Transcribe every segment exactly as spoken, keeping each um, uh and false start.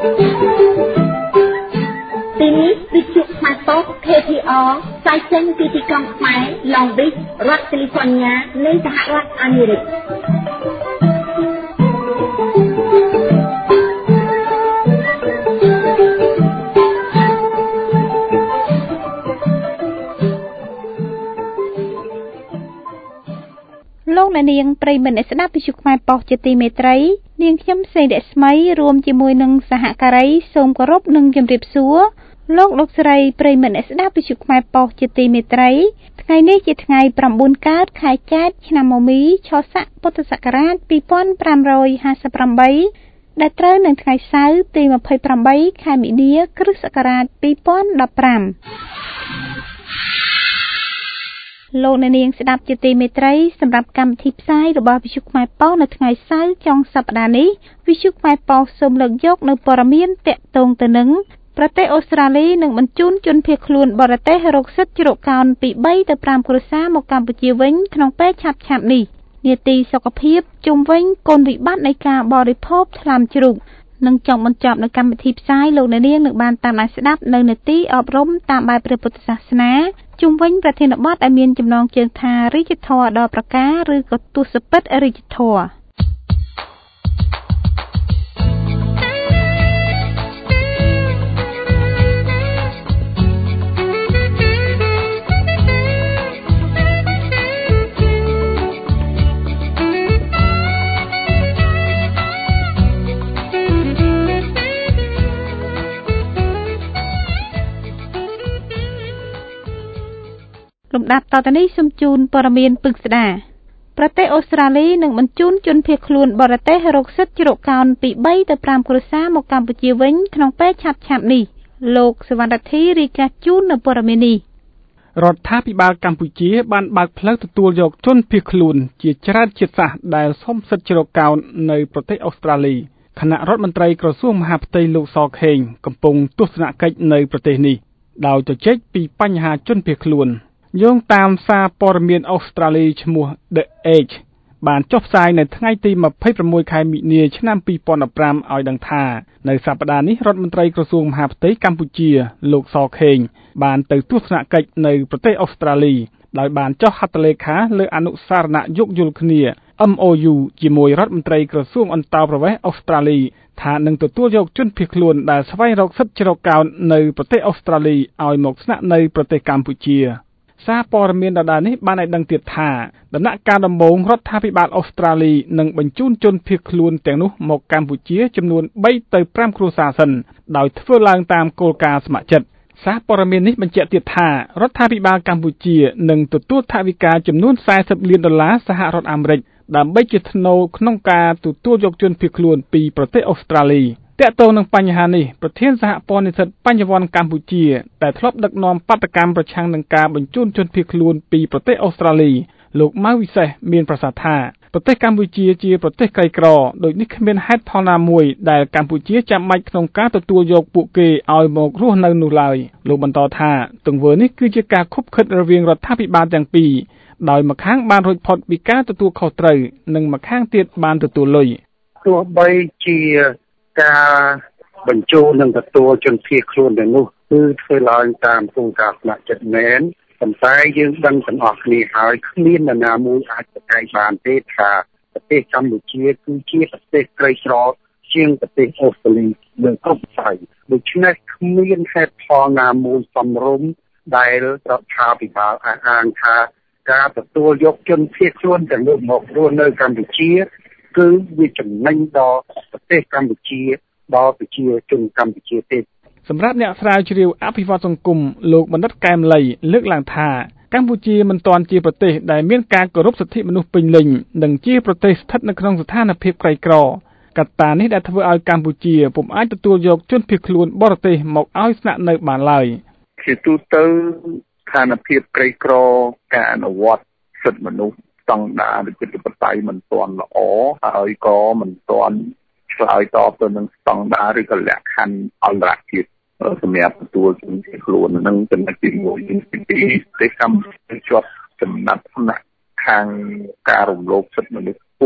ទីនេះវិទ្យុផ្សាយត K P R ផ្សាយចេញពីទីក្រុងខ្មែរ Long Beach រដ្ឋ California នៃសហរដ្ឋអាមេរិកលោកអ្នកនាងប្រិយមិត្តអ្នកស្ដាប់វិទ្យុខ្មែរប៉ុស្តិ៍ជាទីមេត្រីនាងខ្ញុំសេងរស្មីរួមជាមួយនឹងសហការីសូមគោរពនិងជម្រាបសួរលោកលោកស្រីប្រិយមិត្តអ្នកស្ដាប់វិទ្យុខ្មែរប៉ុស្តិ៍ជាទីមេត្រីថ្ងៃនេះជាថ្ងៃប្រាំបួនកើតខែចែកឆ្នាំមមីឆស័កពុទ្ធសករាជពីរពាន់ប្រាំរយហាសិបប្រាំបីដែលត្រូវនឹងថ្ងៃសៅរ៍ទីម្ភៃប្រាំបីខែមីនាគ្រិស្តសករាជពីរពាន់ដប់ប្រាំលោកអ្នកនាងស្ដាប់ជាទីមេត្រីសម្រាប់កម្មវិធីផ្សាយរបស់វិទ្យុខ្មែរប៉ុស្តិ៍នៅថ្ងៃសៅរ៍ចុងសប្តាហ៍នេះវិទ្យុខ្មែរប៉ុស្តិ៍សូមលើកយកនៅព័ត៌មានទាក់ទងទៅនឹងប្រទេសអូស្ត្រាលីនឹងបញ្ជូនជនភៀសខ្លួនបរទេសរកសិទ្ធិជ្រកកោនពីបីទៅប្រាំគ្រួសារមកកម្ពុជាវិញក្នុងពេលឆាប់ៗនេះនាទីសុខភាពជុំវិញគុណវិបត្តិនៃការបរិភោគថ្នាំជ្រូកនឹងចង់បញ្ចប់នៅកម្មវិធីផ្សាយលោកអ្នកនាងនឹងបានតាមដានស្ដាប់នៅនាទីអប់រំតាមបែបព្រះពុទ្ធសាសនាជុំវិញប្រធានបទដែលមានចំណងជើងថារាជធម៌ដល់ប្រការឬក៏ទស្សពិតរាជធម៌លំដាប់តទៅនេះសូមជូនព័ត៌មានពិស្ដាប្រទេសអូស្ត្រាលីនឹងបញ្ជូនជនភៀសខ្លួនបរទេសរកសិទ្ធិជ្រកកោនពីបីទៅប្រាំគ្រួសារមកកម្ពុជាវិញក្នុងពេលឆាប់ៗនេះលោកសវណ្ណរទ្ធីរាយការណ៍ជូននៅព័ត៌មាននេះរដ្ឋាភិបាលកម្ពុជាបានបើកផ្លូវទទួលយកជនភៀសខ្លួនជាច្រើនជាតិសាសន៍ដែលសុំសិទ្ធិជ្រកកោននៅប្រទេសអូស្ត្រាលីគណៈរដ្ឋមន្ត្រីក្រសួងមហាផ្ទៃលោកសខេងកំពុងទស្សនកិច្ចនៅប្រទេសនេះដោយជជែកពីបញ្ហាជនភៀសខ្លួនយោងតាមសារព័ត៌មានអូស្ត្រាលីឈ្មោះ The Age បានចុះផ្សាយនៅថ្ងៃទីម្ភៃប្រាំមួយខែមីនាឆ្នាំពីរពាន់ដប់ប្រាំឲ្យដឹងថានៅសប្តាហ៍នេះរដ្ឋមន្ត្រីក្រសួងមហាផ្ទៃកម្ពុជាលោកសខេងបានទៅទស្សនកិច្ចនៅប្រទេសអូស្ត្រាលីដោយបានចុះហត្ថលេខាលើអនុសារណៈយោគយល់គ្នា M O U ជាមួយរដ្ឋមន្ត្រីក្រសួងអន្តោប្រវេសន៍អូស្ត្រាលីថានឹងទទួលយកជនភៀសខ្លួនដែលស្វែងរកសិទ្ធិជ្រកកោននៅប្រទេសអូស្ត្រាលីឲ្យមកស្នាក់នៅប្រទេសកម្ពុជាសារព័ត៌មានដដែលនេះបានឲ្យដឹងទៀតថាដំណាក់កាលដំបូងរដ្ឋាភិបាលអូស្ត្រាលីនឹងបញ្ជូនជនភៀសខ្លួនទាំងនោះមកកម្ពុជាចំនួនបីទៅប្រាំគ្រួសារសិនដោយធ្វើឡើងតាមគោលការណ៍ស្ម័គ្រចិត្តសារព័ត៌មាននេះបញ្ជាក់ទៀតថារដ្ឋាភិបាលកម្ពុជានឹងទទួលថវិកាចំនួនសែសិបលានដុល្លារសហរដ្ឋអាមេរិកដើម្បីជាថ្នូរក្នុងការទទួលយកជនភៀសខ្លួនពីប្រទេសអូស្ត្រាលីទាក់ទងនឹងបញ្ហានេះប្រធានសហព័ន្ធនិស្សិតបញ្ញវន្តកម្ពុជាដែលធ្លាប់ដឹកនាំបដកម្មប្រឆាំងនឹងការបញ្ជូនជនភៀសខ្លួនពីប្រទេសអូស្ត្រាលីលោកម៉ៅវិសេសមានប្រសាសន៍ថាប្រទេសកម្ពុជាជាប្រទេសក្រីក្រដូចនេះគ្មានហេតុផលណាមួយដែលកម្ពុជាចាំបាច់ក្នុងការទទួលយកពួកគេឲ្យមករស់នៅនោះឡើយលោកបន្តថាទង្វើនេះគឺជាការខុបខិតរវាងរដ្ឋាភិបាលទាំងពីរដោយម្ខាងបានរួចផុតពីការទទួលខុសត្រូវនិងម្ខាងទៀតបានទទួលលុយទោះបីជាការបញ្ជូននិងទទួលជនភៀសខ្លួនទាំងនោះគឺធ្វើឡើងតាមគោលការណ៍ស្ម័គ្រចិត្តមែនប៉ុន្តែយើងដឹងទាំងអស់គ្នាហើយគ្មាននរណាមួយអាចប្រកែកបានទេថាប្រទេសកម្ពុជាគឺជាប្រទេសក្រីក្រជាងប្រទេសអូស្ត្រាលីលើគ្រប់ផ្នែកដូច្នេះគ្មានហេតុផលណាមួយសមរម្យដែលរដ្ឋាភិបាលអះអាងថាការទទួលយកជនភៀសខ្លួនទាំងនោះមករស់នៅកម្ពុជាគឺវាចំណេញដល់ប្រទេសកម្ពុជាដល់ប្រជាជនកម្ពុជាទេសម្រាប់អ្នកស្រាវជ្រាវអភិវឌ្ឍសង្គមលោកបណ្ឌិតកែមលីលើកឡើងថាកម្ពុជាមិនទាន់ជាប្រទេសដែលមានការគោរពសិទ្ធិមនុស្សពេញលេញនិងជាប្រទេសស្ថិតនៅក្នុងស្ថានភាពក្រីក្រកត្តានេះដែលធ្វើឲ្យកម្ពុជាពុំអាចទទួលយកជនភៀសខ្លួនបរទេសមកឲ្យស្នាក់នៅបានឡើយជាទូទៅស្ថានភាពក្រីក្រការអនុវត្តសិទ្ធិមនុស្សស្តង់ដារវិទ្យាបត័យមិនទាន់ល្អហើយក៏មិនទាន់ឆ្លើយតបទៅនឹងស្តង់ដារឬក៏លក្ខខណ្ឌអន្តរជាតិសម្រាប់ទទួលជនភៀសខ្លួននឹងចំណុចទីមួយទីពីរប្រទេសកម្ពុជាជាប់ចំណាត់ថ្នាក់ខាងការរំលោភសិទ្ធិមនុស្សខ្ពស់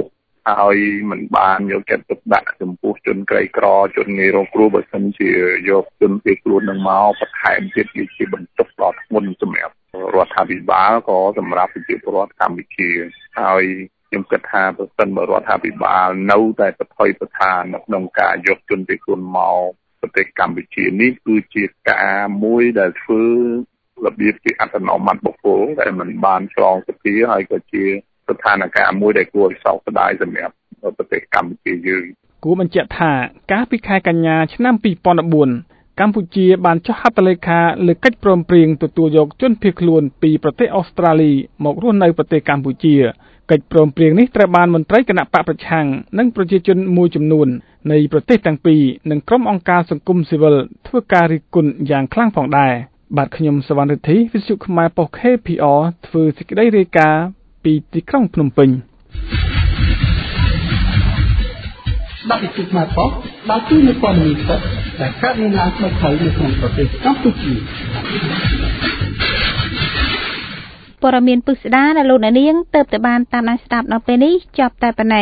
ហើយមិនបានយកចិត្តទុកដាក់ចំពោះជនក្រីក្រជនងាយរងគ្រោះបើសិនជាយកជនភៀសខ្លួននឹងមកបន្ថែមទៀតវាជាបន្ទុកដ៏ធ្ងន់សម្រាប់រដ្ឋាភិបាលក៏សម្រាប់ប្រជាពលរដ្ឋកម្ពុជាហើយខ្ញុំគិតថាប្រសិនបើរដ្ឋាភិបាលនៅតែប្រថុយប្រថាននៅក្នុងការយកជនភៀសខ្លួនមកប្រទេសកម្ពុជានេះគឺជាការមួយដែលធ្វើរបៀបជាអត្តនោម័តបុគ្គលដែលមិនបានឆ្លងសភាហើយក៏ជាស្ថានភាពមួយដែលគួរឲ្យសោកស្ដាយសម្រាប់ប្រទេសកម្ពុជាយើងគួរបញ្ជាក់ថាកាលពីខែកញ្ញាឆ្នាំពីរពាន់ដប់បួនកម្ពុជាបានចុះហត្ថលេខាលើកិច្ចព្រមព្រៀងទទួលយកជនភៀសខ្លួនពីប្រទេសអូស្ត្រាលីមករស់នៅប្រទេសកម្ពុជាកិច្ចព្រមព្រៀងនេះត្រូវបានមន្ត្រីគណៈបកប្រឆាំងនិងប្រជាជនមួយចំនួននៃប្រទេសទាំងពីរនិងក្រុមអង្គការសង្គមស៊ីវិលធ្វើការរិះគន់យ៉ាងខ្លាំងផងដែរបាទខ្ញុំសវណ្ណរិទ្ធីវិទ្យុខ្មែរប៉ុស្តិ៍ ខេ ភី អារ ធ្វើសេចក្តីរាយការណ៍ពីទីក្រុងភ្នំពេញស្ដាប់វិទ្យុខ្មែរប៉ុស្តិ៍ដល់ទីនៃព័ត៌មានពិតដែលកើតមានឡើងថ្មីៗនៅក្នុងប្រទេសកម្ពុជាព័ត៌មានពិស្ដារដែលលោកអ្នកនាងទើបតែបានតាមដានស្ដាប់ដល់ពេលនេះចប់តែប៉ុណ្ណេះ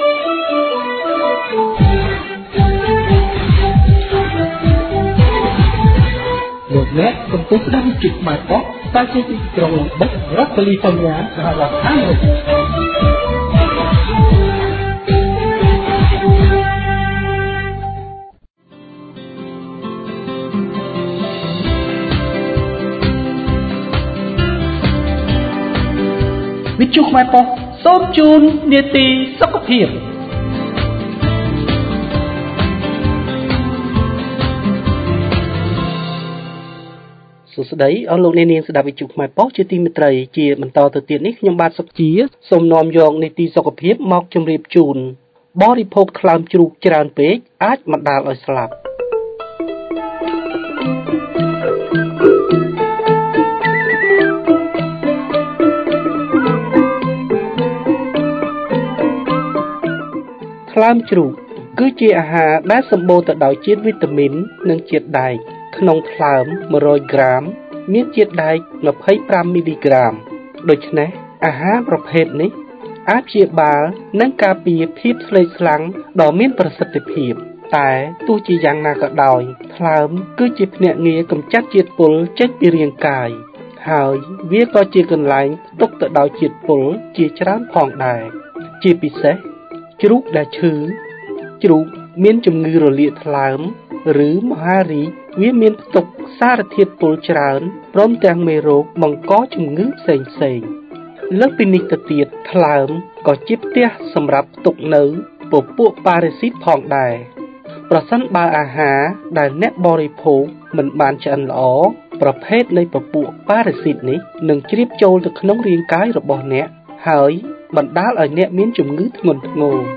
លោកអ្នកកំពុងស្ដាប់វិទ្យុខ្មែរប៉ុស្តិ៍តែជាទីក្រុងឡុងបិចរដ្ឋកាលីហ្វ័រញ៉ាសហរដ្ឋអាមេរិកវិទ្យុខ្មែរប៉ុស្តិ៍សូមជូននាទីសុខភាពសួស្តីអស់លោកអ្នកនាងស្ដាប់វិទ្យុខ្មែរប៉ុស្តិ៍ជាទីមេត្រីជាបន្តទៅទៀតនេះខ្ញុំបាទសុខជាសូមនាំយកនីតិសុខភាពមកជម្រាបជូនបរិភោគថ្លើមជ្រូកច្រើនពេកអាចបណ្ដាលឲ្យស្លាប់ថ្លើមជ្រូកគឺជាអាហារដែលសម្បូរទៅដោយជាតិវីតាមីននិងជាតិដែកក្នុងថ្លើមមួយរយក្រាមមានជាតិដែកยี่สิบห้าមីលីក្រាមដូច្នេះអាហារប្រភេទនេះអាចព្យាបាលនិងការពារភាពស្លេកស្លាំងដ៏មានប្រសិទ្ធភាពតែទោះជាយ៉ាងណាក៏ដោយថ្លើមគឺជាភ្នាក់ងារកម្ចាត់ជាតិពុលចេញពីរាងកាយហើយវាក៏ជាកន្លែងផ្ទុកទៅដោយជាតិពុលជាច្រើនផងដែរជាពិសេសជ្រូកដែលឈឺជ្រូកមានជំងឺរលាកថ្លើមឬមហារីកវាមានផ្ទុកសារធាតុពុលច្រើនព្រមទាំងមេរោគបង្កជំងឺផ្សេងផ្សេងលើសពីនេះទៅទៀតថ្លើមក៏ជាផ្ទះសម្រាប់ផ្ទុកនៅពពួកប៉ារ៉ាស៊ីតផងដែរប្រសិនបើអាហារដែលអ្នកបរិភោគមិនបានឆ្អិនល្អប្រភេទនៃពពួកប៉ារ៉ាស៊ីតនេះនឹងជ្រាបចូលទៅក្នុងរាងកាយរបស់អ្នកហើយបណ្ដាលឲ្យអ្នកមានជំងឺធ្ងន់ធ្ងរ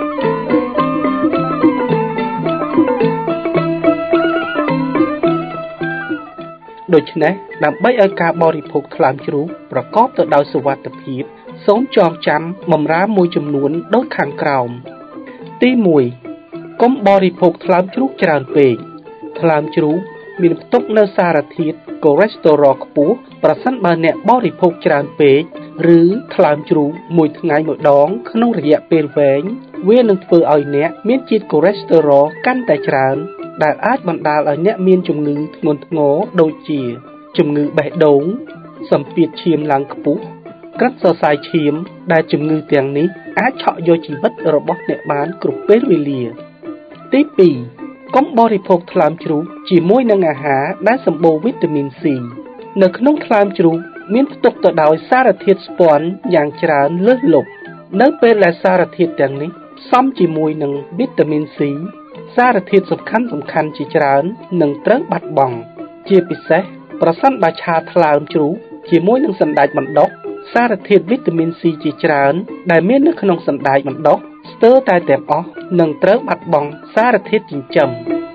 ដូច្នេះដើម្បីឲ្យការបរិភោគថ្លើមជ្រូកប្រកបទៅដោយសុវត្ថិភាពសូមចងចាំបម្រាមមួយចំនួនដូចខាងក្រោមទីមួយ កុំបរិភោគថ្លើមជ្រូកច្រើនពេកថ្លើមជ្រូកមានផ្ទុកនូវសារធាតុកូលេស្តេរ៉ុលខ្ពស់ប្រសិនបើអ្នកបរិភោគច្រើនពេកឬថ្លើមជ្រូកមួយថ្ងៃមួយដងក្នុងរយៈពេលវែងវានឹងធ្វើឲ្យអ្នកមានជាតិកូលេស្តេរ៉ុលកាន់តែច្រើនដែលអាចបណ្ដាលឲ្យអ្នកមានជំងឺធ្ងន់ធ្ងរដូចជាជំងឺបេះដូងសម្ពាធឈាមឡើងខ្ពស់ក្រិតសរសៃឈាមដែលជំងឺទាំងនេះអាចឆក់យកជីវិតរបស់អ្នកបានគ្រប់ពេលវេលាទីពីរកុំបរិភោគថ្លើមជ្រូកជាមួយនឹងអាហារដែលសម្បូរវីតាមីន C នៅក្នុងថ្លើមជ្រូកមានផ្ទុកទៅដោយសារធាតុស្ពាន់យ៉ាងច្រើនលើសលប់នៅពេលដែលសារធាតុទាំងនេះផ្សំជាមួយនឹងវីតាមីន C សារធាតុសំខាន់សំខាន់ជាច្រើននឹងត្រូវបាត់បង់ជាពិសេសប្រសិនបើឆាថ្លើមជ្រូកជាមួយនឹងសណ្តែកបណ្ដុះសារធាតុវីតាមីន C ជាច្រើនដែលមាននៅក្នុងសណ្តែកបណ្ដុះស្ទើរតែទាំងអស់នឹងត្រូវបាត់បង់សារធាតុចិញ្ចឹម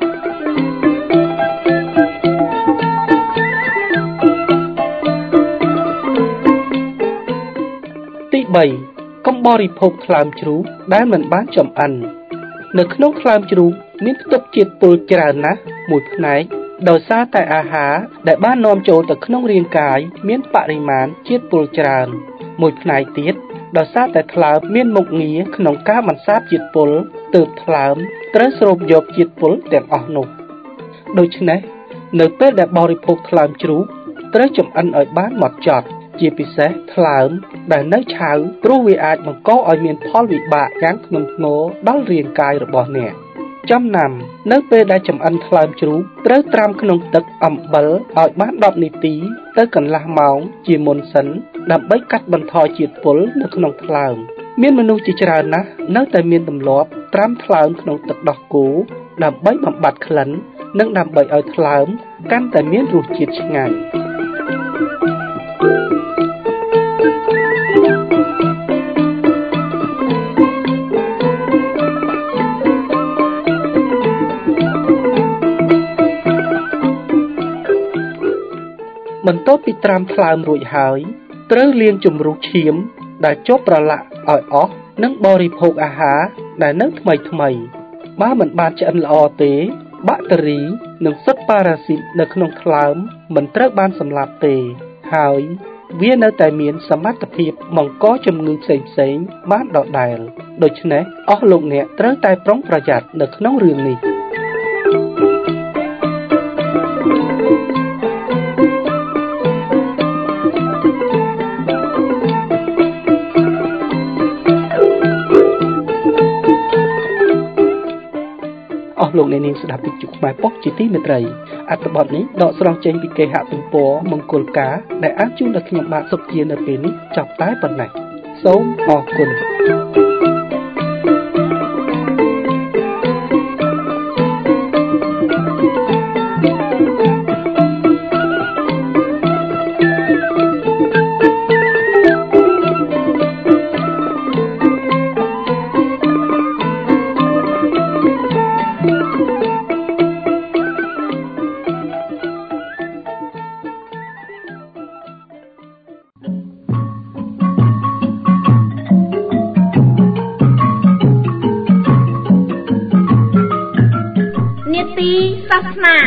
ទីបីកុំបរិភោគថ្លើមជ្រូកដែលមិនបានចម្អិននៅក្នុងថ្លើមជ្រូកមានផ្ទុកជាតិពុលច្រើនណាស់មួយផ្នែកដោយសារតែអាហារដែលបាននាំចូលទៅក្នុងរាងកាយមានបរិមាណជាតិពុលច្រើនមួយផ្នែកទៀតដោយសារតែថ្លើមមានមុខងារក្នុងការបន្សាបជាតិពុលទើបថ្លើមត្រូវស្រូបយកជាតិពុលទាំងអស់នោះដូច្នេះនៅពេលដែលបរិភោគថ្លើមជ្រូកត្រូវចម្អិនឲ្យបានហ្មត់ចត់ជាពិសេសថ្លើមដែលនៅឆៅព្រោះវាអាចបង្កឲ្យមានផលវិបាកយ៉ាងធ្ងន់ធ្ងរដល់រាងកាយរបស់អ្នកចំណាំនៅពេលដែលចម្អិនថ្លើមជ្រូកត្រូវត្រាំក្នុងទឹកអំបិលឲ្យបានដប់នាទីទៅកន្លះម៉ោងជាមុនសិនដើម្បីកាត់បន្ថយជាតិពុលនៅក្នុងថ្លើមមានមនុស្សជាច្រើនណាស់នៅតែមានទម្លាប់ត្រាំថ្លើមក្នុងទឹកដោះគោដើម្បីបំបត្តិក្លិននិងដើម្បីឲ្យថ្លើមកាន់តែមានរសជាតិឆ្ងាញ់បន្ទាប់ពីត្រាំថ្លើមរួចហើយត្រូវលាងជម្រុះឈាមដែលជាប់ប្រឡាក់ឲ្យអស់និងបរិភោគអាហារដែលនៅថ្មីថ្មីបើមិនបានឆ្អិនល្អទេបាក់តេរីនិងសុទ្ធប៉ារ៉ាស៊ីតនៅក្នុងថ្លើមមិនត្រូវបានសម្លាប់ទេហើយវានៅតែមានសមត្ថភាពបង្កជំងឺផ្សេងៗបានដដែលដូច្នេះអស់លោកអ្នកត្រូវតែប្រុងប្រយ័ត្ននៅក្នុងរឿងនេះលោកអ្នកនាងស្ដាប់វិទ្យុខ្មែរប៉ុស្តិ៍ជាទីមេត្រីអត្ថបទនេះដកស្រង់ចេញពីគេហទំព័រមង្គលការដែលអានជូនដល់ខ្ញុំបាទសុខជានៅពេលនេះចប់តែប៉ុណ្ណេះសូមអរគុណសាសនា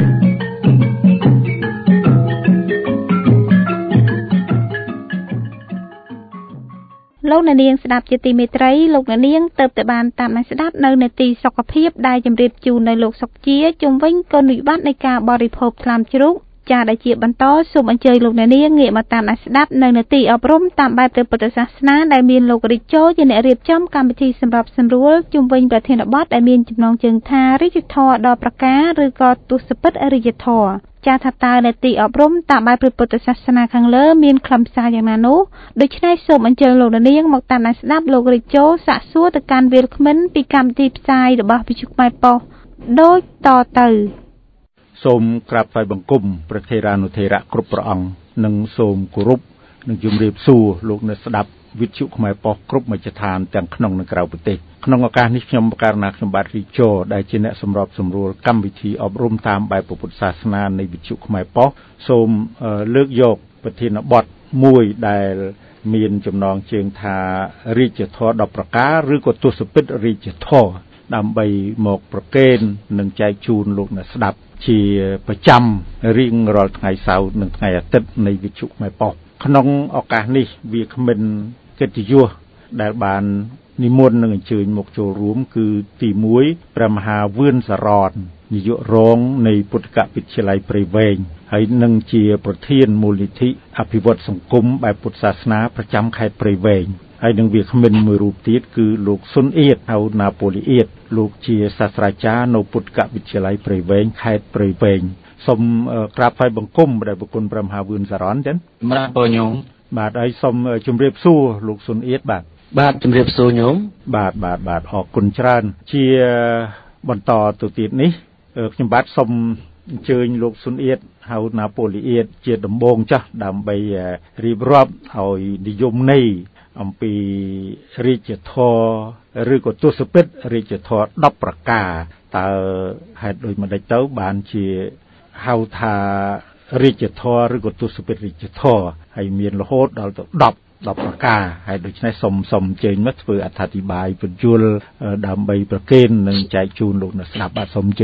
លោកអ្នកនាងស្ដាប់ជាទីមេត្រីលោកអ្នកនាងទៅតែបានតាមដានស្ដាប់នៅនេតិសុខភាពដែលជម្រាបជូននៅលោកសុកជាជុំវិញគុណវិបត្តិនៃការបរិភោគថ្នាំជ្រូកចាដែលជាបន្តសូមអញ្ជើញលោកអ្នកនាងងាកមកតាមដានស្ដាប់នៅនេតិអប់រំតាមបែបព្រះពុទ្ធសាសនាដែលមានលោករិទ្ធចូលជាអ្នករៀបចំកម្មវិធីសម្រាប់សម្រួលជុំវិញប្រធានបទដែលមានចំណងជើងថារិទ្ធធម៌ដល់ប្រការឬក៏ទស្សពិតរិទ្ធធម៌ចាថាតើនេតិអប់រំតាមបែបព្រះពុទ្ធសាសនាខាងលើមានខ្លឹមសារយ៉ាងណានោះដូច្នេះសូមអញ្ជើញលោកអ្នកនាងមកតាមដានស្ដាប់លោករិទ្ធចូលសាកសួរទៅកាន់វាលគ្មិនពីកម្មវិធីផ្សាយរបស់វិទ្យុខ្មែរប៉ុស្តិ៍ដូចតទៅសូមក្រាបថ្វាយបង្គំព្រះថេរានុថេរៈគ្រប់ព្រះអង្គនិងសូមគោរពនិងជម្រាបសួរលោកអ្នកស្ដាប់វិទ្យុខ្មែរប៉ុស្តិ៍គ្រប់មជ្ឈដ្ឋានទាំងក្នុងនិងក្រៅប្រទេសក្នុងឱកាសនេះខ្ញុំបកករណាខ្ញុំបាទរីជោដែលជាអ្នកសម្របសម្រួលកម្មវិធីអប់រំតាមបែបពុទ្ធសាសនានៃវិទ្យុខ្មែរប៉ុស្តិ៍សូមលើកយកប្រធានបទមួយដែលមានចំណងជើងថារាជធម៌ដល់ប្រការឬក៏ទស្សពិតរាជធម៌ដើម្បីមកប្រកេននិងចែកជូនលោកអ្នកស្ដាប់ជាប្រចាំរៀងរាល់ថ្ងៃសៅរ៍និងថ្ងៃអាទិត្យនៃវិទ្យុខ្មែរប៉ុស្តិ៍ក្នុងឱកាសនេះវាគ្មិនកិត្តិយសដែលបាននិមន្តនិងអញ្ជើញមកចូលរួមគឺទីមួយព្រះមហាវឿនសារ៉ននាយករងនៃពុទ្ធកវិទ្យាល័យព្រៃវែងហើយនឹងជាប្រធានមូលនិធិអភិវឌ្ឍសង្គមបែបពុទ្ធសាសនាប្រចាំខេត្តព្រៃវែងហើយនឹងវាគ្មិនមួយរូបទៀតគឺលោកស៊ុនអៀតហៅណាប៉ូលីអៀតលោកជាសាស្ត្រាចារ្យនៅពុទ្ធកវិទ្យាល័យព្រៃវែងខេត្តព្រៃវែងសូមក្រាបថ្វាយបង្គំព្រះបុគ្គលព្រះមហាវឿនសារ៉នចឹងសម្រាប់បងញោមបាទហើយសូមជម្រាបសួរលោកស៊ុនអៀតបាទបាទជម្រាបសួរញោមបាទបាទបាទអរគុណច្រើនជាបន្តទៅទៀតនេះខ្ញុំបាទសូមអញ្ជើញលោកស៊ុនអៀតហៅណាប៉ូលីអៀតជាដំបូងចាស់ដើម្បីរៀបរាប់ឲ្យនិយមន័យអំពីរាជធម៌ឬក៏ទស្សពិតរាជធម៌ដប់ប្រការតើហេតុដូចម្ដេចទៅបានជាហៅថារាជធម៌ឬក៏ទស្សពិតរាជធម៌ហើយមានរហូតដល់ទៅដប់ដប់ប្រការហើយដូច្នេះសូមសូមអញ្ជើញមកធ្វើអត្ថាធិប្បាយពន្យល់ដើម្បីប្រកេននិងចែកជូនលោកអ្នកស្ដាប់បាទសូមអញ្ជើញ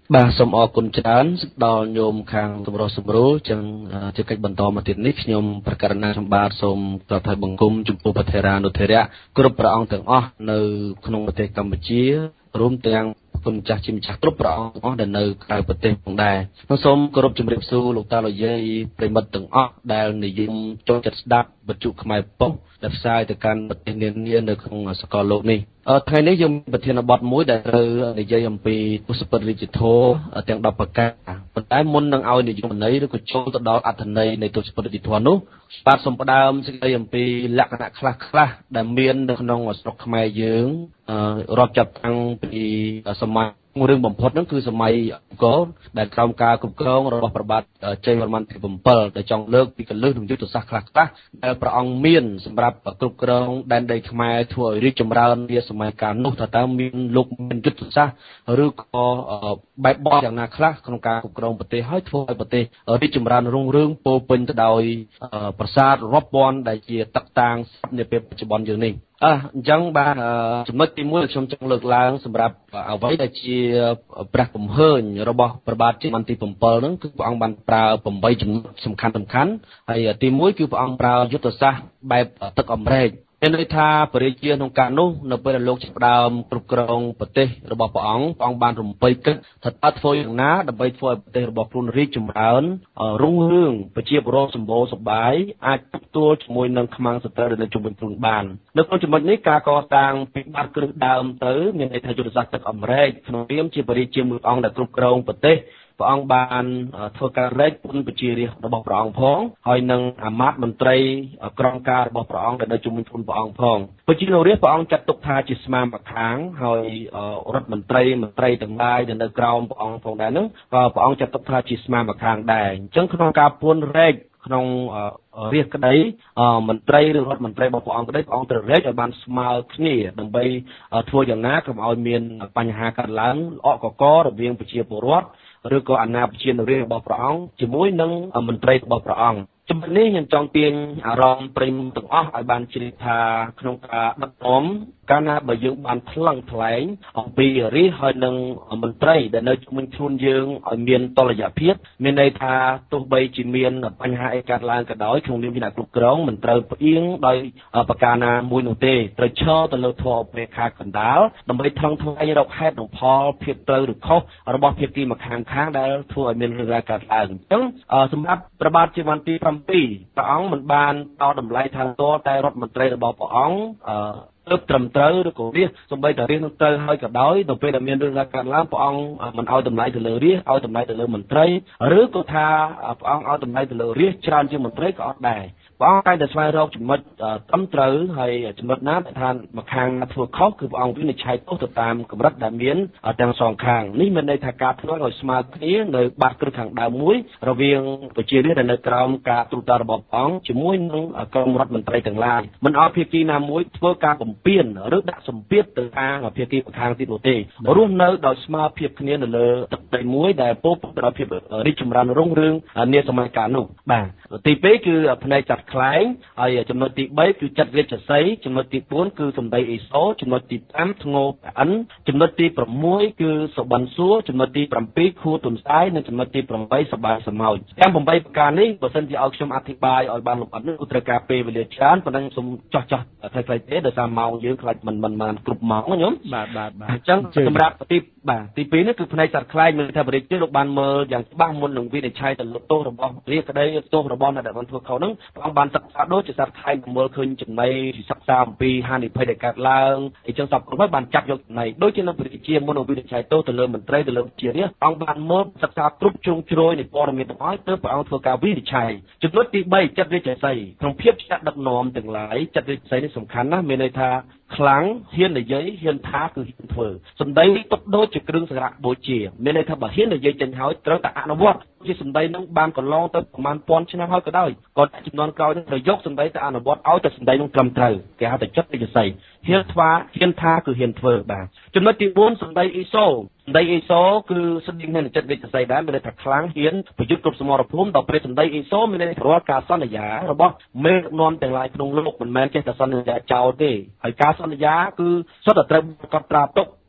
បាទសូមអរគុណច្រើនដល់ញោមខាងសម្រុះសម្រួលចឹងជាកិច្ចបន្តមកទៀតនេះខ្ញុំប្រកាសណាសម្បត្តិសូមក្រាបថ្វាយបង្គំចំពោះព្រះថេរានុថេរៈគ្រប់ព្រះអង្គទាំងអស់នៅក្នុងប្រទេសកម្ពុជារួមទាំងគុណម្ចាស់ជាម្ចាស់គ្រប់ព្រះអង្គទាំងអស់ដែលនៅក្រៅប្រទេសផងដែរខ្ញុំសូមគោរពជម្រាបសួរលោកតាលោកយាយប្រិមិត្តទាំងអស់ដែលនិយមចូលចិត្តស្ដាប់វិទ្យុខ្មែរប៉ុស្តិ៍ដែលផ្សាយទៅកាន់ប្រទេសនានានៅក្នុងសកលលោកនេះថ្ងៃនេះយើងប្រធានបទមួយដែលត្រូវនិយាយអំពីទស្សនវិជ្ជាធម៌ទាំងដប់ប្រការប៉ុន្តែមុននឹងឲ្យនិយមន័យឬក៏ចូលទៅដល់អត្ថន័យនៃទស្សនវិជ្ជាធម៌នោះបាទសូមផ្ដើមសេចក្តីអំពីលក្ខណៈខ្លះៗដែលមាននៅក្នុងស្រុកខ្មែរយើងរាប់ចាប់តាំងពីសម័យរឿងបំផុតហ្នឹងគឺសម័យអង្គរដែលក្រោមការគ្រប់គ្រងរបស់ព្រះបាទជ័យវរ្ម័នទី7ដែលចង់លើកពីកលឹះនិងយុទ្ធសាស្ត្រខ្លះៗដែលព្រះអង្គមានសម្រាប់គ្រប់គ្រងដែនដីខ្មែរធ្វើឲ្យរីកចម្រើននាសម័យកាលនោះថាតើមានលោកមានយុទ្ធសាស្ត្រឬក៏បែបបទយ៉ាងណាខ្លះក្នុងការគ្រប់គ្រងប្រទេសឲ្យធ្វើឲ្យប្រទេសរីកចម្រើនរុងរឿងពោពេញទៅដោយប្រាសាទរាប់ពាន់ដែលជាតកតាងនាពេលបច្ចុប្បន្នយើងនេះអញ្ចឹងបាទចំណុចទីមួយដែលខ្ញុំចង់លើកឡើងសម្រាប់អ្វីដែលជាព្រះគំហើញរបស់ព្រះបាទជ័យវរ្ម័នទី7ហ្នឹងគឺព្រះអង្គបានប្រើeightចំណុចសំខាន់សំខាន់ហើយទីមួយគឺព្រះអង្គប្រើយុទ្ធសាស្ត្របែបទឹកអម្រែកមានន័យថាព្រះរាជាក្នុងការនោះនៅពេលដែលលោកចាប់ផ្ដើមគ្រប់គ្រងប្រទេសរបស់ព្រះអង្គព្រះអង្គបានរំពៃគិតថាតើធ្វើយ៉ាងណាដើម្បីធ្វើឲ្យប្រទេសរបស់ខ្លួនរីកចម្រើនរុងរឿងប្រជាពលរដ្ឋសម្បូរសប្បាយអាចទទួលជាមួយនឹងខ្មាំងសត្រូវដែលនៅជុំវិញខ្លួនបាននៅក្នុងចំណុចនេះការកសាងពីបាត់គ្រឹះដើមទៅមានន័យថាយុទ្ធសាស្ត្រទឹកអម្រែកក្នុងនាមជាព្រះរាជាមួយអង្គដែលគ្រប់គ្រងប្រទេសព្រះអង្គបានធ្វើការរែកពុនប្រជារាស្ត្ររបស់ព្រះអង្គផងហើយនឹងអាមាត្យមន្ត្រីក្រមការរបស់ព្រះអង្គដែលនៅជុំវិញខ្លួនព្រះអង្គផងប្រជារាស្ត្រព្រះអង្គចាត់ទុកថាជាស្មាម្ខាងហើយរដ្ឋមន្ត្រីមន្ត្រីទាំងឡាយដែលនៅក្រោមព្រះអង្គផងដែរហ្នឹងក៏ព្រះអង្គចាត់ទុកថាជាស្មាម្ខាងដែរអញ្ចឹងក្នុងការពុនរែកក្នុងរាជក្តីមន្ត្រីឬរដ្ឋមន្ត្រីរបស់ព្រះអង្គក្តីព្រះអង្គត្រូវរែកឲ្យបានស្មើគ្នាដើម្បីធ្វើយ៉ាងណាកុំឲ្យមានបញ្ហាកើតឡើងអកកករវាងប្រជាពលរដ្ឋឬក៏អាណាព្យានុរាស្ត្ររបស់ព្រះអង្គជាមួយនឹងមន្ត្រីរបស់ព្រះអង្គចំណុចនេះខ្ញុំចង់ទាញអារម្មណ៍ប្រិយមិត្តទាំងអស់ឲ្យបានជ្រាបថាក្នុងការដឹកនាំកាលណាបើយើងបានថ្លឹងថ្លែងអំពីរាជហើយនឹងមន្ត្រីដែលនៅជុំវិញខ្លួនយើងឲ្យមានតុល្យភាពមានន័យថាទោះបីជាមានបញ្ហាអីកើតឡើងក៏ដោយក្នុងនាមជាអ្នកគ្រប់គ្រងមិនត្រូវផ្អៀងដោយប្រការណាមួយនោះទេត្រូវឈរទៅលើធម៌ឧបេក្ខាកណ្ដាលដើម្បីថ្លឹងថ្លែងរកហេតុនិងផលភាពត្រូវឬខុសរបស់ភាគីម្ខាងខាងដែលធ្វើឲ្យមានរឿងរ៉ាវកើតឡើងអញ្ចឹងសម្រាប់ព្រះបាទជ័យវរ្ម័នទី7ព្រះអង្គមិនបានតតម្លៃថាតតែរដ្ឋមន្ត្រីរបស់ព្រះអង្គអឺទើបត្រឹមត្រូវឬក៏រាជសំបីតែរាជនឹងត្រូវហើយក៏ដោយនៅពេលដែលមានរឿងរ៉ាវកើតឡើងព្រះអង្គមិនឲ្យតម្លៃទៅលើរាជឲ្យតម្លៃទៅលើមន្ត្រីឬក៏ថាព្រះអង្គឲ្យតម្លៃទៅលើរាជច្រើនជាងមន្ត្រីក៏អត់ដែរព្រះអង្គតែតែស្វែងរកចំណុចត្រឹមត្រូវហើយចំណុចណាដែលថាម្ខាងណាធ្វើខុសគឺព្រះអង្គវិនិច្ឆ័យទោសទៅតាមកម្រិតដែលមានទាំងសងខាងនេះមានន័យថាការធ្វើឲ្យស្មើគ្នានៅបាតគ្រឹះខាងដើមមួយរវាងប្រជារាស្ត្រដែលនៅក្រោមការត្រួតត្រារបស់ព្រះអង្គជាមួយនឹងក្រុមរដ្ឋមន្ត្រីទាំងឡាយមិនឲ្យភាគីណាមួយធ្វើការបំពានឬដាក់សម្ពាធទៅខាងភាគីម្ខាងទៀតនោះទេរស់នៅដោយស្មើភាពគ្នានៅលើទឹកដីមួយដែលពោពេញដោយភាពរីកចម្រើនរុងរឿងនាសម័យកាលនោះបាទទីពីរគឺផ្នែកចាត់ខ្លែងហើយចំណុចទី3គឺចាត់រាជសីចំណុចទី4គឺសម្ដីអេសូចំណុចទី5ធ្ងោប្អិនចំណុចទី6គឺសុបិនសួរចំណុចទី7ខួទុនសាយនិងចំណុចទី8សបាយសមោចទាំង8ប្រការនេះបើសិនជាឲ្យខ្ញុំអធិប្បាយឲ្យបានលម្អិតនេះគឺត្រូវការពេលវេលាច្រើនប៉ុន្តែខ្ញុំសូមចោះចោះខ្លីៗទេដោយសារម៉ោងយើងខ្លាចមិនមិនបានគ្រប់ម៉ោងណាខ្ញុំបាទបាទបាទអញ្ចឹងសម្រាប់ទីបាទទី2នេះគឺផ្នែកចាត់ខ្លែងមានថាបរិយាលោកបានមើលយ៉ាងច្បាស់មុននឹងវិនិច្ឆ័យទៅលើទោសរបស់រាជក្តីទោសរបស់អ្នកដែលបានធ្វើខុសហ្នឹងព្រះអង្គបានសិក្សាដូចជាសត្វខែមើលឃើញចំណៃសិក្សាអំពីហានិភ័យដែលកើតឡើងអញ្ចឹងសពគ្រប់ហើយបានចាប់យកចំណៃដូចជានៅព្រះរាជាមុននឹងវិនិច្ឆ័យទោសទៅលើមន្ត្រីទៅលើជារាជអង្គបានមើលសិក្សាគ្រប់ជ្រុងជ្រោយនៃព័ត៌មានទាំងអស់ទើបព្រះអង្គធ្វើការវិនិច្ឆ័យចំណុចទី3ចាត់រាជសីក្នុងភាពជាដឹកនាំទាំងឡាយចាត់រាជសីនេះសំខាន់ណាស់មានន័យថាខ្លាំងហ៊ាននិយាយហ៊ានថាគឺហ៊ានធ្វើសម្ដីទុកដូចជាគ្រឿងសង្ហាបូជាមានន័យថាបើហ៊ាននិយាយចេញហើយត្រូវតែអនុវត្តជាសម្ដីនឹងបានកន្លងទៅប្រហែលពាន់ឆ្នាំហើយក៏ដោយក៏ចំនួនក្រោយនឹងត្រូវយកសម្ដីទៅអនុវត្តឲ្យតែសម្ដីនឹងត្រឹមត្រូវគេហៅថាចិត្តរាជសីហ៊ានថ្វាហ៊ានថាគឺហ៊ានធ្វើបាទចំណុចទី4សម្ដីអេសូសម្ដីអេសូគឺស្ដីនឹងចិត្តរាជសីដែរមានន័យថាខ្លាំងហ៊ានប្រយុទ្ធគ្រប់សមរភូមិដល់ពេលសម្ដីអេសូមានន័យថារាល់ការសន្យារបស់មេដឹកនាំទាំងឡាយក្នុងលោកមិនមែនចេះតែសន្យាចោលទេហើយការសន្យាគឺសុទ្ធតែត្រូវកត់ត្រាទុក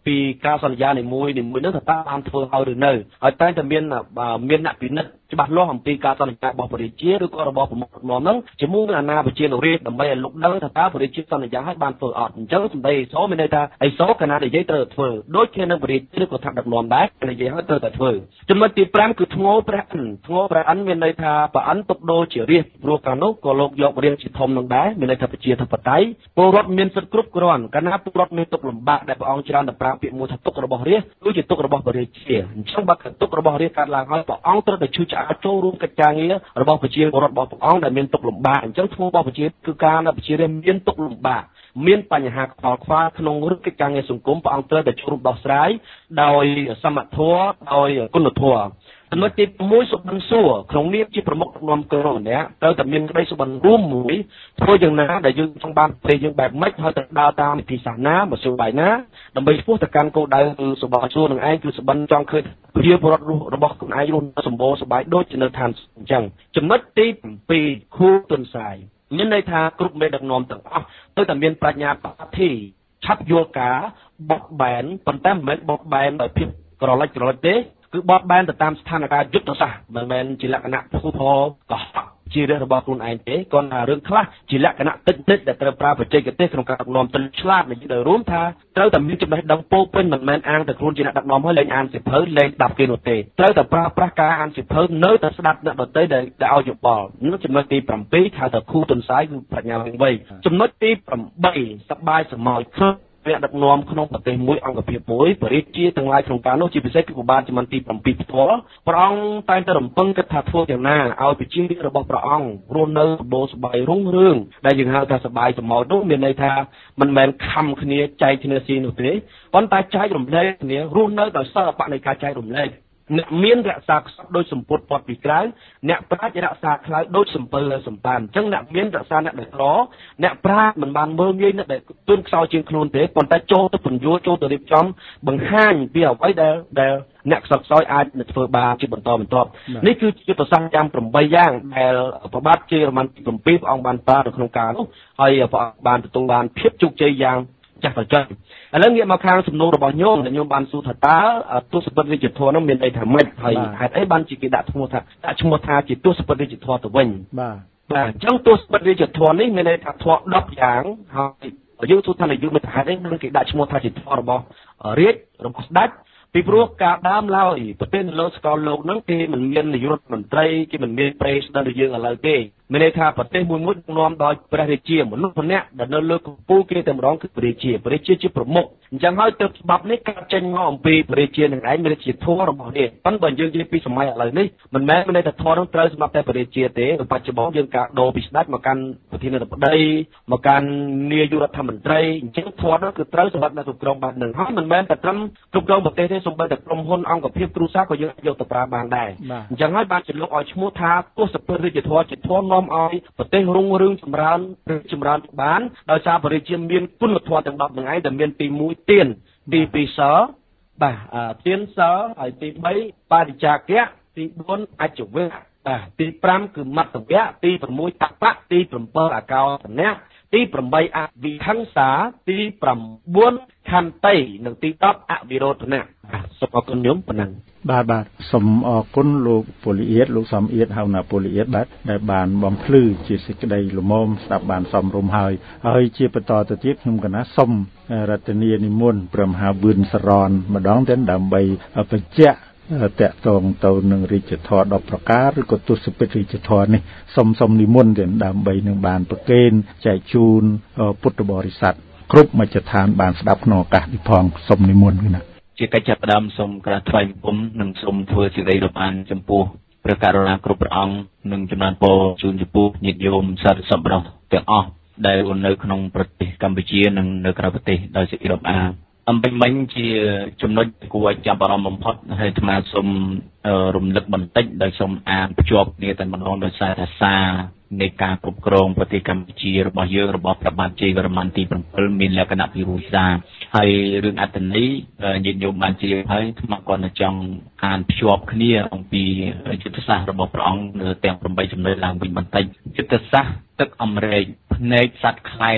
ពីការសន្យានីមួយនីមួយនោះថាតើបានធ្វើហើយឬនៅហើយតែតែមានមានអ្នកពិនិត្យច្បាស់លាស់អំពីការសន្យារបស់ប្រជាជាតិឬក៏របស់ប្រមុខដឹកនាំហ្នឹងជាមួយនឹងអាណាប្រជានុរាស្ត្រដើម្បីឲ្យលោកដឹងថាតើប្រជាជាតិសន្យាឲ្យបានធ្វើអត់អញ្ចឹងសម្ដីអេសូមានន័យថាអេសូកណានិយាយត្រូវធ្វើដូចគ្នានឹងប្រជាជាតិឬក៏ថាដឹកនាំដែរនិយាយឲ្យត្រូវតែធ្វើចំណុចទី5គឺធ្ងោព្រះអិនធ្ងោព្រះអិនមានន័យថាព្រះអិនទុកដូរជារាជព្រោះកាលនោះក៏លោកយករាជជាធំនឹងដែរមានន័យថាប្រជាធិបតេយ្យពលរដ្ឋមានសិទ្ធិគ្រប់គ្រាន់កាលណាពលរដ្ឋមានទុកលំបាកដែលព្រះអង្គច្រើនតែប្រើពាក្យមួយថាទុករបស់រាជគឺជាទុករបស់ប្រជាជាតិអញ្ចឹងបើទុករបស់រាជកាត់ឡើងហើយព្រះអង្គត្រូវតែជួយឆ្អាតចូលរួមកិច្ចការងាររបស់ប្រជាពលរដ្ឋរបស់ព្រះអង្គដែលមានទុកលំបាកអញ្ចឹងធ្ងោរបស់ប្រជាគឺការដែលប្រជារាស្ត្រមានទុកលំបាកមានបញ្ហាខ្វល់ខ្វាយក្នុងរឿងកិច្ចការងារសង្គមព្រះអង្គត្រូវតែចូលរួមដោះស្រាយដោយសមធម៌ដោយគុណធម៌ចំណុចទី6សុបិនសួរក្នុងនាមជាប្រមុខដឹកនាំក្រុមម្នាក់ត្រូវតែមានក្តីសុបិនរួមមួយធ្វើយ៉ាងណាដែលយើងចង់បានប្រទេសយើងបែបម៉េចហើយទៅដើរតាមវិធីសាស្ត្រណាមធ្យោបាយណាដើម្បីឆ្ពោះទៅកាន់គោលដៅគឺសុបិនសួរនឹងឯងគឺសុបិនចង់ឃើញប្រជាពលរដ្ឋរបស់ខ្លួនឯងរស់សម្បូរសប្បាយដូចជានៅឋានអញ្ចឹងចំណុចទី7ខួរទុនសាយមានន័យថាគ្រប់មេដឹកនាំទាំងអស់ត្រូវតែមានប្រាជ្ញាបាធីឆាប់យល់ការបត់បែនប៉ុន្តែមិនមែនបត់បែនដោយភាពក្រឡិចក្រឡិចទេគឺបត់បែនទៅតាមស្ថានភាពយុទ្ធសាស្ត្រមិនមែនជាលក្ខណៈភូផលកុហកជារឿងរបស់ខ្លួនឯងទេគ្រាន់តែរឿងខ្លះជាលក្ខណៈតិចតិចដែលត្រូវប្រើបច្ចេកទេសក្នុងការដឹកនាំទិនឆ្លាតនិយាយដោយរួមថាត្រូវតែមានចំណេះដឹងពោពេញមិនមែនអាងតែខ្លួនជាអ្នកដឹកនាំហើយលែងអានសៀវភៅលែងស្ដាប់គេនោះទេត្រូវតែប្រើប្រាស់ការអានសៀវភៅនៅតែស្ដាប់អ្នកដទៃដែលឲ្យយោបល់នោះចំណុចទី7ថាតើគូទុនសាយគឺប្រាជ្ញាវិញវៃចំណុចទី8សប្បាយសមោចគ្រាដឹកនាំក្នុងប្រទេសមួយអង្គភាពមួយបរិជាទាំងឡាយក្នុងការនោះជាពិសេសគឺពិបាលជំនាន់ទី7ផ្ទាល់ព្រះអង្គតែងតែរំពឹងគិតថាធ្វើយ៉ាងណាឲ្យប្រជារាស្ត្ររបស់ព្រះអង្គរស់នៅសម្បូរសប្បាយរុងរឿងដែលយើងហៅថាសប្បាយសមោចនោះមានន័យថាមិនមែនខំគ្នាចែកគ្នាស៊ីនោះទេប៉ុន្តែចែករំលែកគ្នារស់នៅដោយសិល្បៈនៃការចែករំលែកអ្នកមានរក្សាខ្សត់ដោយសម្ពុតព័ទ្ធពីក្រៅអ្នកប្រាជ្ញរក្សាខ្លៅដោយសម្ពើលើសម្បានអញ្ចឹងអ្នកមានរក្សាអ្នកដែលក្រអ្នកប្រាជ្ញមិនបានមើលងាយអ្នកដែលទន់ខ្សោយជាងខ្លួនទេប៉ុន្តែចូលទៅពន្យល់ចូលទៅរៀបចំបង្ហាញពីអ្វីដែលដែលអ្នកខ្សត់ខ្សោយអាចនឹងធ្វើបានជាបន្តបន្ទាប់នេះគឺយុទ្ធសាស្ត្រយ៉ាង8យ៉ាងដែលព្រះបាទជ័យវរ្ម័នទី7ព្រះអង្គបានប្រើនៅក្នុងការនោះហើយព្រះអង្គបានទទួលបានភាពជោគជ័យយ៉ាងចាស់ត្រចុះឥឡូវងាកមកខាងសំណួររបស់ញោមដែលញោមបានសួរថាតើទស្សពិតរាជធម៌នោះមានន័យថាម៉េចហើយហេតុអីបានជាគេដាក់ឈ្មោះថាដាក់ឈ្មោះថាជាទស្សពិតរាជធម៌ទៅវិញបាទបាទអញ្ចឹងទស្សពិតរាជធម៌នេះមានន័យថាធម៌10យ៉ាងហើយយើងសួរថានយោបាយហេតុអីនឹងគេដាក់ឈ្មោះថាជាធម៌របស់រាជរបស់ស្ដេចពីព្រោះការដើមឡើយប្រទេសនៅលើស្កលលោកហ្នឹងគេមិនមាននាយករដ្ឋមន្ត្រីគេមិនមានប្រេសិដេនដូចយើងឥឡូវទេមានន័យថាប្រទេសមួយមួយដឹកនាំដោយព្រះរាជាមនុស្សម្នាក់ដែលនៅលើកំពូលគេតែម្ដងគឺព្រះរាជាព្រះរាជាជាប្រមុខអញ្ចឹងហើយទើបច្បាប់នេះកើតចេញមកអំពីព្រះរាជានឹងឯងមានជាធម៌របស់នេះប៉ុន្តែបើយើងនិយាយពីសម័យឥឡូវនេះមិនមែនមានន័យថាធម៌នោះត្រូវសម្រាប់តែព្រះរាជាទេបច្ចុប្បន្នយើងការដូរពីស្ដេចមកកាន់ប្រធានាធិបតីមកកាន់នាយករដ្ឋមន្ត្រីអញ្ចឹងធម៌នោះគឺត្រូវសម្រាប់អ្នកគ្រប់គ្រងបែបហ្នឹងហើយមិនមែនតែត្រឹមគ្រប់គ្រងប្រទេសទេសូម្បីតែក្រុមហ៊ុនអង្គភាពគ្រួសារក៏យើងយកទៅប្រើបានដែរអញ្ចឹងហើយបានជាលោកឲ្យឈ្មោះថាទស្សពិតរាជធម៌ជាធម៌នាំឲ្យប្រទេសរុងរឿងចម្រើនចម្រើនបានដោយសារព្រះរាជាមានគុណធម៌ទាំង10ហ្នឹងឯងដែលមានទី1ទានទី2សិលបាទទានសិលហើយទី3បរិច្ចាគៈទី4អច្ចវៈបាទទី5គឺមត្តវៈទី6តបៈទី7អកោសនៈទី8អវិហង្សាទី9ខន្តីនិងទី10អវិរោធនៈសូមអរគុណញោមប៉ុណ្ណឹងបាទបាទសូមអរគុណលោកពលីអៀតលោកសំអៀតហៅណាពលីអៀតបាទដែលបានបំភ្លឺជាសេចក្តីលំមស្ដាប់បានសមរម្យហើយហើយជាបន្តទៅទៀតខ្ញុំកណាសូមរតនានិមន្តព្រះមហាវឿនសរណម្ដងទៀតដើម្បីបញ្ជាក់តកតងទៅនឹងរាជធម៌ដប់ប្រការឬក៏ទស្សពិតរាជធម៌នេះសូមសូមនិមន្តទៀតដើម្បីនឹងបានប្រកេនចែកជូនពុទ្ធបរិស័ទគ្រប់មជ្ឈដ្ឋានបានស្ដាប់ក្នុងឱកាសនេះផងសូមនិមន្តណាជាកិច្ចចាប់ផ្ដើមសូមក្រាបថ្វាយបង្គំនិងសូមធ្វើសេចក្តីរាប់អានចំពោះព្រះករុណាគ្រប់ព្រះអង្គនិងចំណានពរជូនចំពោះញាតិញោមសាធុសប្បុរសទាំងអស់ដែលនៅក្នុងប្រទេសកម្ពុជានិងនៅក្រៅប្រទេសដោយសេចក្តីរាប់អានអំបញ្ញមិញជាចំណុចគួរឲ្យចាប់អារម្មណ៍បំផុតហើយអាត្មាសូមរំលឹកបន្តិចដោយសូមអានភ្ជាប់គ្នាតែម្ដងដោយសារថាសារនៃការគ្រប់គ្រងប្រទេសកម្ពុជារបស់យើងរបស់ព្រះបាទជ័យវរ្ម័នទី7មានលក្ខណៈពិរោះសារហើយរឿងអត្ថន័យញាតិញោមបានជ្រាបហើយអាត្មាគាត់ចង់អានភ្ជាប់គ្នាអំពីយុទ្ធសាស្ត្ររបស់ព្រះអង្គទាំង8ចំណុចឡើងវិញបន្តិចយុទ្ធសាស្ត្រទឹកអមរែកភ្នែកសត្វខ្លែង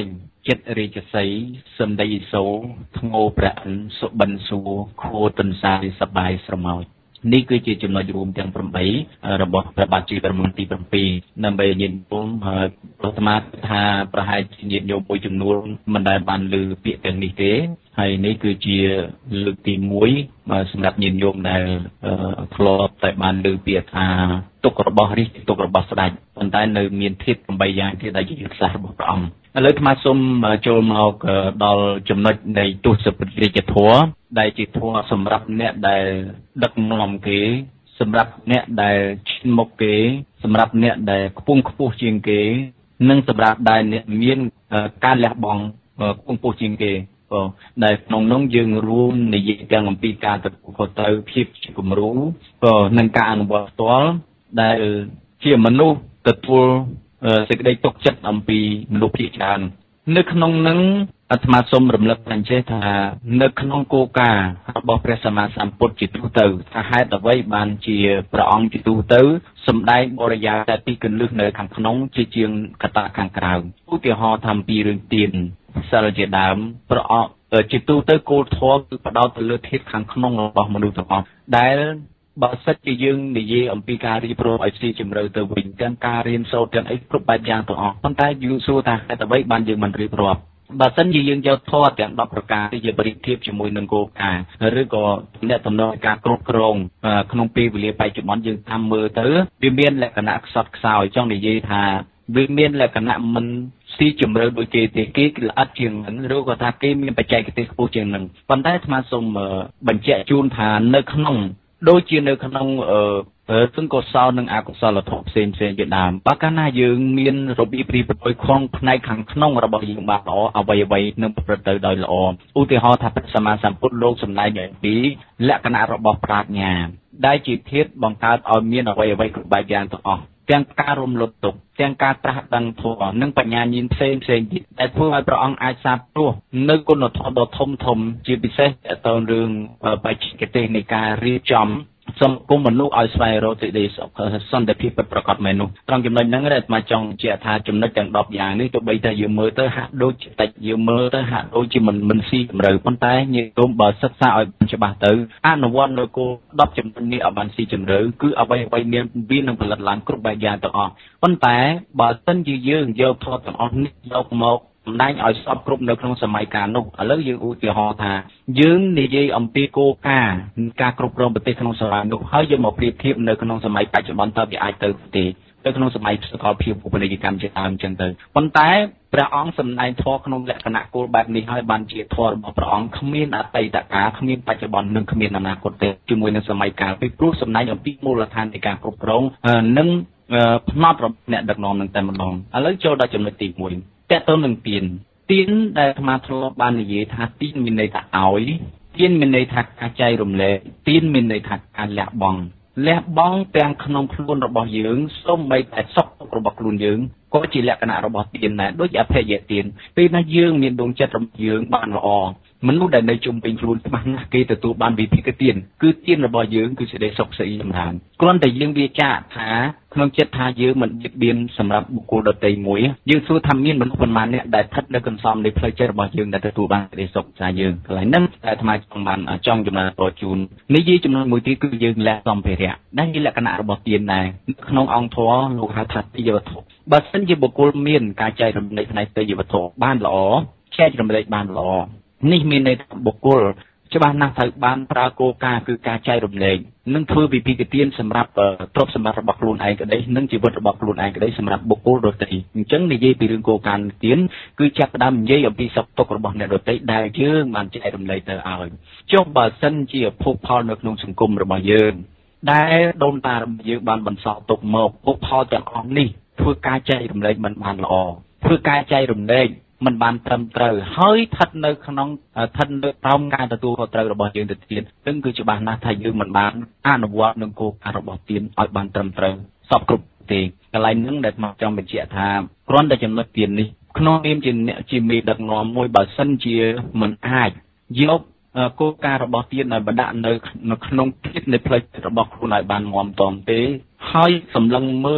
ចិត្តរាជសីសំដីសូធ្ងោព្រះអិនសុបិនសួរខួទន្សាយសបាយស្រមោចនេះគឺជាចំណុចរួមទាំងប្រាំបីរបស់ព្រះបាទជ័យវរ្ម័នទីbảyដើម្បីញាតិញោមប្រថ្មាថាប្រហែលជាញាតិញោមមួយចំនួនមិនដែលបានឮពាក្យទាំងនេះទេហើយនេះគឺជាលើកទីមួយសម្រាប់ញាតិញោមដែលធ្លាប់តែបានឮពាក្យថាទុករបស់រាជទុករបស់ស្ដេចប៉ុន្តែនៅមានធាតុប្រាំបីយ៉ាងទៀតដែលជាយុទ្ធសាស្ត្ររបស់ព្រះអង្គឥឡូវខ្ញុំសូមចូលមកដល់ចំណុចនៃទស្សនវិជ្ជារាជធម៌ដែលជាធម៌សម្រាប់អ្នកដែលដឹកនាំគេសម្រាប់អ្នកដែលឈានមុខគេសម្រាប់អ្នកដែលខ្ពង់ខ្ពស់ជាងគេនិងសម្រាប់ដែលអ្នកមានការលះបង់ខ្ពង់ខ្ពស់ជាងគេបាទដែលក្នុងនោះយើងរួមនិយាយទាំងអំពីការទទួលខុសត្រូវភាពជាគំរូបាទនិងការអនុវត្តផ្ទាល់ដែលជាមនុស្សទទួលសេចក្តីទុកចិត្តអំពីមនុស្សភាគច្រើននៅក្នុងនឹងអាត្មាសូមរំលឹកបញ្ជាក់ថានៅក្នុងគោលការណ៍របស់ព្រះសម្មាសម្ពុទ្ធជាទូទៅថាហេតុអ្វីបានជាព្រះអង្គជាទូទៅសម្ដែងបរិយាតែពីកន្លឹះនៅខាងក្នុងជាជាងកតាខាងក្រៅឧទាហរណ៍ថាពីរឿងទានសិលជាដើមព្រះអង្គជាទូទៅគោលធម៌គឺផ្ដោតទៅលើធាតុខាងក្នុងរបស់មនុស្សទាំងអស់ដែលបើសិនជាយើងនិយាយអំពីការរៀបរាប់ឲ្យស៊ីជម្រៅទៅវិញទាំងការរៀនសូត្រទាំងអីគ្រប់បែបយ៉ាងទាំងអស់ប៉ុន្តែយើងសួរថាហេតុអ្វីបានយើងមិនរៀបរាប់បើសិនជាយើងយកធម៌ទាំងដប់ប្រការទៅជាប្រៀបធៀបជាមួយនឹងគោលការណ៍ឬក៏អ្នកតំណងការគ្រប់គ្រងក្នុងពេលវេលាបច្ចុប្បន្នយើងតាមមើលទៅវាមានលក្ខណៈខ្សត់ខ្សោយចង់និយាយថាវាមានលក្ខណៈមិនស៊ីជម្រៅដូចគេទេគេគឺល្អិតជាងនឹងឬក៏ថាគេមានបច្ចេកទេសខ្ពស់ជាងនឹងប៉ុន្តែអាត្មាសូមបញ្ជាក់ជូនថានៅក្នុងដូចជានៅក្នុងអឺទាំងកុសលនិងអកុសលធម៌ផ្សេងផ្សេងជាដើមបើកាលណាយើងមានរបៀបរៀបរយខំផ្នែកខាងក្នុងរបស់យើងបានល្អអ្វីអ្វីនឹងប្រព្រឹត្តទៅដោយល្អឧទាហរណ៍ថាព្រះសម្មាសម្ពុទ្ធលោកសម្ដែងអំពីលក្ខណៈរបស់ប្រាជ្ញាដែលជាធាតុបង្កើតឲ្យមានអ្វីអ្វីគ្រប់បែបយ៉ាងទាំងអស់ទាំងការរំលត់ទុកទាំងការត្រាស់ដឹងធម៌និងបញ្ញាញាណផ្សេងផ្សេងទៀតដែលធ្វើឲ្យព្រះអង្គអាចសាទរនៅគុណធម៌ដ៏ធំធំជាពិសេសទៅរឿងបច្ចេកទេសនៃការរៀបចំសង្គមមនុស្សឲ្យស្វែងរកសេចក្តីសុខសន្តិភាពពិតប្រាកដមែននោះត្រង់ចំណុចហ្នឹងអាត្មាចង់ជាថាចំណុចទាំងដប់យ៉ាងនេះទោះបីតែយើងមើលទៅហាក់ដូចជាតិចយើងមើលទៅហាក់ដូចជាមិនមិនស៊ីជម្រៅប៉ុន្តែញាតិញោមបើសិក្សាឲ្យច្បាស់ទៅអនុវត្តនៅគោលដប់ចំណុចនេះឲ្យបានស៊ីជម្រៅគឺអ្វីអ្វីមានវានឹងផលិតឡើងគ្រប់បែបយ៉ាងទាំងអស់ប៉ុន្តែបើសិនជាយើងយកធម៌ទាំងអស់នេះយកមកសម្ដែងឲ្យសពគ្រប់នៅក្នុងសម័យកាលនោះឥឡូវយើងឧទាហរណ៍ថាយើងនិយាយអំពីគោលការណ៍ការគ្រប់គ្រងប្រទេសក្នុងសម័យនោះហើយយកមកប្រៀបធៀបនៅក្នុងសម័យបច្ចុប្បន្នតើវាអាចទៅទេនៅក្នុងសម័យសកលភាពឧបនីយកម្មជាដើមអញ្ចឹងទៅប៉ុន្តែព្រះអង្គសម្ដែងធម៌ក្នុងលក្ខណៈគោលបែបនេះហើយបានជាធម៌របស់ព្រះអង្គគ្មានអតីតកាលគ្មានបច្ចុប្បន្ននិងគ្មានអនាគតទេជាមួយនឹងសម័យកាលពីព្រោះសម្ដែងអំពីមូលដ្ឋាននៃការគ្រប់គ្រងនិងផ្នត់របស់អ្នកដឹកនាំនឹងតែម្ដងឥឡូវចូលដល់ចំណុចទីមួយតើតើនឹងទានទានដែលអាត្មាធ្លាប់បាននិយាយថាទានមានន័យថាឲ្យទានមានន័យថាការចែករំលែកទានមានន័យថាការលះបង់លះបង់ទាំងក្នុងខ្លួនរបស់យើងសូម្បីតែសុខទុក្ខរបស់ខ្លួនយើងក៏ជាលក្ខណៈរបស់ទានដែរដូចអភយទានពេលណាយើងមានដួងចិត្តរបស់យើងបានល្អមនុស្សដែលនៅជុំវិញខ្លួនច្បាស់ណាស់គេទទួលបានវិភាគទានគឺទានរបស់យើងគឺសេចក្តីសុខស្អីចម្រើនគ្រាន់តែយើងវាចាក់ថាក្នុងចិត្តថាយើងមិនបៀតបៀនសម្រាប់បុគ្គលដទៃមួយយើងសួរថាមានមនុស្សប៉ុន្មានអ្នកដែលស្ថិតនៅកន្សំនៃផ្លូវចិត្តរបស់យើងដែលទទួលបានសេចក្តីសុខថាយើងកន្លែងហ្នឹងតែអាត្មាចង់បានចង់ចំណែកតជូននិយាយចំណុចមួយទៀតគឺយើងលះសម្ភារៈដែលជាលក្ខណៈរបស់ទានដែរក្នុងអង្គធម៌លោកហៅថាទាយវត្ថុបើសិនជាបុគ្គលមានការចែករំលែកផ្នែកទាយវត្ថុបានល្អចែករំលែកបានល្អនេះមានន័យថាបុគ្គលច្បាស់ណាស់ត្រូវបានប្រើគោលការណ៍គឺការចែករំលែកនិងធ្វើវិភាគទានសម្រាប់ទ្រព្យសម្បត្តិរបស់ខ្លួនឯងក្តីនិងជីវិតរបស់ខ្លួនឯងក្តីសម្រាប់បុគ្គលដទៃអញ្ចឹងនិយាយពីរឿងគោលការណ៍ទានគឺចាប់ផ្ដើមនិយាយអំពីសុខទុក្ខរបស់អ្នកដទៃដែលយើងបានចែករំលែកទៅឲ្យចុះបើសិនជាភោគផលនៅក្នុងសង្គមរបស់យើងដែលដូនតារបស់យើងបានបន្សល់ទុកមកភោគផលទាំងអស់នេះធ្វើការចែករំលែកមិនបានល្អធ្វើការចែករំលែកមិនបានត្រឹមត្រូវហើយស្ថិតនៅក្នុងស្ថិតនៅក្រោមការទទួលខុសត្រូវរបស់យើងទៅទៀតនឹងគឺច្បាស់ណាស់ថាយើងមិនបានអនុវត្តនឹងគោលការណ៍របស់ទានឲ្យបានត្រឹមត្រូវសពគ្រប់ទេកន្លែងហ្នឹងដែលមកចង់បញ្ជាក់ថាគ្រាន់តែចំណុចទាននេះក្នុងនាមជាអ្នកជាមេដឹកនាំមួយបើសិនជាមិនអាចយកគោលការណ៍របស់ទានឲ្យបដាក់នៅនៅក្នុងភាពនៃផ្លូវរបស់ខ្លួនឲ្យបានងំតមទេហើយសម្លឹងមើល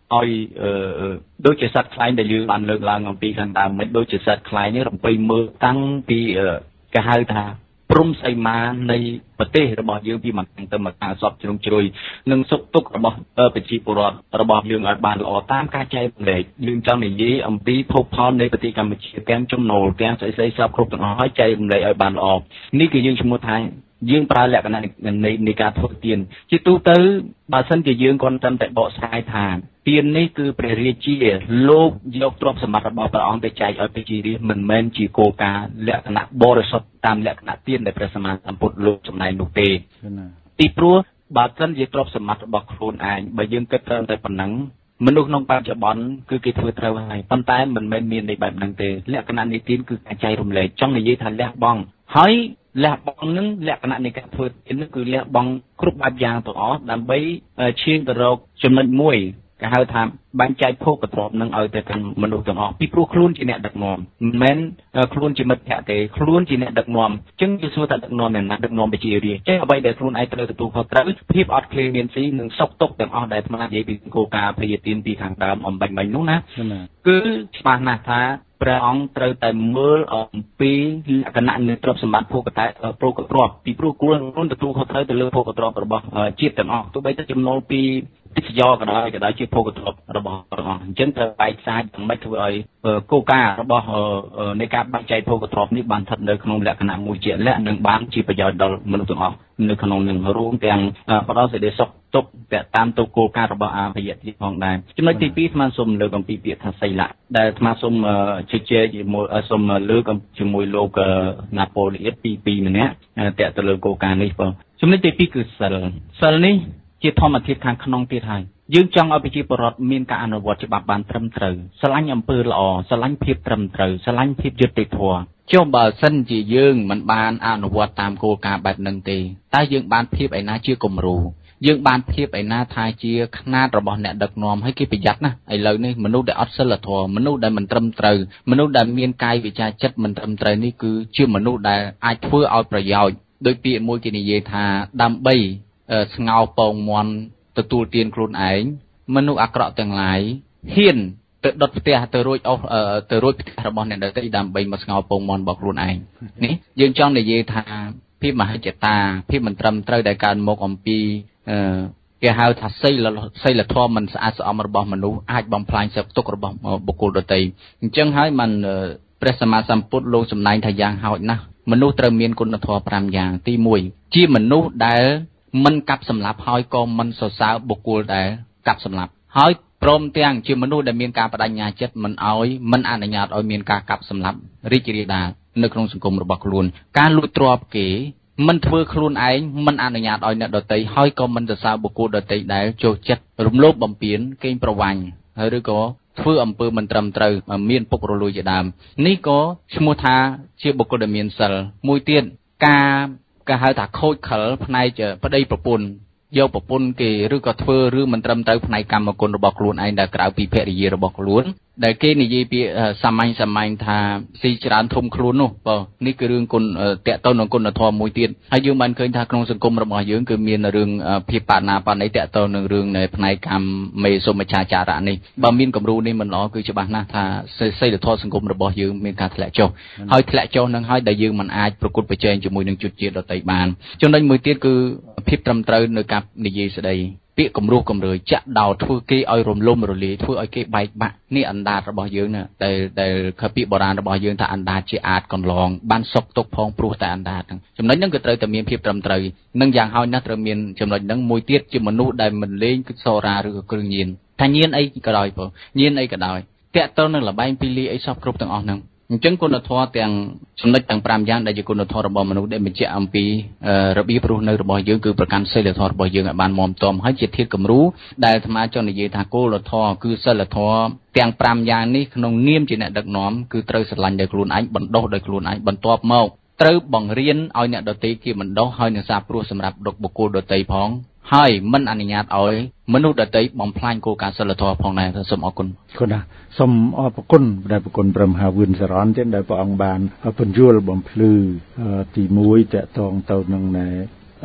ឲ្យដូចជាសត្វខ្លែងដែលយើងបានលើកឡើងអំពីខាងដើមមិនដូចជាសត្វខ្លែងនេះរំពេញមើលតាំងពីគេហៅថាព្រំសីមានៃប្រទេសរបស់យើងពីមួយខាងទៅមួយខាងសពជ្រុងជ្រោយនិងសុខទុក្ខរបស់ប្រជាពលរដ្ឋរបស់យើងឲ្យបានល្អតាមការចែករំលែកយើងចង់និយាយអំពីភោគផលនៃប្រទេសកម្ពុជាទាំងចំណូលទាំងស្អីស្អីសពគ្រប់ទាំងអស់ឲ្យចែករំលែកឲ្យបានល្អនេះគឺយើងឈ្មោះថាយើងប្រើលក្ខណៈនៃនៃការធ្វើទានជាទូទៅបើសិនជាយើងគាត់ត្រឹមតែបកស្រាយថាទាននេះគឺព្រះរាជាលោកយកទ្រព្យសម្បត្តិរបស់ព្រះអង្គទៅចែកឲ្យប្រជារាស្ត្រមិនមែនជាគោលការណ៍លក្ខណៈបរិសុទ្ធតាមលក្ខណៈទានដែលព្រះសម្មាសម្ពុទ្ធលោកចំណែងនោះទេទីព្រោះបើសិនជាទ្រព្យសម្បត្តិរបស់ខ្លួនឯងបើយើងគិតត្រឹមតែប៉ុណ្ណឹងមនុស្សក្នុងបច្ចុប្បន្នគឺគេធ្វើត្រូវហើយប៉ុន្តែមិនមែនមានន័យបែបហ្នឹងទេលក្ខណៈនៃទានគឺការចែករំលែកចង់និយាយថាលះបង់ហើយលះបង់នឹងលក្ខណៈនៃការធ្វើទាននឹងគឺលះបង់គ្រប់បែបយ៉ាងទាំងអស់ដើម្បីឈានទៅរកចំណុចមួយគេហៅថាបែងចែកភោគទ្រព្យនឹងឲ្យទៅកាន់មនុស្សទាំងអស់ពីព្រោះខ្លួនជាអ្នកដឹកនាំមិនមែនខ្លួនជាមិត្តភក្តិទេខ្លួនជាអ្នកដឹកនាំអញ្ចឹងគឺសួរថាដឹកនាំអ្នកណាដឹកនាំប្រជារាស្ត្រចេះអ្វីដែលខ្លួនឯងត្រូវទទួលខុសត្រូវភាពអត់ឃ្លានមានស៊ីនិងសុខទុក្ខទាំងអស់ដែលអាត្មានិយាយពីគោលការណ៍ភ័យទានពីខាងដើមអំបញ្ញមិញនោះណាគឺច្បាស់ណាស់ថាព្រះអង្គត្រូវតែមើលអំពីលក្ខណៈនៃទ្រព្យសម្បត្តិភោគតែភោគទ្រព្យពីព្រោះខ្លួនខ្លួនទទួលខុសត្រូវទៅលើភោគទ្រព្យរបស់ជាតិទាំងអស់ទោះបីតែចំណូលពីទេសចរក៏ដោយក៏ដោយជាភោគទ្រព្យរបស់ព្រះអង្គអញ្ចឹងត្រូវបែកផ្សាយដើម្បីធ្វើឲ្យគោលការណ៍របស់នៃការបែងចែកភោគទ្រព្យនេះបានស្ថិតនៅក្នុងលក្ខណៈមួយជាក់លាក់និងបានជាប្រយោជន៍ដល់មនុស្សទាំងអស់នៅក្នុងនឹងរួមទាំងផ្ដល់សេចក្តីសុខទុក្ខតាមទៅគោលការណ៍របស់អភិយតិផងដែរចំណុចទីពីរស្មានសូមលើកអំពីពាក្យថាសីលៈដែលស្មានសូមជជែកជាមួយសូមលើកជាមួយលោកណាប៉ូលីអ៊ីតពីពីម្នាក់តេតទៅលើគោលការណ៍នេះបងចំណុចទីពីរគឺសិលសិលនេះជាធម្មជាតិខាងក្នុងទៀតហើយយើងចង់ឲ្យប្រជាពលរដ្ឋមានការអនុវត្តច្បាប់បានត្រឹមត្រូវស្រឡាញ់អំពើល្អស្រឡាញ់ភាពត្រឹមត្រូវស្រឡាញ់ភាពយុត្តិធម៌ចុះបើសិនជាយើងមិនបានអនុវត្តតាមគោលការណ៍បែបហ្នឹងទេតើយើងបានភាពឯណាជាគំរូយើងបានភាពឯណាថាជាຂ្នាតរបស់អ្នកដឹកនាំឲ្យគេប្រយ័ត្នណាឥឡូវនេះមនុស្សដែលអត់សិលធម៌មនុស្សដែលមិនត្រឹមត្រូវមនុស្សដែលមានកាយវិការចិត្តមិនត្រឹមត្រូវនេះគឺជាមនុស្សដែលអាចធ្វើឲ្យប្រយោជន៍ដោយពាក្យមួយគេនិយាយថាដើម្បីស្ងោពងមន់ទទួលទានខ្លួនឯងមនុស្សអាក្រក់ទាំងឡាយហ៊ានទៅដុតផ្ទះទៅរួចអស់ទៅរួចផ្ទះរបស់អ្នកដទៃដើម្បីមកស្ងោពងមន់របស់ខ្លួនឯងនេះយើងចង់និយាយថាភាពមហិច្ឆតាភាពមិនត្រឹមត្រូវដែលកើតមកអំពីគេហៅថាសីលសីលធម៌មិនស្អាតស្អំរបស់មនុស្សអាចបំផ្លាញសុខទុក្ខរបស់បុគ្គលដទៃអញ្ចឹងហើយมันព្រះសម្មាសម្ពុទ្ធលោកសម្ដែងថាយ៉ាងហោចណាស់មនុស្សត្រូវមានគុណធម៌ប្រាំយ៉ាងទីមួយជាមនុស្សដែលមិនកាប់សម្លាប់ហើយក៏មិនសរសើរបុគ្គលដែលកាប់សម្លាប់ហើយព្រមទាំងជាមនុស្សដែលមានការបដិញ្ញាចិត្តមិនអោយមិនអនុញ្ញាតឲ្យមានការកាប់សម្លាប់រីករាលដាលនៅក្នុងសង្គមរបស់ខ្លួនការលួចទ្រព្យគេមិនធ្វើខ្លួនឯងមិនអនុញ្ញាតឲ្យអ្នកដទៃហើយក៏មិនសរសើរបុគ្គលដទៃដែលចូលចិត្តរំលោភបំពានកេងប្រវ័ញ្ចហើយឬក៏ធ្វើអំពើមិនត្រឹមត្រូវមានពុករលួយជាដើមនេះក៏ឈ្មោះថាជាបុគ្គលដែលមានសិលមួយទៀតការគេហៅថាខូចខលផ្នែកប្តីប្រពន្ធយកប្រពន្ធគេឬក៏ធ្វើរឿងមិនត្រឹមត្រូវផ្នែកកម្មគុណរបស់ខ្លួនឯងដែលក្រៅពីភរិយារបស់ខ្លួនដែលគេនិយាយពីសាមញ្ញសាមញ្ញថាស៊ីច្រើនធំខ្លួននោះបើនេះគឺរឿងគុណតកតនឹងគុណធម៌មួយទៀតហើយយើងបានឃើញថាក្នុងសង្គមរបស់យើងគឺមានរឿងភាពបាណាបានីតកតនឹងរឿងនៃផ្នែកកម្មមេសុមិច្ឆាចារៈនេះបើមានគំរូនេះមិនល្អគឺច្បាស់ណាស់ថាសីលធម៌សង្គមរបស់យើងមានការធ្លាក់ចុះហើយធ្លាក់ចុះនឹងហើយដែលយើងមិនអាចប្រកួតប្រជែងជាមួយនឹងជនជាតិដទៃបានចំណុចមួយទៀតគឺភាពត្រឹមត្រូវនៅការនិយាយស្ដីពាក្យគំរោះគំរើយចាក់ដោតធ្វើគេឲ្យរំលំរលាយធ្វើឲ្យគេបែកបាក់នេះអណ្ដាតរបស់យើងណាដែលដែលខពាក្យបុរាណរបស់យើងថាអណ្ដាតជាអាចកន្លងបានសុកទុកផងព្រោះតែអណ្ដាតហ្នឹងចំណុចហ្នឹងគឺត្រូវតែមានភាពត្រឹមត្រូវនឹងយ៉ាងហោចណាស់ត្រូវមានចំណុចហ្នឹងមួយទៀតជាមនុស្សដែលមិនលេងគឺសូរ៉ាឬក៏គ្រឿងញៀនថាញៀនអីក៏ដោយបងញៀនអីក៏ដោយតាក់ទងនឹងលបែងពីលីអីសពគ្រប់ទាំងអស់ហ្នឹងអញ្ចឹងគុណធម៌ទាំងចំណុចទាំងប្រាំយ៉ាងដែលជាគុណធម៌របស់មនុស្សដែលបញ្ជាក់អំពីរបៀបរស់នៅរបស់យើងគឺប្រកាន់សីលធម៌របស់យើងឲ្យបានមាំទាំហើយជាធាតុគំរូដែលអាត្មាចង់និយាយថាគោលធម៌គឺសីលធម៌ទាំងប្រាំយ៉ាងនេះក្នុងនាមជាអ្នកដឹកនាំគឺត្រូវស្រឡាញ់ដោយខ្លួនឯងបណ្ដុះដោយខ្លួនឯងបន្ទាប់មកត្រូវបង្រៀនឲ្យអ្នកដទៃគេបណ្ដុះហើយនឹងសាព្រោះសម្រាប់បុគ្គលដទៃផងហើយមិនអនុញ្ញាតឲ្យមនុស្សដទៃបំផ្លាញគោលការណ៍សីលធម៌ផងដែរសូមអរគុណគុណណាសូមអរគុណព្រះប្រគុណព្រះមហាវឿនសរនទៀតដែលព្រះអង្គបានពន្យល់បំភ្លឺទីមួយតកតងទៅនឹង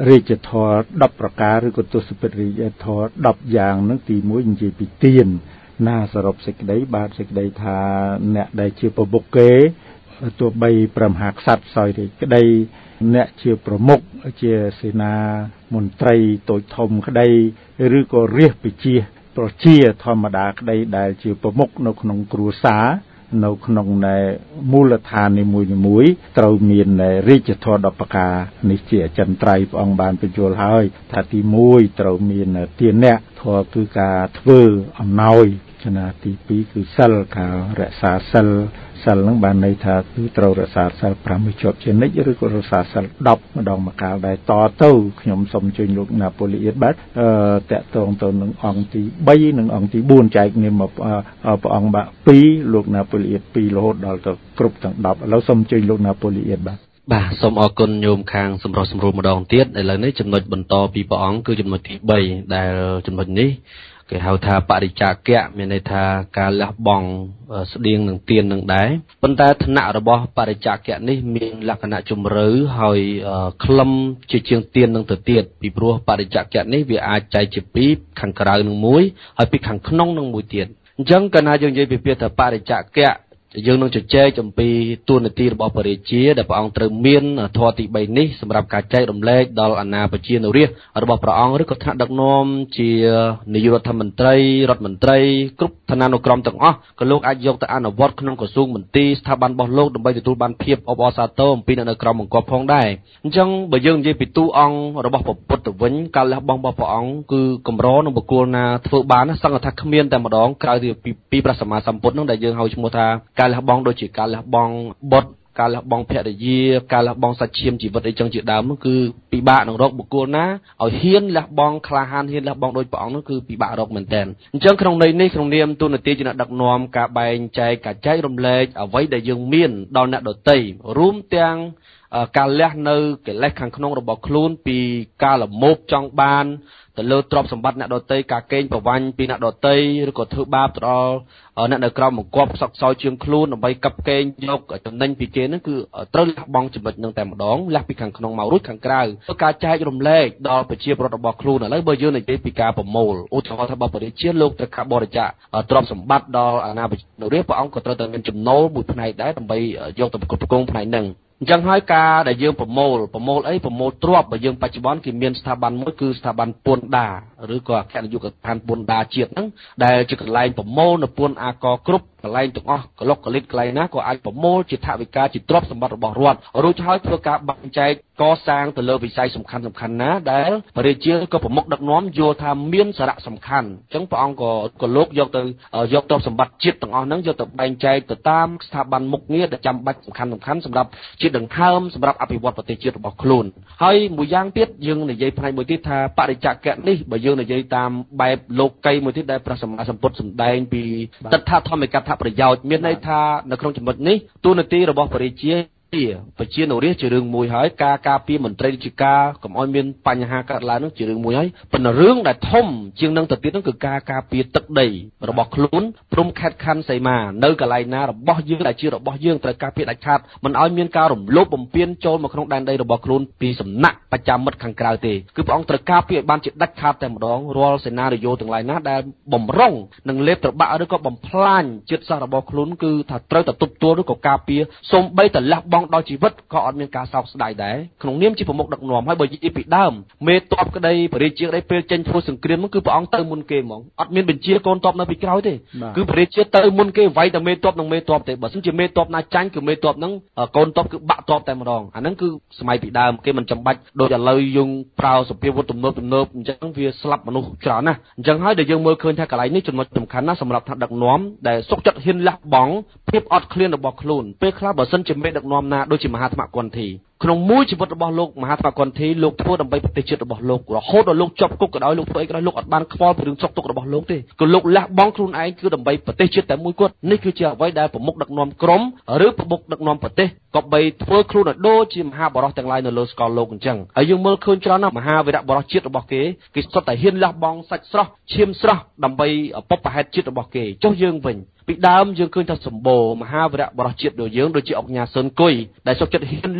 រាជធម៌ដប់ប្រការឬក៏ទស្សពិតរាជធម៌ដប់យ៉ាងហ្នឹងទីមួយនិយាយពីទានណាសរុបសេចក្តីបាទសេចក្តីថាអ្នកដែលជាប្រមុខគេទោះបីព្រះមហាក្សត្រសោយរាជក្តីអ្នកជាប្រមុខជាសេនាមន្ត្រីតូចធំក្តីឬក៏រាជពិជាប្រជាធម្មតាក្តីដែលជាប្រមុខនៅក្នុងគ្រួសារនៅក្នុងនៃមូលដ្ឋាននីមួយៗត្រូវមានរាជធម៌ដប់ប្រការនេះជាអចិន្ត្រៃយ៍ព្រះអង្គបានបញ្យល់ហើយថាទីមួយត្រូវមានទានៈធម៌គឺការធ្វើអំណោយចំណាទីពីរគឺសិលការរក្សាសិលសិលនឹងបានន័យថាគឺត្រូវរក្សាសិលប្រាំឲ្យជាប់ជានិច្ចឬក៏រក្សាសិលដប់ម្ដងម្កាលដែរតទៅខ្ញុំសូមជើញលោកណាប៉ូលីអៀតបាទអឺតកតងទៅនឹងអង្គទី3និងអង្គទី4ចែកគ្នាមកព្រះអង្គបាក់ពីរលោកណាប៉ូលីអៀតពីររហូតដល់ទៅគ្រប់ទាំងដប់ឥឡូវសូមជើញលោកណាប៉ូលីអៀតបាទបាទសូមអរគុណញោមខាងសម្រុះសម្រួលម្ដងទៀតឥឡូវនេះចំណុចបន្តពីព្រះអង្គគឺចំណុចទី3ដែលចំណុចនេះគេហៅថាបរិច្ចាគៈមានន័យថាការលះបង់ស្តៀងនឹងទាននឹងដែរប៉ុន្តែឋានៈរបស់បរិច្ចាគៈនេះមានលក្ខណៈជំរឿហើយខ្លឹមជាជាងទាននឹងទៅទៀតពីព្រោះបរិច្ចាគៈនេះវាអាចចែកជាពីរខាងក្រៅនឹងមួយហើយពីខាងក្នុងនឹងមួយទៀតអញ្ចឹងកាលណាយើងនិយាយពីពាក្យថាបរិច្ចាគៈយើងនឹងជជែកអំពីទួនាទីរបស់ព្រះរាជាដែលព្រះអង្គត្រូវមានធម៌ទី3នេះសម្រាប់ការចែករំលែកដល់អាណាប្រជានុរាស្ត្ររបស់ព្រះអង្គឬក៏ថ្នាក់ដឹកនាំជានាយករដ្ឋមន្ត្រីរដ្ឋមន្ត្រីគ្រប់ឋានានុក្រមទាំងអស់ក៏លោកអាចយកទៅអនុវត្តក្នុងក្រសួងមន្ទីរស្ថាប័នរបស់លោកដើម្បីទទួលបានភាពអបអរសាទរអំពីអ្នកនៅក្រមបង្គាប់ផងដែរអញ្ចឹងបើយើងនិយាយពីតួអង្គរបស់ព្រះពុទ្ធទៅវិញការលះបង់របស់ព្រះអង្គគឺកម្រនឹងបុគ្គលណាធ្វើបានសង្ឃថាគ្មានតែម្ដងក្រៅពីពីព្រះសម្មាសម្ពុទ្ធនឹងដែលយើងហៅឈ្មោះថាការលះបង់ដូចជាការលះបង់បុត្រការលះបង់ភរិយាការលះបង់សាច់ឈាមជីវិតអីចឹងជាដើមនោះគឺពិបាកនឹងរកបុគ្គលណាឲ្យហ៊ានលះបង់ក្លាហានហ៊ានលះបង់ដោយព្រះអង្គនោះគឺពិបាករកមែនទែនអញ្ចឹងក្នុងន័យនេះក្នុងនាមទូនាទីជាអ្នកដឹកនាំការបែងចែកការចែករំលែកអ្វីដែលយើងមានដល់អ្នកដទៃរួមទាំងការលះនៅកិលេសខាងក្នុងរបស់ខ្លួនពីការលមោបចង់បានទៅលើទ្រព្យសម្បត្តិអ្នកដទៃការកេងប្រវ័ញ្ចពីអ្នកដទៃឬក៏ធ្វើបាបទៅដល់អ្នកនៅក្រៅបង្គាប់ខ្សត់ខ្សោយជាងខ្លួនដើម្បីកាប់កេងយកចំណេញពីគេហ្នឹងគឺត្រូវលះបង់ចំណុចហ្នឹងតែម្ដងលះពីខាងក្នុងមករួចខាងក្រៅធ្វើការចែករំលែកដល់ប្រជាពលរដ្ឋរបស់ខ្លួនឥឡូវបើយើងនិយាយពីការប្រមូលឧទាហរណ៍ថាបើប្រជាជាតិលោកត្រូវការបរិច្ចាគទ្រព្យសម្បត្តិដល់អាណាប្រជានុរាស្ត្រព្រះអង្គក៏ត្រូវតែមានចំណូលមួយផ្នែកដែរដើម្បីយកទៅគ្រប់គ្រងផ្នែកហ្នឹងអញ្ចឹងហើយការដែលយើងប្រមូលប្រមូលអីប្រមូលទ្រព្យបើយើងបច្ចុប្បន្នគេមានស្ថាប័នមួយគឺស្ថាប័នពន្ធដារឬក៏អគ្គនាយកដ្ឋានពន្ធដារជាតិហ្នឹងដែលជាកន្លែងប្រមូលនៅពន្ធអាករគ្រប់កន្លែងទាំងអស់ក្លុកកលិតកន្លែងណាក៏អាចប្រមូលជាថវិកាជាទ្រព្យសម្បត្តិរបស់រដ្ឋរួចហើយធ្វើការបែងចែកកសាងទៅលើវិស័យសំខាន់សំខាន់ណាដែលព្រះរាជាក៏ប្រមុខដឹកនាំយល់ថាមានសារៈសំខាន់អញ្ចឹងព្រះអង្គក៏ក៏លោកយកទៅយកទ្រព្យសម្បត្តិជាតិទាំងអស់ហ្នឹងយកទៅបែងចែកទៅតាមស្ថាប័នមុខងារដែលចាំបាច់សំខាន់សំខាន់សម្រាប់ជាតិដង្ហើមសម្រាប់អភិវឌ្ឍប្រទេសជាតិរបស់ខ្លួនហើយមួយយ៉ាងទៀតយើងនិយាយផ្នែកមួយទៀតថាបរិច្ចាគៈនេះបើយើងនិយាយតាមបែបលោកីមួយទៀតដែលព្រះសម្មាសម្ពុទ្ធសម្ដែងពីទិដ្ឋធម្មិកថាប្រយោជន៍មានន័យថានៅក្នុងចំណុចនេះទូនាទីរបស់ព្រះរាជាប្រជានុរាស្ត្រជារឿងមួយហើយការការពារមន្ត្រីរាជការកុំឲ្យមានបញ្ហាកើតឡើងនោះជារឿងមួយហើយប៉ុន្តែរឿងដែលធំជាងនឹងទៅទៀតនោះគឺការការពារទឹកដីរបស់ខ្លួនព្រំខេត្តខណ្ឌសីមានៅកន្លែងណារបស់យើងដែលជារបស់យើងត្រូវការពារដាច់ខាតមិនឲ្យមានការរំលោភបំពានចូលមកក្នុងដែនដីរបស់ខ្លួនពីសំណាក់បច្ចាមិត្តខាងក្រៅទេគឺព្រះអង្គត្រូវការពារឲ្យបានជាដាច់ខាតតែម្ដងរាល់សេនានយោទាំងឡាយណាដែលបំរុងនិងលេបត្របាក់ឬក៏បំផ្លាញជាតិសាសន៍របស់ខ្លួនគឺថាត្រូវតែទប់ទល់ឬក៏ការពារសូម្បីតែលះបង់ដល់ជីវិតក៏អត់មានការសោកស្ដាយដែរក្នុងនាមជាប្រមុខដឹកនាំហើយបើនិយាយពីដើមមេទ័ពក្តីព្រះរាជាក្តីពេលចេញធ្វើសង្គ្រាមគឺព្រះអង្គទៅមុនគេហ្មងអត់មានបញ្ជាកូនទ័ពនៅពីក្រោយទេគឺព្រះរាជាទៅមុនគេវាយតែមេទ័ពនិងមេទ័ពទេបើមិនជាមេទ័ពណាចាញ់គឺមេទ័ពហ្នឹងកូនទ័ពគឺបាក់ទ័ពតែម្ដងអាហ្នឹងគឺសម័យពីដើមគេមិនចាំបាច់ដូចឥឡូវយើងប្រើសភាវុធទំនើបទំនើបអញ្ចឹងវាស្លាប់មនុស្សច្រើនណាស់អញ្ចឹងហើយដែលយើងមើលឃើញថាកន្លែងនេះចំណុចសំខាន់ណាស់សម្រាប់ថាដឹកនាំដែលសុខចិត្តហ៊ានលះបង់ភាពអត់ឃ្លានរបស់ខ្លួនពេលខ្លះបើសិនជាមេដឹកនាំណាដូចជាមហាអាត្មគន្ធីក្នុងមួយជីវិតរបស់លោកមហាអាត្មគន្ធីលោកធ្វើដើម្បីប្រទេសជាតិរបស់លោករហូតដល់លោកជាប់គុកក៏ដោយលោកធ្វើអីក៏ដោយលោកអត់បានខ្វល់ពីរឿងសុខទុក្ខរបស់លោកទេក៏លោកលះបង់ខ្លួនឯងគឺដើម្បីប្រទេសជាតិតែមួយគត់នេះគឺជាអ្វីដែលប្រមុខដឹកនាំក្រុមឬប្រមុខដឹកនាំប្រទេសក៏បីធ្វើខ្លួនឲ្យដូចជាមហាបរោះទាំងឡាយនៅលើស្កលលោកអញ្ចឹងហើយយើងមើលឃើញច្រើនណាស់មហាវីរៈបរោះជាតិរបស់គេគេសុទ្ធតែហ៊ានលះបង់សាច់ស្រស់ឈាមស្រស់ដើម្បីពុបប្រហែតជាតិរបស់គេចុះយើងវិញពីដើមយើងឃើញថាសម្បូរមហាវីរៈបរោះជាតិដូចយើងដូចជាអង្គញាស៊ុនគុយដែលសុខចិត្តហ៊ានលះបង់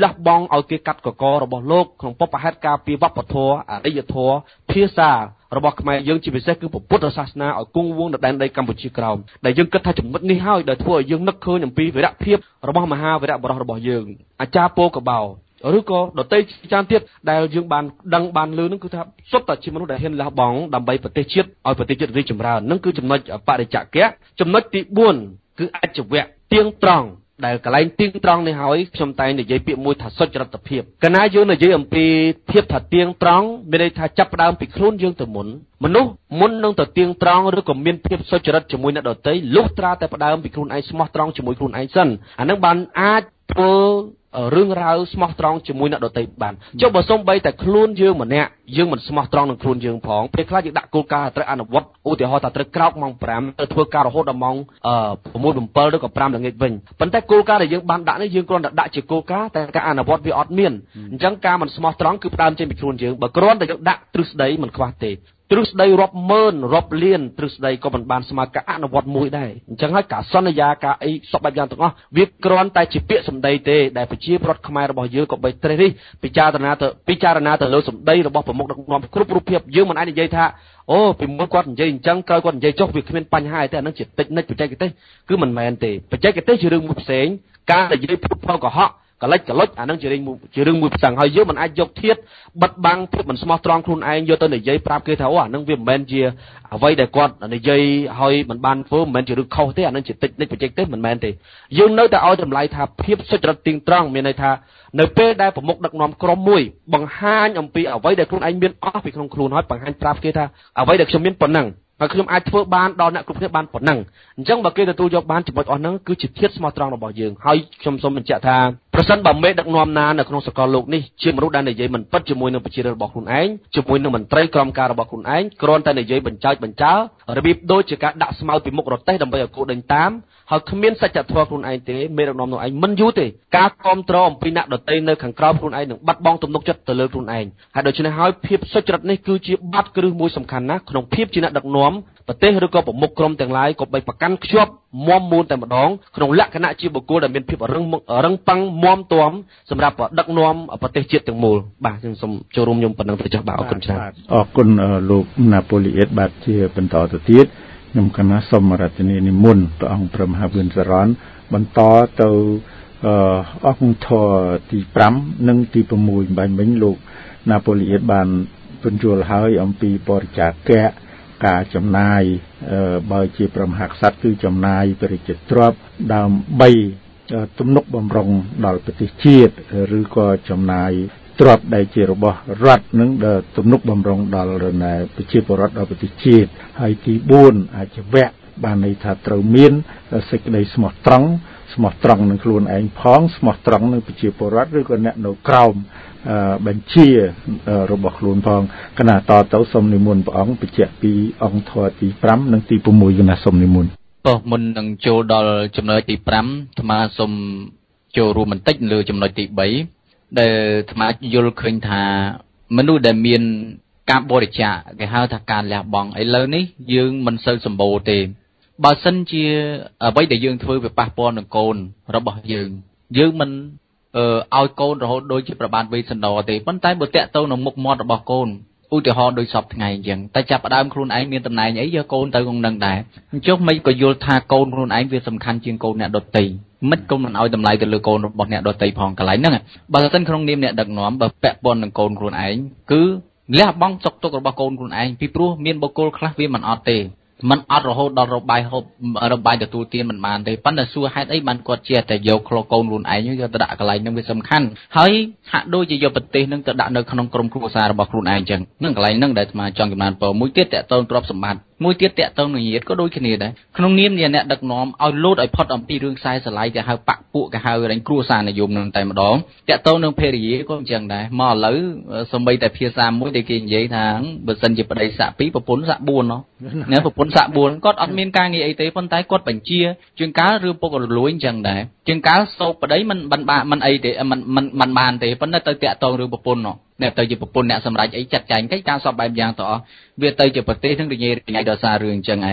ឲ្យគេកាត់កករបស់លោកក្នុងបបហេតុការពីវប្បធម៌អរិយធម៌ភាសារបស់ខ្មែរយើងជាពិសេសគឺពុទ្ធសាសនាឲ្យគង់វង្សនៅដែនដីកម្ពុជាក្រោមដែលយើងគិតថាចំណុចនេះហើយដែលធ្វើឲ្យយើងនឹកឃើញអំពីវីរភាពរបស់មហាវីរបុរសរបស់យើងអាចារ្យពោកបោឬក៏ដតីច្រើនទៀតដែលយើងបានដឹងបានឮនឹងគឺថាសុទ្ធតែជាមនុស្សដែលហ៊ានលះបង់ដើម្បីប្រទេសជាតិឲ្យប្រទេសជាតិរីកចម្រើននឹងគឺចំណុចបរិច្ចាគៈចំណុចទីបួនគឺអច្ចវៈទៀងត្រង់ដែលកន្លែងទៀងត្រង់នេះហើយខ្ញុំតែងនិយាយពាក្យមួយថាសុចរិតភាពកាលណាយើងនិយាយអំពីភាពថាទៀងត្រង់មានន័យថាចាប់ផ្ដើមពីខ្លួនយើងទៅមុនមនុស្សមុននឹងទៅទៀងត្រង់ឬក៏មានភាពសុចរិតជាមួយអ្នកដទៃលុះត្រាតែផ្ដើមពីខ្លួនឯងស្មោះត្រង់ជាមួយខ្លួនឯងសិនអានឹងបានអាចធ្វើរឿងរ៉ាវស្មោះត្រង់ជាមួយអ្នកដទៃបានចុះបើសំបីតែខ្លួនយើងម្នាក់យើងមិនស្មោះត្រង់នឹងខ្លួនយើងផងពេលខ្លះយើងដាក់គោលការណ៍ត្រូវអនុវត្តឧទាហរណ៍ថាត្រូវក្រោកម៉ោងប្រាំទៅធ្វើការរហូតដល់ម៉ោង៦ 7ឬក៏ប្រាំល្ងាចវិញប៉ុន្តែគោលការណ៍ដែលយើងបានដាក់នេះយើងគ្រាន់តែដាក់ជាគោលការណ៍តែការអនុវត្តវាអត់មានអញ្ចឹងការមិនស្មោះត្រង់គឺផ្ដើមចេញពីខ្លួនយើងបើគ្រាន់តែយើងដាក់ទ្រឹស្ដីមិនខ្វះទេទ្រឹស្ដីរាប់ម៉ឺនរាប់លានទ្រឹស្ដីក៏មិនបានស្មើការអនុវត្តមួយដែរអញ្ចឹងហើយការសន្យាការអីសពបែបយ៉ាងទាំងអស់វាគ្រាន់តែជាពាក្យសម្ដីទេដែលប្រជាប្រដ្ឋខ្មែររបស់យើងក៏បីត្រេះរិះពិចារណាទៅពិចារណាទៅលើសម្ដីរបស់ប្រមុខដឹកនាំគ្រប់រូបភាពយើងមិនអាចនិយាយថាអូពីមុនគាត់និយាយអញ្ចឹងក្រោយគាត់និយាយចុះវាគ្មានបញ្ហាទេអានឹងជាតិចនិចបច្ចេកទេសគឺមិនមែនទេបច្ចេកទេសជារឿងមួយផ្សេងការនិយាយพูดផលកុហកកលិចកលុចអានឹងជារឿងជារឿងមួយផ្សឹងហើយយើងមិនអាចយកធាតុបិទបាំងភាពមិនស្មោះត្រង់ខ្លួនឯងយកទៅនិយាយប្រាប់គេថាអូអានឹងវាមិនមែនជាអ្វីដែលគាត់និយាយហើយមិនបានធ្វើមិនមែនជារឿងខុសទេអានឹងជាតិចនិចបច្ចេកទេសមិនមែនទេយើងនៅតែឲ្យតម្លៃថាភាពសុចរិតទៀងត្រង់មានន័យថានៅពេលដែលប្រមុខដឹកនាំក្រុមមួយបង្ហាញអំពីអ្វីដែលខ្លួនឯងមានអស់ពីក្នុងខ្លួនហើយបង្ហាញប្រាប់គេថាអ្វីដែលខ្ញុំមានប៉ុណ្ណឹងហើយខ្ញុំអាចធ្វើបានដល់អ្នកគ្រប់គ្នាបានប៉ុណ្ណឹងអញ្ចឹងបើគេទទួលយកបានចំណុចអស់ហ្នឹងគឺជាធាតុស្មោះត្រង់របស់យើងហើយខ្ញុំសូមបញ្ជាក់ថាប្រសិនបើមេដឹកនាំណានៅក្នុងសកលលោកនេះជាមនុស្សដែលនិយាយមិនពិតជាមួយនឹងប្រជារដ្ឋរបស់ខ្លួនឯងជាមួយនឹងមន្ត្រីក្រមការរបស់ខ្លួនឯងគ្រាន់តែនិយាយបញ្ចោចបញ្ចើរបៀបដូចជាការដាក់ស្មៅពីមុខរទេះដើម្បីឲ្យគោដេញតាមហើយគ្មានសច្ចធម៌ខ្លួនឯងទេមេដឹកនាំនោះឯងមិនយូរទេការគ្រប់គ្រងអំពីអ្នកដទៃនៅខាងក្រោមខ្លួនឯងនឹងបាត់បង់ទំនុកចិត្តទៅលើខ្លួនឯងហើយដូច្នេះហើយភាពសុចរិតនេះគឺជាបាត់គ្រឹះមួយសំខាន់ណាស់ក្នុងភាពជាអ្នកដឹកនាំប្រទេសឬក៏ប្រមុខក្រុមទាំងឡាយក៏បីប្រកាន់ខ្ជាប់មាំមួនតែម្ដងក្នុងលក្ខណៈជាបុគ្គលដែលមានភាពរឹងរឹងប៉ឹងមាំទាំសម្រាប់ដឹកនាំប្រទេសជាតិទាំងមូលបាទខ្ញុំសូមចូលរួមខ្ញុំប៉ុណ្ណឹងទៅចាស់បាទអរគុណច្រើនអរគុណលោកណាប៉ូលីអេតបាទជាបន្តទៅទៀតខ្ញុំគណៈសូមរតនានិមន្តព្រះអង្គព្រះមហាវិនសរណបន្តទៅអង្គធរទីប្រាំនិងទីប្រាំបាញ់មិញលោកណាប៉ូលីអេតបានពន្យល់ហើយអំពីបរិច្ចាគៈការចំណាយបើជាព្រះមហាក្សត្រគឺចំណាយបរិច្ចាគទ្រព្យដើម្បីទំនុកបម្រុងដល់ប្រទេសជាតិឬក៏ចំណាយទ្រព្យដែលជារបស់រដ្ឋនឹងដល់ទំនុកបម្រុងដល់ប្រជាពលរដ្ឋដល់ប្រទេសជាតិហើយទីបួនអាជីវៈបានន័យថាត្រូវមានសេចក្តីស្មោះត្រង់ស្មោះត្រង់នឹងខ្លួនឯងផងស្មោះត្រង់នឹងប្រជាពលរដ្ឋឬក៏អ្នកនៅក្រោមបញ្ជារបស់ខ្លួនផងគណៈតទៅសូមនិមន្តព្រះអង្គបញ្ជាក់ពីអង្គធរទីប្រាំនិងទីប្រាំគណៈសូមនិមន្តប៉ុមុននឹងចូលដល់ចំណុចទីប្រាំអាត្មាសូមចូលរួមបន្តិចលើចំណុចទីបីដែលអាត្មាយល់ឃើញថាមនុស្សដែលមានការបរិច្ចាគគេហៅថាការលះបង់ឥឡូវនេះយើងមិនសូវសម្បូរទេបើសិនជាអ្វីដែលយើងធ្វើវាប៉ះពាល់នឹងកូនរបស់យើងយើងមិនអឺឲ្យកូនរហូតដូចជាប្របាទវេសន្តរទេប៉ុន្តែបើតាក់ទងនឹងមុខមាត់របស់កូនឧទាហរណ៍ដូចសពថ្ងៃអញ្ចឹងតែចាប់ផ្ដើមខ្លួនឯងមានតំណែងអីយកកូនទៅក្នុងនឹងដែរអញ្ចឹងមិនក៏យល់ថាកូនខ្លួនឯងវាសំខាន់ជាងកូនអ្នកដទៃមិនក៏មិនឲ្យតម្លៃទៅលើកូនរបស់អ្នកដទៃផងកន្លែងហ្នឹងបើសិនក្នុងនាមអ្នកដឹកនាំបើពាក់ព័ន្ធនឹងកូនខ្លួនឯងគឺលះបង់សុខទុក្ខរបស់កូនខ្លួនឯងពីព្រោះមានបុគ្គលខ្លះវាមិនអត់ទេมันអត់រហូតដល់របាយហូបរបាយទទួលទានមិនបានទេប៉ុន្តែសួរហេតុអីបានគាត់ចេះតែយកក្លោកកូនខ្លួនឯងយកទៅដាក់កន្លែងហ្នឹងវាសំខាន់ហើយហាក់ដូចជាយកប្រទេសហ្នឹងទៅដាក់នៅក្នុងក្រុមគ្រួសាររបស់ខ្លួនឯងអញ្ចឹងហ្នឹងកន្លែងហ្នឹងដែលអាត្មាចង់ចំណានពរមួយទៀតតកតងទ្រព្យសម្បត្តិមួយទៀតតកតងនឹងញាតិក៏ដូចគ្នាដែរក្នុងនាមជាអ្នកដឹកនាំឲ្យលោតឲ្យផុតអំពីរឿងខ្សែស្រឡាយទៅហៅបាក់ពួកគេហៅរែងគ្រួសារនិយមនឹងតែម្ដងតកតងនឹងភេរយាក៏អញ្ចឹងដែរមកឥឡូវសម្បីតែភាសាមួយដែលគេនិយាយថាបើសិនជាប្តីសាក់ពីរប្រពន្ធសាក់បួនណាប្រពន្ធសាក់បួនគាត់អត់មានការងារអីទេប៉ុន្តែគាត់បញ្ជាជាងកាលរឿងពុករលួយអញ្ចឹងដែរជាងកាលសោកប្តីមិនបានមិនអីទេមិនមិនមិនបានទេប៉ុន្តែទៅតកតងរឿងប្រពន្ធអ្នកទៅជាប្រពន្ធអ្នកសម្រេចអីចាត់ចែងកិច្ចការសពបែបយ៉ាងទៅអស់វាទៅជាប្រទេសនឹងរញ៉េរញ៉ៃដោយសាររឿងអញ្ចឹងឯង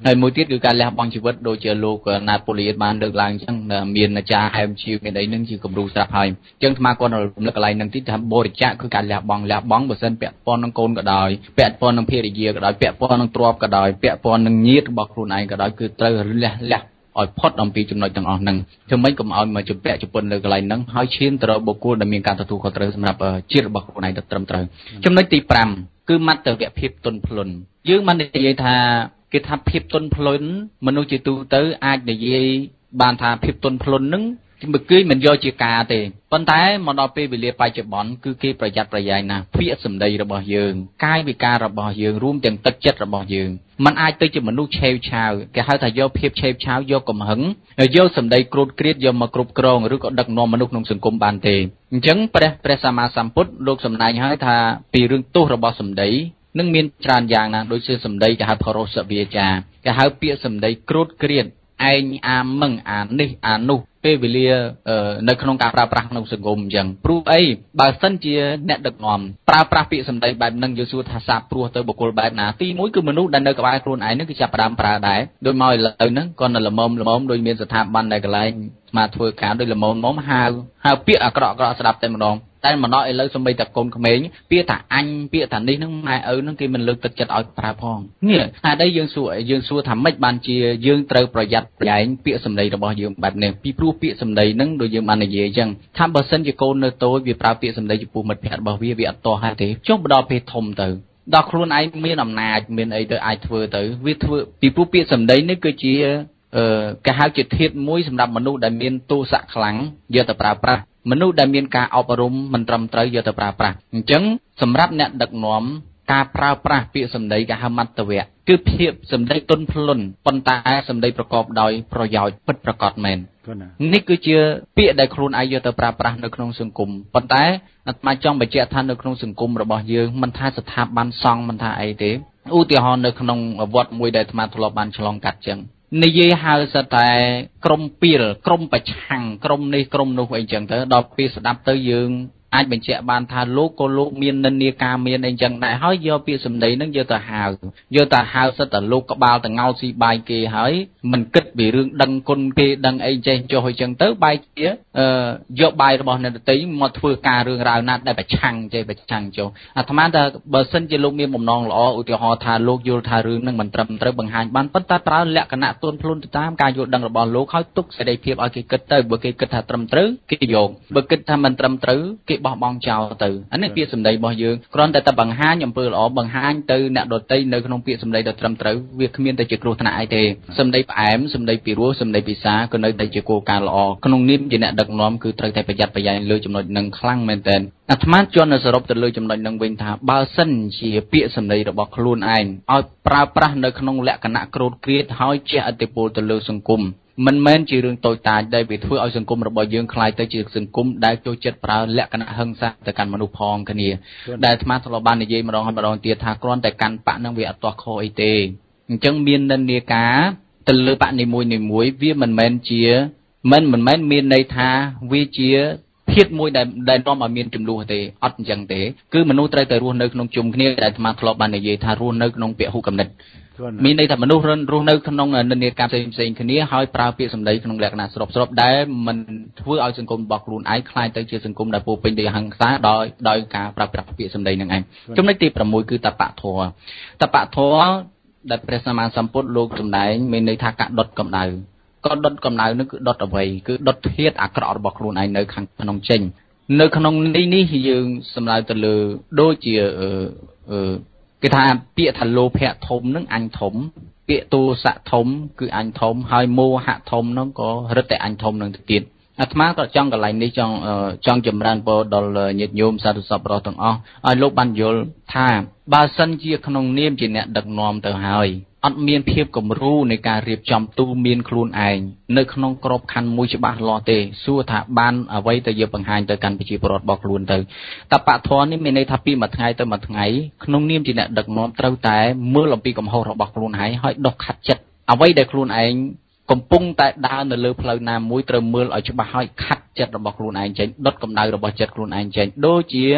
ហើយមួយទៀតគឺការលះបង់ជីវិតដូចជាលោកណាប៉ូលីបានលើកឡើងអញ្ចឹងមានអាចារ្យហែមជាវមានអីហ្នឹងជាគំរូស្រាប់ហើយអញ្ចឹងអាត្មាគាត់រំលឹកកន្លែងហ្នឹងទីថាបរិច្ចាគគឺការលះបង់លះបង់បើសិនពាក់ព័ន្ធនឹងកូនក៏ដោយពាក់ព័ន្ធនឹងភរិយាក៏ដោយពាក់ព័ន្ធនឹងទ្រព្យក៏ដោយពាក់ព័ន្ធនឹងញាតិរបស់ខ្លួនឯងក៏ដោយគឺត្រូវលះលះឲ្យផុតអំពីចំណុចទាំងអស់ហ្នឹងធ្វើម៉េចកុំឲ្យមកជំពាក់ជំពន់លើកន្លែងហ្នឹងហើយឈានទៅរកបុគ្គលដែលមានការទទួលខុសត្រូវសម្រាប់ជាតិរបស់ខ្លួនឯងទៅត្រឹមត្រូវចំណុចទីប្រាំគឺមត្តវភាពទន់ភ្លន់យើងមិននិយាយថាគេថាភាពទន់ភ្លន់មនុស្សជាទូទៅអាចនិយាយបានថាភាពទន់ភ្លន់ហ្នឹងគឺមិនយកជាការទេប៉ុន្តែមកដល់ពេលវេលាបច្ចុប្បន្នគឺគេប្រយ័ត្នប្រយែងណាស់ពាក្យសម្ដីរបស់យើងកាយវិការរបស់យើងរួមទាំងទឹកចិត្តរបស់យើងมันអាចទៅជាមនុស្សឆេវឆាវគេហៅថាយកភាពឆេវឆាវយកកំហឹងយកសម្ដីក្រូតក្រៀតយកមកគ្រប់គ្រងឬក៏ដឹកនាំមនុស្សក្នុងសង្គមបានទេអញ្ចឹងព្រះព្រះសម្មាសម្ពុទ្ធលោកសម្ដែងឲ្យថាពីរឿងទោសរបស់សម្ដីនឹងមានច្រើនយ៉ាងណាដូចជាសម្ដីគេហៅផរោសវាចាគេហៅពាក្យសម្ដីក្រូតក្រៀតឯងអាមឹងអានេះអានោះពេលវេលានៅក្នុងការប្រើប្រាស់ក្នុងសង្គមអញ្ចឹងព្រោះអីបើសិនជាអ្នកដឹកនាំប្រើប្រាស់ពាក្យសម្ដីបែបហ្នឹងយើងសួរថាសាបព្រោះទៅបុគ្គលបែបណាទីមួយគឺមនុស្សដែលនៅក្បែរខ្លួនឯងហ្នឹងគឺចាប់ផ្ដើមប្រើដែរដូចមកឥឡូវហ្នឹងគាត់នៅល្មមល្មមដូចមានស្ថាប័នដែលកន្លែងស្មាធ្វើការដូចល្មមល្មមហៅហៅពាក្យអាក្រក់អាក្រក់ស្ដាប់តែម្ដងតែមកដល់ឥឡូវសំបីតែកូនក្មេងពាក្យថាអញពាក្យថានេះហ្នឹងម៉ែឪហ្នឹងគេមិនលើកទឹកចិត្តឲ្យប្រើផងនេះតែđâyយើងសួរយើងសួរថាម៉េចបានជាយើងត្រូវប្រយ័ត្នប្រយែងពាក្យសម្ដីរបស់យើងបែបនេះពីព្រោះពាក្យសម្ដីហ្នឹងដូចយើងបាននិយាយអញ្ចឹងថាបើសិនជាកូននៅតូចវាប្រើពាក្យសម្ដីចំពោះមិត្តភក្តិរបស់វាវាអត់ទាស់ហើយទេចុះដល់ពេលធំទៅដល់ខ្លួនឯងមានអំណាចមានអីទៅអាចធ្វើទៅវាធ្វើពីព្រោះពាក្យសម្ដីនេះគឺជាអឺគេហៅជាធាតុមួយសម្រាប់មនុស្សដែលមានទោសៈខ្លាំងយកទៅប្រើប្រាស់មនុស្សដែលមានការអប់រំមិនត្រឹមត្រូវយកទៅប្រើប្រាស់អញ្ចឹងសម្រាប់អ្នកដឹកនាំការប្រើប្រាស់ពាក្យសម្ដីគេហៅមត្តវៈគឺភាពសម្ដីទន់ភ្លន់ប៉ុន្តែសម្ដីប្រកបដោយប្រយោជន៍ពិតប្រាកដមែននេះគឺជាពាក្យដែលខ្លួនឯងយកទៅប្រើប្រាស់នៅក្នុងសង្គមប៉ុន្តែអាត្មាចង់បញ្ជាក់ថានៅក្នុងសង្គមរបស់យើងមិនថាស្ថាប័នសង្ឃមិនថាអីទេឧទាហរណ៍នៅក្នុងវត្តមួយដែលអាត្មាធ្លាប់បានឆ្លងកាត់ចឹងនិយាយហៅសិតតែក្រុមពីលក្រុមប្រឆាំងក្រុមនេះក្រុមនោះអីចឹងទៅដល់ពេលស្ដាប់ទៅយើងអាចបញ្ជាក់បានថាលោកក៏លោកមាននិន្នាការមានអីចឹងដែរហើយយកពាក្យសម្ដីហ្នឹងយកទៅហៅយកទៅហៅសិតតែលោកក្បាលតងោស៊ីបាយគេហើយមិនគិតពីរឿងដឹងគុណគេដឹងអីចេះចុះអីចឹងទៅបែរជាយកបាយរបស់អ្នកដទៃមកធ្វើការរឿងរ៉ាវណាត់ដែលប្រឆាំងចេះប្រឆាំងចុះអាត្មាថាបើសិនជាលោកមានបំណងល្អឧទាហរណ៍ថាលោកយល់ថារឿងហ្នឹងមិនត្រឹមត្រូវបង្ហាញបានប៉ុន្តែប្រើលក្ខណៈទន់ភ្លន់ទៅតាមការយល់ដឹងរបស់លោកហើយទុកសេចក្តីភាពឲ្យគេគិតទៅបើគេគិតថាត្រឹមត្រូវគេយកបើគិតថាមិនត្រឹមត្រូវគេបោះបង់ចោលទៅអានេះពាក្យសម្ដីរបស់យើងគ្រាន់តែតែបង្ហាញអំពើល្អបង្ហាញទៅអ្នកដទៃនៅក្នុងពាក្យសម្ដីដ៏ត្រឹមត្រូវវាគ្មានតែជាគ្រោះថ្នាក់អីទេសម្ដីផ្អែមសម្ដីពីរោះសម្ដីពិសាក៏នៅតែជាគោលការណ៍ល្អក្នុងនាមជាអ្នកដឹកនាំគឺត្រូវតែប្រយ័ត្នប្រយែងលើចំណុចនឹងខ្លាំងមែនទែនអាត្មាជន់សរុបទៅលើចំណុចនឹងវិញថាបើសិនជាពាក្យសម្ដីរបស់ខ្លួនឯងឲ្យប្រើប្រាស់នៅក្នុងលក្ខណៈក្រោតក្រៀតហើយជះឥទ្ធិពលទៅលើសង្គមមិនមែនជារឿងតូចតាចដែលវាធ្វើឲ្យសង្គមរបស់យើងคล้ายទៅជាសង្គមដែលចូលចិត្តប្រើលក្ខណៈហិង្សាទៅកាន់មនុស្សផងគ្នាដែលអាត្មាធ្លាប់បាននិយាយម្ដងហើយម្ដងទៀតថាគ្រាន់តែកាន់បកនឹងវាអត់ទាស់ខុសអីទេអញ្ចឹងមាននិន្នាការទៅលើបកនីមួយនីមួយវាមិនមែនជាមិនមិនមែនមានន័យថាវាជាភាពមួយដែលដែលនាំឲ្យមានចំនួនទេអត់អញ្ចឹងទេគឺមនុស្សត្រូវតែរស់នៅក្នុងជុំគ្នាដែលអាត្មាធ្លាប់បាននិយាយថារស់នៅក្នុងពហុគំនិតមានន័យថាមនុស្សរស់នៅក្នុងនិន្នាការផ្សេងផ្សេងគ្នាហើយប្រើពាក្យសម្ដីក្នុងលក្ខណៈស្របស្របដែលមិនធ្វើឲ្យសង្គមរបស់ខ្លួនឯងคล้ายទៅជាសង្គមដែលពោពេញដោយហិង្សាដោយដោយការប្រើប្រាស់ពាក្យសម្ដីនឹងឯងចំណុចទីប្រាំមួយគឺតបៈធម៌តបៈធម៌ដែលព្រះសម្មាសម្ពុទ្ធលោកសម្ដែងមានន័យថាការដុតកម្ដៅក៏ដុតកម្ដៅនោះគឺដុតអ្វីគឺដុតធាតុអាក្រក់របស់ខ្លួនឯងនៅខាងក្នុងចេញនៅក្នុងនេះនេះយើងសម្ដៅទៅលើដូចជាអឺអឺគេថាពាក្យថាលោភៈធំនឹងអញធំពាក្យទោសៈធំគឺអញធំហើយមោហៈធំនោះក៏រឹតតែអញធំនឹងទៅទៀតអាត្មាក៏ចង់កន្លែងនេះចង់ចង់ចម្រើនពរដល់ញាតិញោមសាធុសពរទាំងអស់ឲ្យលោកបានយល់ថាបើសិនជាក្នុងនាមជាអ្នកដឹកនាំទៅហើយអត់មានភាពគំរូនៃការរៀបចំទូមានខ្លួនឯងនៅក្នុងក្របខ័ណ្ឌមួយច្បាស់លាស់ទេសួរថាបានអ្វីទៅយកបង្ហាញទៅកាន់ប្រជាពលរដ្ឋរបស់ខ្លួនទៅតបៈធម៌នេះមានន័យថាពីមួយថ្ងៃទៅមួយថ្ងៃក្នុងនាមជាអ្នកដឹកនាំត្រូវតែមើលអំពីកំហុសរបស់ខ្លួនឯងហើយដុសខាត់ចិត្តអ្វីដែលខ្លួនឯងកំពុងតែដើរនៅលើផ្លូវណាមួយត្រូវមើលឲ្យច្បាស់ហើយខាត់ចិត្តរបស់ខ្លួនឯងចេញដុតកម្ដៅរបស់ចិត្តខ្លួនឯងចេញដូចជា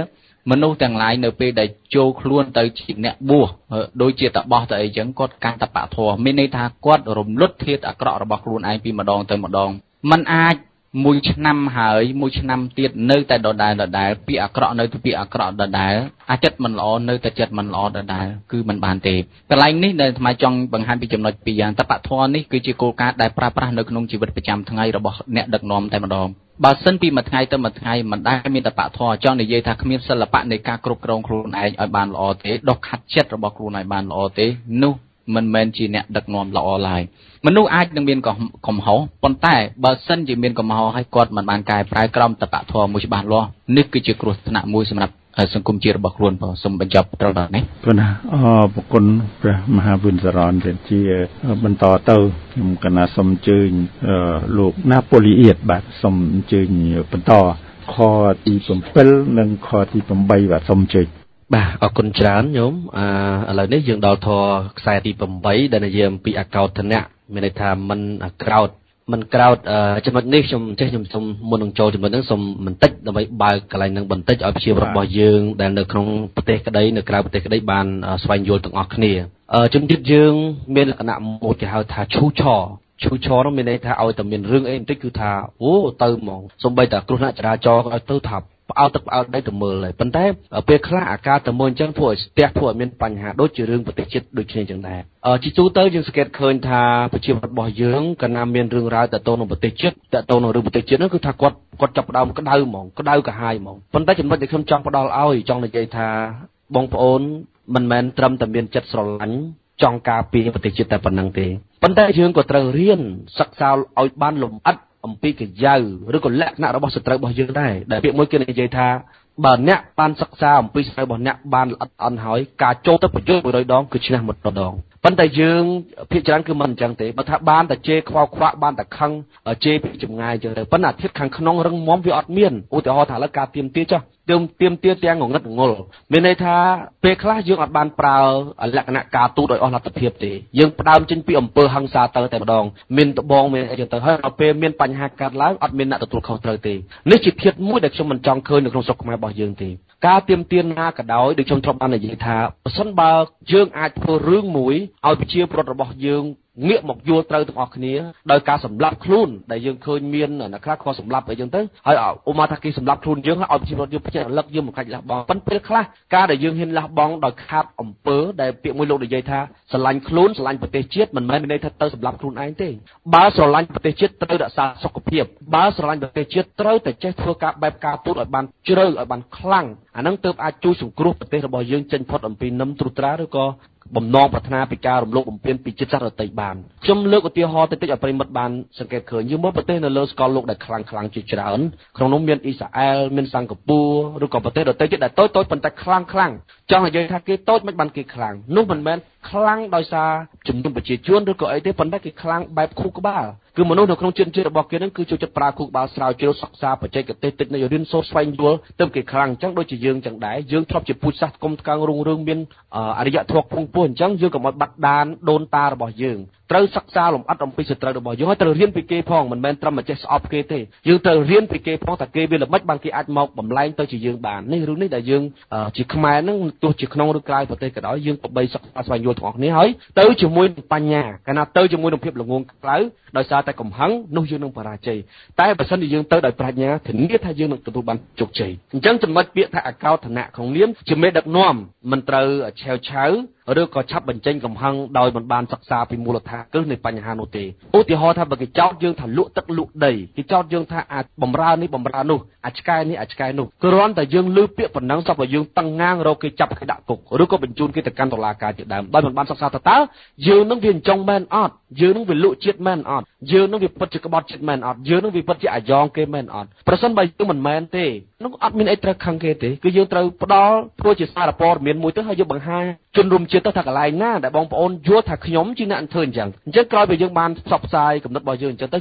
មនុស្សទាំងឡាយនៅពេលដែលចូលខ្លួនទៅជាអ្នកបួសដោយជាតបោះទៅអីចឹងគាត់កាន់តបៈធម៌មានន័យថាគាត់រំលត់ធាតុអាក្រក់របស់ខ្លួនឯងពីម្ដងទៅម្ដងมันអាចមួយឆ្នាំហើយមួយឆ្នាំទៀតនៅតែដដែលដដែលពាក្យអាក្រក់នៅតែពាក្យអាក្រក់ដដែលអាចិត្តមិនល្អនៅតែចិត្តមិនល្អដដែលគឺមិនបានទេកន្លែងនេះដែលថ្មចង់បង្ហាញពីចំណុចពីរយ៉ាងតបៈធម៌នេះគឺជាគោលការណ៍ដែលប្រើប្រាស់នៅក្នុងជីវិតប្រចាំថ្ងៃរបស់អ្នកដឹកនាំតែម្ដងបើសិនពីមួយថ្ងៃទៅមួយថ្ងៃមិនដែលមានតបៈធម៌ចង់និយាយថាគ្មានសិល្បៈនៃការគ្រប់គ្រងខ្លួនឯងឲ្យបានល្អទេដុសខាត់ចិត្តរបស់ខ្លួនឲ្យបានល្អទេនោះមិនមែនជាអ្នកដឹកនាំល្អឡើយមនុស្សអាចនឹងមានកំហុសប៉ុន្តែបើសិនជាមានកំហុសហើយគាត់មិនបានកែប្រែក្រមតបៈធម៌មួយច្បាស់លាស់នេះគឺជាគ្រោះថ្នាក់មួយសម្រាប់សង្គមជាតិរបស់ខ្លួនបងសូមបញ្ចប់ត្រឹមតែនេះព្រោះណាអរគុណព្រះមហាវិនសរណជាបន្តទៅខ្ញុំកណាសូមអញ្ជើញលោកណាប៉ូលីអៀតបាទសូមអញ្ជើញបន្តខទីbảyនិងខទី8បាទសូមអញ្ជើញបាទអរគុណច្រើនញោមអឺឥឡូវនេះយើងដល់ធរខ្សែទី8ដែលនិយាយអំពីអកោធនៈមានន័យថាមិនក្រោតមិនក្រោតចំណុចនេះខ្ញុំចេះខ្ញុំសូមមុននឹងចូលចំណុចហ្នឹងសូមបន្តិចដើម្បីបើកកន្លែងហ្នឹងបន្តិចឲ្យប្រជាពលរដ្ឋរបស់យើងដែលនៅក្នុងប្រទេសក្តីនៅក្រៅប្រទេសក្តីបានស្វែងយល់ទាំងអស់គ្នាជំនឿយើងមានលក្ខណៈមួយគេហៅថាឈូឆឈូឆនោះមានន័យថាឲ្យតែមានរឿងអីបន្តិចគឺថាអូទៅហ្មងសូម្បីតែគ្រោះថ្នាក់ចរាចរណ៍ឲ្យទៅថាផ្អើលទឹកផ្អើលដីទៅមើលហើយប៉ុន្តែពេលខ្លះអាការទៅមើលអញ្ចឹងធ្វើឲ្យស្ទះធ្វើឲ្យមានបញ្ហាដូចជារឿងប្រទេសជាតិដូចគ្នាអញ្ចឹងដែរជីទូទៅយើងសង្កេតឃើញថាប្រជាពលរដ្ឋរបស់យើងកាលណាមានរឿងរ៉ាវតទៅនឹងប្រទេសជាតិតទៅនឹងរឿងប្រទេសជាតិហ្នឹងគឺថាគាត់គាត់ចាប់ផ្ដើមក្តៅហ្មងក្តៅកាហាយហ្មងប៉ុន្តែចំណុចដែលខ្ញុំចង់ផ្ដល់ឲ្យចង់និយាយថាបងប្អូនមិនមែនត្រឹមតែមានចិត្តស្រឡាញ់ចង់ការពារប្រទេសជាតិតែប៉ុណ្្នឹងទេប៉ុន្តែយើងក៏ត្រូវរៀនសិក្សាឲ្យបានលម្អិតអំពីកាយឬក៏លក្ខណៈរបស់សត្រូវរបស់យើងដែរដែលពាក្យមួយគេនិយាយថាបើអ្នកបានសិក្សាអំពីសត្រូវរបស់អ្នកបានល្អិតល្អន់ហើយការចូលទៅប្រយុទ្ធមួយរយដងគឺឈ្នះមួយដងប៉ុន្តែយើងភាគច្រើនគឺមិនអញ្ចឹងទេបើថាបានតែជេរខ្វល់ខ្វាក់បានតែខឹងជេរពីចម្ងាយអញ្ចឹងទៅប៉ុន្តែអាធិបខាងក្នុងរឹងមាំវាអត់មានឧទាហរណ៍ថាឥឡូវការទៀមទាចុះទៀមទៀមទាទាំងងងឹតងល់មានន័យថាពេលខ្លះយើងអត់បានប្រើលក្ខណៈការទូតឲ្យអស់លទ្ធភាពទេយើងផ្ដើមចេញពីអំពើហិង្សាទៅតែម្ដងមានដបងមានអីចឹងទៅហើយដល់ពេលមានបញ្ហាកើតឡើងអត់មានអ្នកទទួលខុសត្រូវទេនេះជាធាតុមួយដែលខ្ញុំមិនចង់ឃើញនៅក្នុងស្រុកខ្មែររបស់យើងទេការទៀមទាណាក៏ដោយដូចខ្ញុំធ្លាប់បាននិយាយថាបើសិនបើយើងអាចធ្វើរឿងមួយឲ្យប្រជាពលរដ្ឋរបស់យើងងាកមកយល់ត្រូវទាំងអស់គ្នាដោយការសម្លាប់ខ្លួនដែលយើងឃើញមានអ្នកខ្លះខុសសម្លាប់អីចឹងទៅហើយឧបមាថាគេសម្លាប់ខ្លួនយើងឲ្យប្រជាពលរដ្ឋយើងភ្ញាក់រលឹកយើងមិនខ្លាចលះបង់ប៉ុន្តែពេលខ្លះការដែលយើងហ៊ានលះបង់ដោយខាតអំពើដែលពាក្យមួយលោកនិយាយថាស្រឡាញ់ខ្លួនស្រឡាញ់ប្រទេសជាតិមិនមែនមានន័យថាទៅសម្លាប់ខ្លួនឯងទេបើស្រឡាញ់ប្រទេសជាតិត្រូវរក្សាសុខភាពបើស្រឡាញ់ប្រទេសជាតិត្រូវតែចេះធ្វើការបែបការទូតឲ្យបានជ្រៅឲ្យបានខ្លាំងអានឹងទើបអាចជួយសង្គ្រោះប្រទេសរបស់យើងចេញផុតអំពីនឹមត្រួតត្រាឬក៏បំណងប្រាថ្នាពីការរំលោភបំពានពីជាតិសាសន៍ដទៃបានខ្ញុំលើកឧទាហរណ៍តិចតិចឲ្យប្រិមិត្តបានសង្កេតឃើញយើងមើលប្រទេសនៅលើស្កលលោកដែលខ្លាំងខ្លាំងជាច្រើនក្នុងនោះមានអ៊ីស្រាអែលមានសិង្ហបុរីឬក៏ប្រទេសដទៃទៀតដែលតូចតូចប៉ុន្តែខ្លាំងខ្លាំងចង់និយាយថាគេតូចមិនបានគេខ្លាំងនោះមិនមែនខ្លាំងដោយសារចំនួនប្រជាជនឬក៏អីទេប៉ុន្តែគេខ្លាំងបែបខួរក្បាលគឺមនុស្សនៅក្នុងជាតិជាតិរបស់គេនឹងគឺចូលចិត្តប្រើខួរក្បាលស្រាវជ្រាវសិក្សាបច្ចេកទេសតិចនៅរៀនសូត្រស្វែងយល់ទៅគេខ្លាំងអញ្ចឹងដូចជាយើងចឹងដែរយើងធ្លាប់ជាពូជសាសន៍គុំថ្កើងរុងរឿងមានអរិយធម៌ខ្ពង់ខ្ពស់អញ្ចឹងយើងក៏មកបាត់ដានដូនតារបស់យើងត្រូវសិក្សាលម្អិតអំពីសត្រូវរបស់យើងហើយត្រូវរៀនពីគេផងមិនមែនត្រឹមតែចេះស្អប់គេទេយើងត្រូវរៀនពីគេផងថាគេវាល្មិចបានគេអាចមកបំលែងទៅជាយើងបាននេះរឿងនេះដែលយើងជាខ្មែរនឹងទោះជាក្នុងឬក្រៅប្រទេសក៏ដោយយើងក៏បីសិក្សាស្វែងយល់ទាំងអស់គ្នាហើយទៅជាមួយនឹងបញ្ញាកាលណាទៅជាមួយនឹងភាពល្ងងខ្លៅដោយសារតែកំហឹងនោះយើងនឹងបរាជ័យតែបើសិនជាយើងទៅដោយប្រាជ្ញាធានាថាយើងនឹងទទួលបានជោគជ័យអញ្ចឹងចំណុចពាក្យថាអកោធនៈក្នុងនាមជាមេដឹកនាំមិនត្រូវឆាវឆាវឬក៏ឆាប់បញ្ចេញកំហឹងដោយមិនបានសិក្សាពីមូលដ្ឋានគ្រឹះនៃបញ្ហានោះទេឧទាហរណ៍ថាបើគេចោទយើងថាលក់ទឹកលក់ដីគេចោទយើងថាអាចបំរើនេះបំរើនោះអាចឆ្កែនេះអាចឆ្កែនោះគ្រាន់តែយើងលើពាក្យប៉ុណ្ណឹងសពឲ្យយើងតឹងងាងរកគេចាប់គេដាក់គុកឬក៏បញ្ជូនគេទៅកាន់តុលាការជាដើមដោយមិនបានសិក្សាថាតើយើងនឹងវាអញ្ចឹងមែនអត់យើងនឹងវាលក់ជាតិមែនអត់យើងនឹងវាពិតជាក្បត់ជាតិមែនអត់យើងនឹងវាពិតជាអាយ៉ងគេមែនអត់ប្រសិនបើយើងមិនមែនទេនោះអត់មានអីត្រូវខឹងគេទេគឺយើងត្រូវផ្ដល់ធ្វើជាសារព័ត៌មានមួយទៅហើយយើងបង្ហាញជនរួមជាតិទៅថាកន្លែងណាដែលបងប្អូនយល់ថាខ្ញុំជាអ្នកធ្វើអញ្ចឹងអញ្ចឹងក្រោយពីយើងបានផ្សព្វផ្សាយគំនិតរបស់យើងអញ្ចឹងទៅខ្ញុំ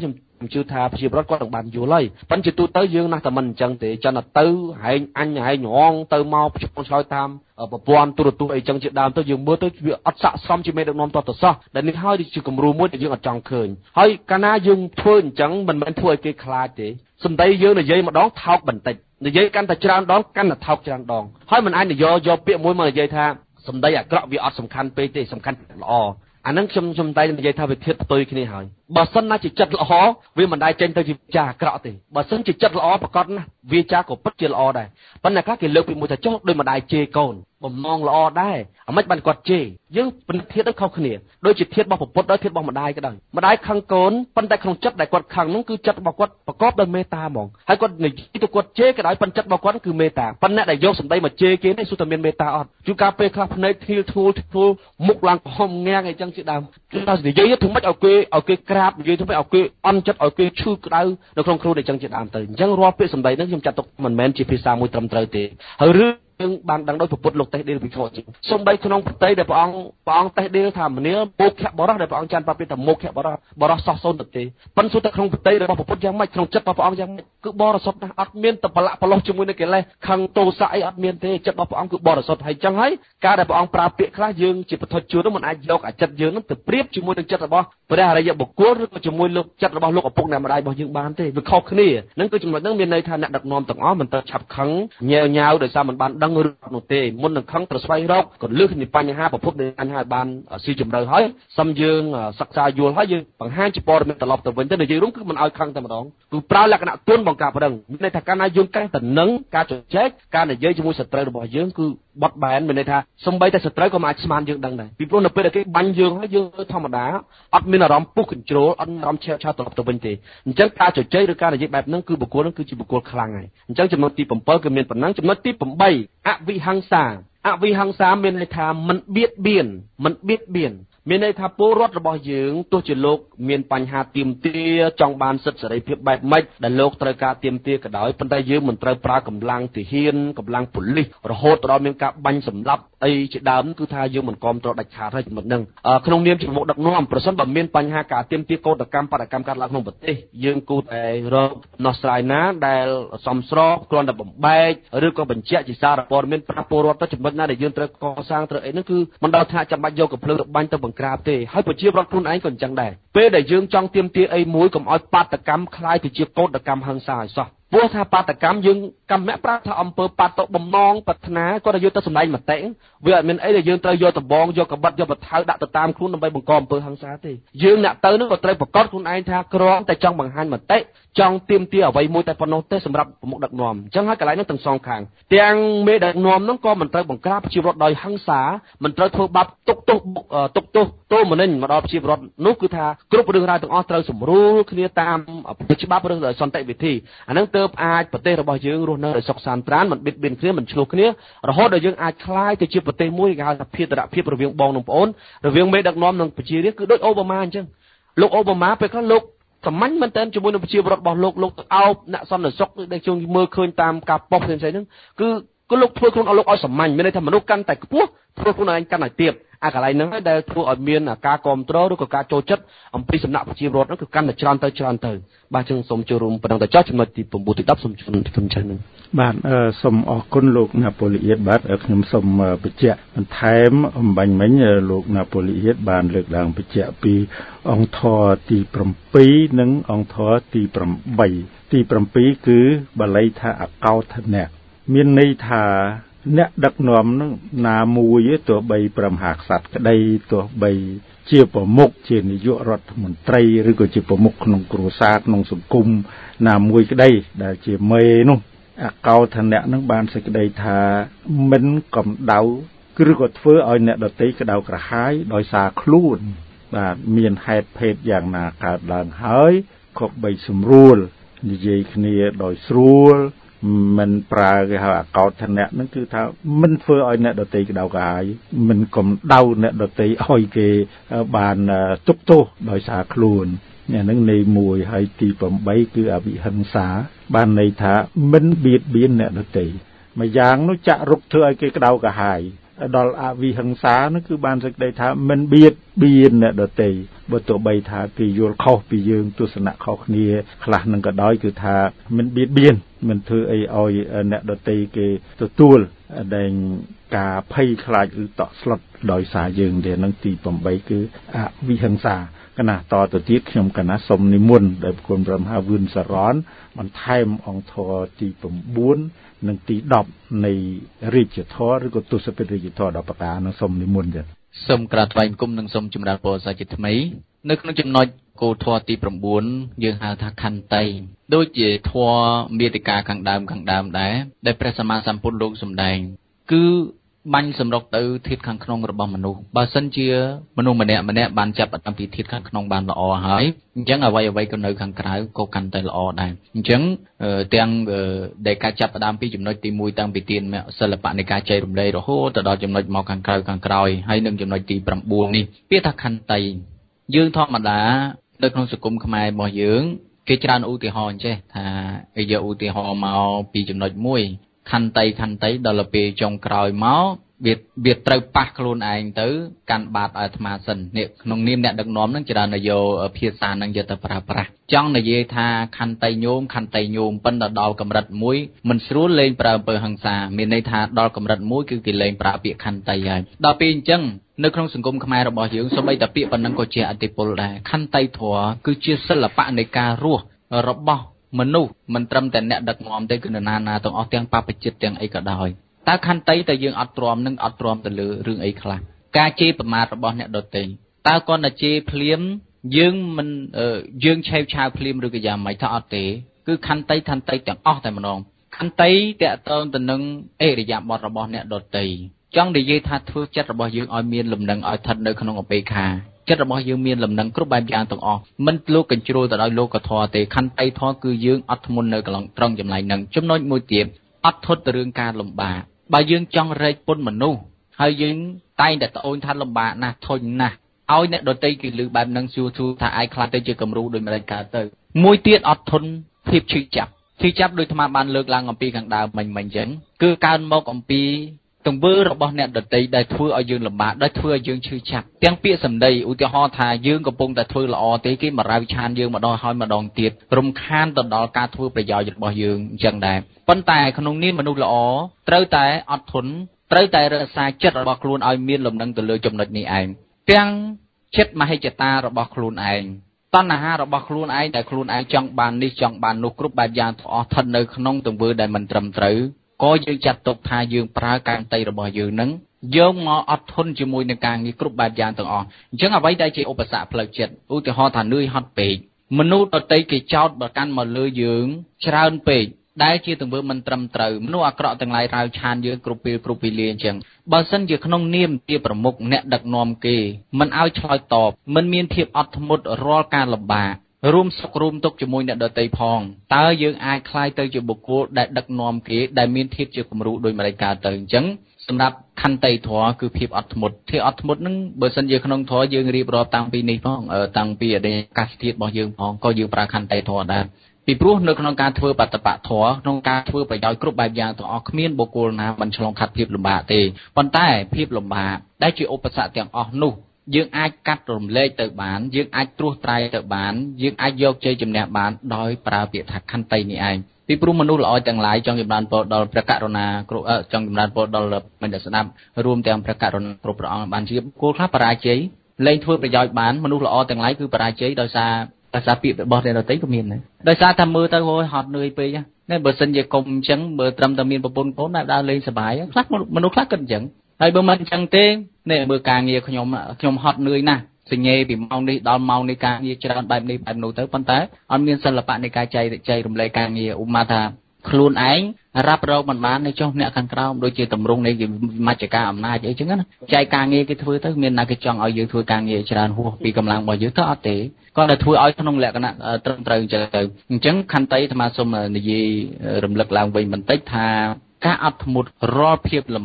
ជឿថាប្រជាពលរដ្ឋគាត់នឹងបានយល់ហើយប៉ុន្តែជាទូទៅយើងណាស់តែមិនអញ្ចឹងទេចឹងទៅហែងអញហែងងងទៅមកឆ្លងឆ្លើយតាមប្រព័ន្ធទូរទស្សន៍អីចឹងជាដើមទៅយើងមើលទៅវាអត់ស័ក្តិសមជាមេដឹកនាំតទៅសោះដែលនេះហើយជាគំរូមួយដែលយើងអត់ចង់ឃើញហើយកាលណាយើងធ្វើអញ្ចឹងមិនមែនធ្វើឲ្យគេខ្លាចទេសម្ដីយើងនិយាយម្ដងថោកបន្តិចនិយាយកាន់តែច្រើនដងកាន់តែថោកច្រើនដងហើយមិនអាចនិយាយយកពាក្យមួយមកនិយាយថាសម្ដីអាក្រក់វាអត់សំខាន់ពេកទេសំខាន់ល្អអានឹងខ្ញុំខ្ញុំតែនិយាយថាវាធៀបផ្ទុយគ្នាហើយបើសិនណាជាចិត្តល្អវាមិនដែលចេញទៅជាចាអាក្រក់ទេបើសិនជាចិត្តល្អប្រកបណាស់វាចាក៏ពិតជាល្អដែរប៉ុន្តែខ្លះគេលើកពីមួយថាចុះដោយមិនដែលជេរកូនបំណងល្អដែរអាមិនបានគាត់ជេរយើងពិនិត្យធៀបទៅខុសគ្នាដូចជាធៀបរបស់ប្រពុតដោយធៀបរបស់ម្ដាយក៏ដោយម្ដាយខឹងកូនប៉ុន្តែក្នុងចិត្តដែលគាត់ខឹងនោះគឺចិត្តរបស់គាត់ប្រកបដោយមេត្តាហ្មងហើយគាត់និយាយទៅគាត់ជេរក៏ដោយប៉ុន្តែចិត្តរបស់គាត់គឺមេត្តាប៉ុន្តែអ្នកដែលយកសម្ដីមកជេរគេនេះសុទ្ធតែមានមេត្តាអត់ជួនកាលពេលខ្លះភ្នែកធ្ងៀលធ្ងូលធ្ងូលមុខឡើងក្រហមងាំងអីចឹងជាដើមគឺថានិយាយធ្វើម៉េចឲ្យគេឲ្យគេក្រាបនិយាយធ្វើម៉េចឲ្យគេអន់ចិត្តឲ្យគេឈឺក្តៅនៅក្នុងខ្លួនអីចឹងជាដើមទៅអញ្ចឹងរាល់ពាក្យសម្ដីហ្នឹងខ្ញុំចាត់ទុកមិនមែនជាភាសាមួយត្រឹមត្រូវទេហើយរឿងយើងបានដឹងដោយពុទ្ធលោកតេះដៀលវិខោសំបីក្នុងប្រតិដែលព្រះអង្គព្រះអង្គតេះដៀលថាមនាមុខបរោះដែលព្រះអង្គចាន់ប្រាប់ថាមុខបរោះបរោះសោះសូន្យទៅទេប៉ុន្តែក្នុងប្រតិរបស់ពុទ្ធយ៉ាងម៉េចក្នុងចិត្តរបស់ព្រះអង្គយ៉ាងម៉េចគឺបរិសុទ្ធណាស់អត់មានតបលៈប្រឡោះជាមួយនឹងកិលេសខឹងទោសៈអីអត់មានទេចិត្តរបស់ព្រះអង្គគឺបរិសុទ្ធហើយចឹងហើយការដែលព្រះអង្គប្រើពាក្យខ្លះយើងជាពុទ្ធជួននោះមិនអាចយកអាចិត្តយើងនឹងទៅប្រៀបជាមួយនឹងចិត្តរបស់ព្រះអរិយបុគ្គលឬក៏ជាមួយលោកចិត្តរបស់លោកឪពុកអ្នកម្ដាយរបស់យើងបានទេវាខុសគ្នានឹងគឺចំណុចហ្នឹងមានន័យថាអ្នកដឹកនាំទាំងអស់មិនត្រូវឆាប់ខឹងញ៉ែវញ៉ាវដោយសារមិនបានដឹងរឿងនោះទេមុននឹងខឹងត្រូវស្វែងរកកលឹះនៃបញ្ហាប្រភពនៃបញ្ហាបានស៊ីជម្រៅហើយសំយើងសិក្សាយល់ហើយយើងបង្ហាញជាព័ត៌មានត្រឡប់ទៅវិញទៅនិយាយរួមគឺមិនឲ្យខឹងតែម្ដងគឺប្រើលក្ខណៈទុនបង្ការប្រឹងមានន័យថាកាលណាយើងកេះតំណឹងការជជែកការនិយាយជាមួយសត្រូវរបស់យើងគឺបត់បែនមានន័យថាសំបីតែសត្រូវក៏មិនអាចស្មានយើងដឹងដែរពីព្រោះនៅពេលដែលគេបាញ់យើងហើយយើងធម្មតាអត់មានអារម្មណ៍ពុះកញ្ជ្រោលអត់មានអារម្មណ៍ឆេះឆាត្រឡប់ទៅវិញទេអញ្ចឹងការជជែកឬការនិយាយបែបហ្នឹងគឺបុគ្គលហ្នឹងគឺជាបុគ្គលខ្លាំងហើយអញ្ចឹងចំណុចទីbảyគឺមានប៉ុណ្ណឹងចំណុចទីeightអវិហង្សាអវិហង្សាមានន័យថាមិនបៀតបៀនមិនបៀតបៀនមានន័យថាពលរដ្ឋរបស់យើងទោះជាលោកមានបញ្ហាទាមទារចង់បានសិទ្ធិសេរីភាពបែបម៉េចដែលលោកត្រូវការទាមទារក៏ដោយប៉ុន្តែយើងមិនត្រូវប្រើកម្លាំងទាហានកម្លាំងប៉ូលីសរហូតដល់មានការបាញ់សម្លាប់អីជាដើមគឺថាយើងមិនគ្រប់គ្រងដាច់ខាតហើយចំណុចហ្នឹងក្នុងនាមជាប្រមុខដឹកនាំប្រសិនបើមានបញ្ហាការទាមទារកោតកម្មបដកម្មកើតឡើងក្នុងប្រទេសយើងគួរតែរកដោះស្រាយណាដែលសមស្របគ្រាន់តែបំបែកឬក៏បញ្ជាក់ជាសារព័ត៌មានប្រាប់ពលរដ្ឋទៅចំណុចណាដែលយើងត្រូវកសាងត្រូវអីហ្នឹងគឺមិនដល់ថ្នាក់ចាំបាច់យកកំភ្លើងទៅបាញ់ទៅបង្ក្រាបទេហើយប្រជាពលរដ្ឋខ្លួនឯងក៏អញ្ចឹងដែរពេលដែលយើងចង់ទាមទារអីមួយកុំឲ្យបាតកម្មคล้ายទៅជាកោតកម្មហិង្សាឲ្យសោះព្រោះថាបាតកម្មយើងកម្មៈប្រាប់ថាអំពើបាតុបំណងប្រាថ្នាគាត់ឲ្យយកទៅសម្ដែងមតិវាអត់មានអីដែលយើងត្រូវយកដំបងយកកបិតយកបថៅដាក់ទៅតាមខ្លួនដើម្បីបង្កអំពើហិង្សាទេយើងអ្នកទៅនោះក៏ត្រូវប្រកាសខ្លួនឯងថាគ្រាន់តែចង់បង្ហាញមតិចង់ទាមទារអ្វីមួយតែប៉ុណ្ណោះទេសម្រាប់ប្រមុខដឹកនាំអញ្ចឹងហើយកន្លែងនោះទាំងសងខាងទាំងមេដឹកនាំនោះក៏មិនត្រូវបង្ក្រាបប្រជាពលរដ្ឋដោយហិង្សាមិនត្រូវធ្វើបាបទុកទោសទុកទោសទោសមនិញមកដល់ប្រជាពលរដ្ឋនោះគឺថាគ្រប់រឿងរ៉ាវទាំងអស់ត្រូវសម្រួលគ្នាតាមច្បាប់ឬដោយសន្តិវិធីអានឹងទើបអាចប្រទេសរបស់យើងរស់នៅដោយសុខសាន្តត្រានមិនបៀតបៀនគ្នាមិនឆ្លោះគ្នារហូតដល់យើងអាចคล้ายទៅជាប្រទេសមួយគេហៅថាភេទរភាពរវាងបងនិងប្អូនរវាងមេដឹកនាំនិងប្រជារាស្ត្រគឺដូចអូបាម៉ាអញ្ចឹងលោកអូបាម៉ាពេលខ្លះលោកសាមញ្ញមែនតើជាមួយនឹងប្រជាពលរដ្ឋរបស់លោកលោកអោបអ្នកសន្តិសុខដែលជុំមើលឃើញតាមការប៉ុស្តិ៍ផ្សេងៗហ្នឹងគឺគឺលោកធ្វើខ្លួនឲ្យលោកឲ្យសាមញ្ញមានន័យថាមនុស្សកាន់តែខ្ពស់ធ្វើខ្លួនឯងកាន់តែទាបអាកន្លែងហ្នឹងហើយដែលធ្វើឲ្យមានការគ្រប់គ្រងឬក៏ការចូលចិត្តអំពីសំណាក់ប្រជាពលរដ្ឋហ្នឹងគឺកាន់តែច្រើនទៅច្រើនទៅបាទចឹងសូមចូលរួមប៉ុណ្ណឹងទៅចោះចំណុចទីnineទីtenសូមជូនជំរាបនឹងបាទអឺសូមអរគុណលោកណាប៉ូលីអៀតបាទខ្ញុំសូមបញ្ជាក់បន្ថែមអំបញ្ញមិញលោកណាប៉ូលីអៀតបានលើកឡើងបញ្ជាក់ពីអង្គធរទីsevenនិងអង្គធរទីeightទីsevenគឺបាលីថាអកោធនៈមានន័យថាអ្នកដឹកនាំនឹងណាមួយទោះបីព្រះមហាក្សត្រក្តីទោះបីជាប្រមុខជានាយករដ្ឋមន្ត្រីឬក៏ជាប្រមុខក្នុងគ្រួសារក្នុងសង្គមណាមួយក្តីដែលជាមេនោះអកោធនៈនឹងបានសេចក្តីថាមិនកំដៅឬក៏ធ្វើឲ្យអ្នកដទៃក្តៅក្រហាយដោយសារខ្លួនបាទមានហេតុភេទយ៉ាងណាកើតឡើងហើយក៏បីស្រួលនិយាយគ្នាដោយស្រួលមិនប្រើគេហៅអកោធនៈហ្នឹងគឺថាមិនធ្វើឲ្យអ្នកដទៃក្តៅក្រហាយមិនកំដៅអ្នកដទៃឲ្យគេបានទុកទោសដោយសារខ្លួននេះហ្នឹងន័យមួយហើយទីeightគឺអវិហិង្សាបានន័យថាមិនបៀតបៀនអ្នកដទៃមួយយ៉ាងនោះចាក់រុកធ្វើឲ្យគេក្តៅក្រហាយដល់អវិហិង្សានោះគឺបានសេចក្តីថាមិនបៀតបៀនអ្នកដទៃបើទោះបីថាគេយល់ខុសពីយើងទស្សនៈខុសគ្នាខ្លះនឹងក៏ដោយគឺថាមិនបៀតបៀនមិនធ្វើអីឲ្យអ្នកដទៃគេទទួលដែលការភ័យខ្លាចឬតក់ស្លុតដោយសារយើងដែលនឹងទី8គឺអវិហិង្សាកណាតទៅទៀតខ្ញុំកណាសូមនិមន្តដោយគុណព្រះមហាវឿនសរណបន្ថែមអង្គធរទី9និងទី10នៃរាជធរឬក៏ទស្សពិតរាជធរដល់ប្រការនឹងសូមនិមន្តទៀតសូមក្រាបថ្វាយបង្គំនិងសូមចម្រើនពរសាជាថ្មីនៅក្នុងចំណុចគោលធម៌ទី9យើងហៅថាខន្តីដូចជាធម៌មេតិកាខាងដើមខាងដើមដែរដែលព្រះសម្មាសម្ពុទ្ធលោកសម្ដែងគឺបាញ់សម្រុកទៅធាតុខាងក្នុងរបស់មនុស្សបើសិនជាមនុស្សម្នាក់ម្នាក់បានចាប់តាំងពីធាតុខាងក្នុងបានល្អហើយអញ្ចឹងអ្វីអ្វីក៏នៅខាងក្រៅក៏កាន់តែល្អដែរអញ្ចឹងទាំងដែលការចាប់ផ្ដើមពីចំណុចទី1តាំងពីទានសិល្បៈនៃការចែករំលែករហូតទៅដល់ចំណុចមកខាងក្រៅខាងក្រោយហើយនឹងចំណុចទី9នេះពាក្យថាខន្តីយើងធម្មតានៅក្នុងសង្គមខ្មែររបស់យើងគេច្រើនឧទាហរណ៍ចេះថាគេយកឧទាហរណ៍មកពីចំណុចមួយខន្តីខន្តីដល់ពេលចុងក្រោយមកវាវាត្រូវប៉ះខ្លួនឯងទៅកាន់បាតអាត្មាសិននេះក្នុងនាមអ្នកដឹកនាំនឹងច្រើនយកភាសានឹងយកទៅប្រើប្រាស់ចង់និយាយថាខន្តីញោមខន្តីញោមប៉ុន្តែដល់កម្រិតមួយមិនស្រួលលេងប្រើអំពើហិង្សាមានន័យថាដល់កម្រិតមួយគឺគេលេងប្រើពាក្យខន្តីហើយដល់ពេលអញ្ចឹងនៅក្នុងសង្គមខ្មែររបស់យើងសូម្បីតែពាក្យប៉ុណ្ណឹងក៏ជាអតិពលដែរខន្តីធម៌គឺជាសិល្បៈនៃការរស់របស់មនុស្សមិនត្រឹមតែអ្នកដឹកនាំទេគឺនរណាណាទាំងអស់ទាំងបព្វជិតទាំងអីក៏ដោយតើខន្តីតែយើងអត់ទ្រាំនឹងអត់ទ្រាំទៅលើរឿងអីខ្លះការជេរប្រមាថរបស់អ្នកដទៃតើគាត់តែជេរភ្លាមយើងមិនយើងឆេវឆាវភ្លាមឬក៏យ៉ាងម៉េចថាអត់ទេគឺខន្តីខន្តីទាំងអស់តែម្ដងខន្តីតកតងទៅនឹងអេរិយាបថរបស់អ្នកដទៃចង់និយាយថាធ្វើចិត្តរបស់យើងឲ្យមានលំនឹងឲ្យស្ថិតនៅក្នុងឧបេក្ខាចិត្តរបស់យើងមានលំនឹងគ្រប់បែបយ៉ាងទាំងអស់មិនលោកកញ្ជ្រោលទៅដោយលោកធម៌ទេខន្តីធម៌គឺយើងអត់ធ្មត់នៅកន្លងត្រង់ចម្លែកនឹងចំណុចមួយទៀតអត់ធត់ទៅរឿងការលំបាកបើយើងចង់រែកពុនមនុស្សហើយយើងតែងតែត្អូញថាលំបាកណាស់ធុញណាស់ឲ្យអ្នកដទៃគេលឺបែបហ្នឹងសួរសួរថាឯងខ្លាចទៅជាគំរូដោយមិនកើតទៅមួយទៀតអត់ធន់ភាពឈឺចាប់ឈឺចាប់ដោយអាត្មាបានលើកឡើងអំពីខាងដើមមិញមិញអញ្ចឹងគឺកើនមកអំពីទង្វើរបស់អ្នកដទៃដែលធ្វើឲ្យយើងលំបាកដែលធ្វើឲ្យយើងឈឺចាប់ទាំងពាក្យសម្ដីឧទាហរណ៍ថាយើងកំពុងតែធ្វើល្អទេគេមករាវឆានយើងម្ដងហើយម្ដងទៀតរំខានទៅដល់ការធ្វើប្រយោជន៍របស់យើងអញ្ចឹងដែរប៉ុន្តែក្នុងនាមមនុស្សល្អត្រូវតែអត់ធន់ត្រូវតែរក្សាចិត្តរបស់ខ្លួនឲ្យមានលំនឹងទៅលើចំណុចនេះឯងទាំងចិត្តមហិច្ឆតារបស់ខ្លួនឯងតណ្ហារបស់ខ្លួនឯងដែលខ្លួនឯងចង់បាននេះចង់បាននោះគ្រប់បែបយ៉ាងទាំងអស់ស្ថិតនៅក្នុងទង្វើដែលមិនត្រឹមត្រូវក៏យើងចាត់ទុកថាយើងប្រើកាយតៃរបស់យើងនឹងយកមកអត់ធន់ជាមួយនឹងការងារគ្រប់បែបយ៉ាងទាំងអស់អញ្ចឹងអ្វីដែលជាឧបសគ្គផ្លូវចិត្តឧទាហរណ៍ថានឿយហត់ពេកមនុស្សដទៃគេចោទបើកាន់មកលើយើងច្រើនពេកដែលជាទង្វើមិនត្រឹមត្រូវមនុស្សអាក្រក់ទាំងឡាយរាវឆានយើងគ្រប់ពេលគ្រប់វេលាអញ្ចឹងបើសិនជាក្នុងនាមជាប្រមុខអ្នកដឹកនាំគេមិនឲ្យឆ្លើយតបមិនមានភាពអត់ធ្មត់រាល់ការលំបាករួមសុខរួមទុក្ខជាមួយអ្នកដទៃផងតើយើងអាចคล้ายទៅជាបុគ្គលដែលដឹកនាំគេដែលមានធៀបជាគំរូដោយម្ដេចកើតទៅអញ្ចឹងសម្រាប់ខន្តីធម៌គឺភាពអត់ធ្មត់ភាពអត់ធ្មត់នឹងបើសិនជាក្នុងធម៌យើងរៀបរាប់តាំងពីនេះផងតាំងពីអតីតកាសធាតុរបស់យើងផងក៏យើងប្រើខន្តីធម៌ដែរពីព្រោះនៅក្នុងការធ្វើបត្តបៈធម៌ក្នុងការធ្វើប្រយោជន៍គ្រប់បែបយ៉ាងទាំងអស់គ្មានបុគ្គលណាមិនឆ្លងកាត់ភាពលំបាកទេប៉ុន្តែភាពលំបាកដែលជាឧបសគ្គទាំងអស់នោះយើងអាចកាត់រំលែកទៅបានយើងអាចត្រួសត្រាយទៅបានយើងអាចយកជ័យជំនះបានដោយប្រើពាក្យថាខន្តីនេះឯងពីព្រោះមនុស្សល្អទាំងឡាយចង់ចម្រើនពរដល់ព្រះករុណាគ្រប់ចង់ចម្រើនពរដល់មិនដែលស្ដាប់រួមទាំងព្រះករុណាគ្រប់ព្រះអង្គបានជាបុគ្គលខ្លះបរាជ័យលែងធ្វើប្រយោជន៍បានមនុស្សល្អទាំងឡាយគឺបរាជ័យដោយសារដោយសារពាក្យរបស់អ្នកដទៃក៏មានដែរដោយសារតែមើលទៅហូយហត់នឿយពេកណាបើសិនជាកុំអញ្ចឹងបើត្រឹមតែមានប្រពន្ធកូនដែលដើរលេងសប្បាយខ្លះមនុស្សខ្លះគិតអញ្ចឹងហើយបើមិនអញ្ចឹងទេនេះមើលការងារខ្ញុំខ្ញុំហត់នឿយណាស់សញ្ញេពីម៉ោងនេះដល់ម៉ោងនេះការងារច្រើនបែបនេះបែបនោះទៅប៉ុន្តែអត់មានសិល្បៈនៃការចែកចែករំលែកការងារឧបមាថាខ្លួនឯងរ៉ាប់រកមិនបាននៅចុះអ្នកខាងក្រោមដូចជាតម្រង់នៃមជ្ឈការអំណាចអីចឹងណាចែកការងារគេធ្វើទៅមានណាគេចង់ឲ្យយើងធ្វើការងារច្រើនហួសពីកម្លាំងរបស់យើងទៅអត់ទេគាត់តែធ្វើឲ្យក្នុងលក្ខណៈត្រឹមត្រូវអញ្ចឹងទៅអញ្ចឹងខន្តីអាត្មាសូមនិយាយរំលឹកឡើងវិញបន្តិចថាការអត់ធ្មត់រាល់ភាពលំបាក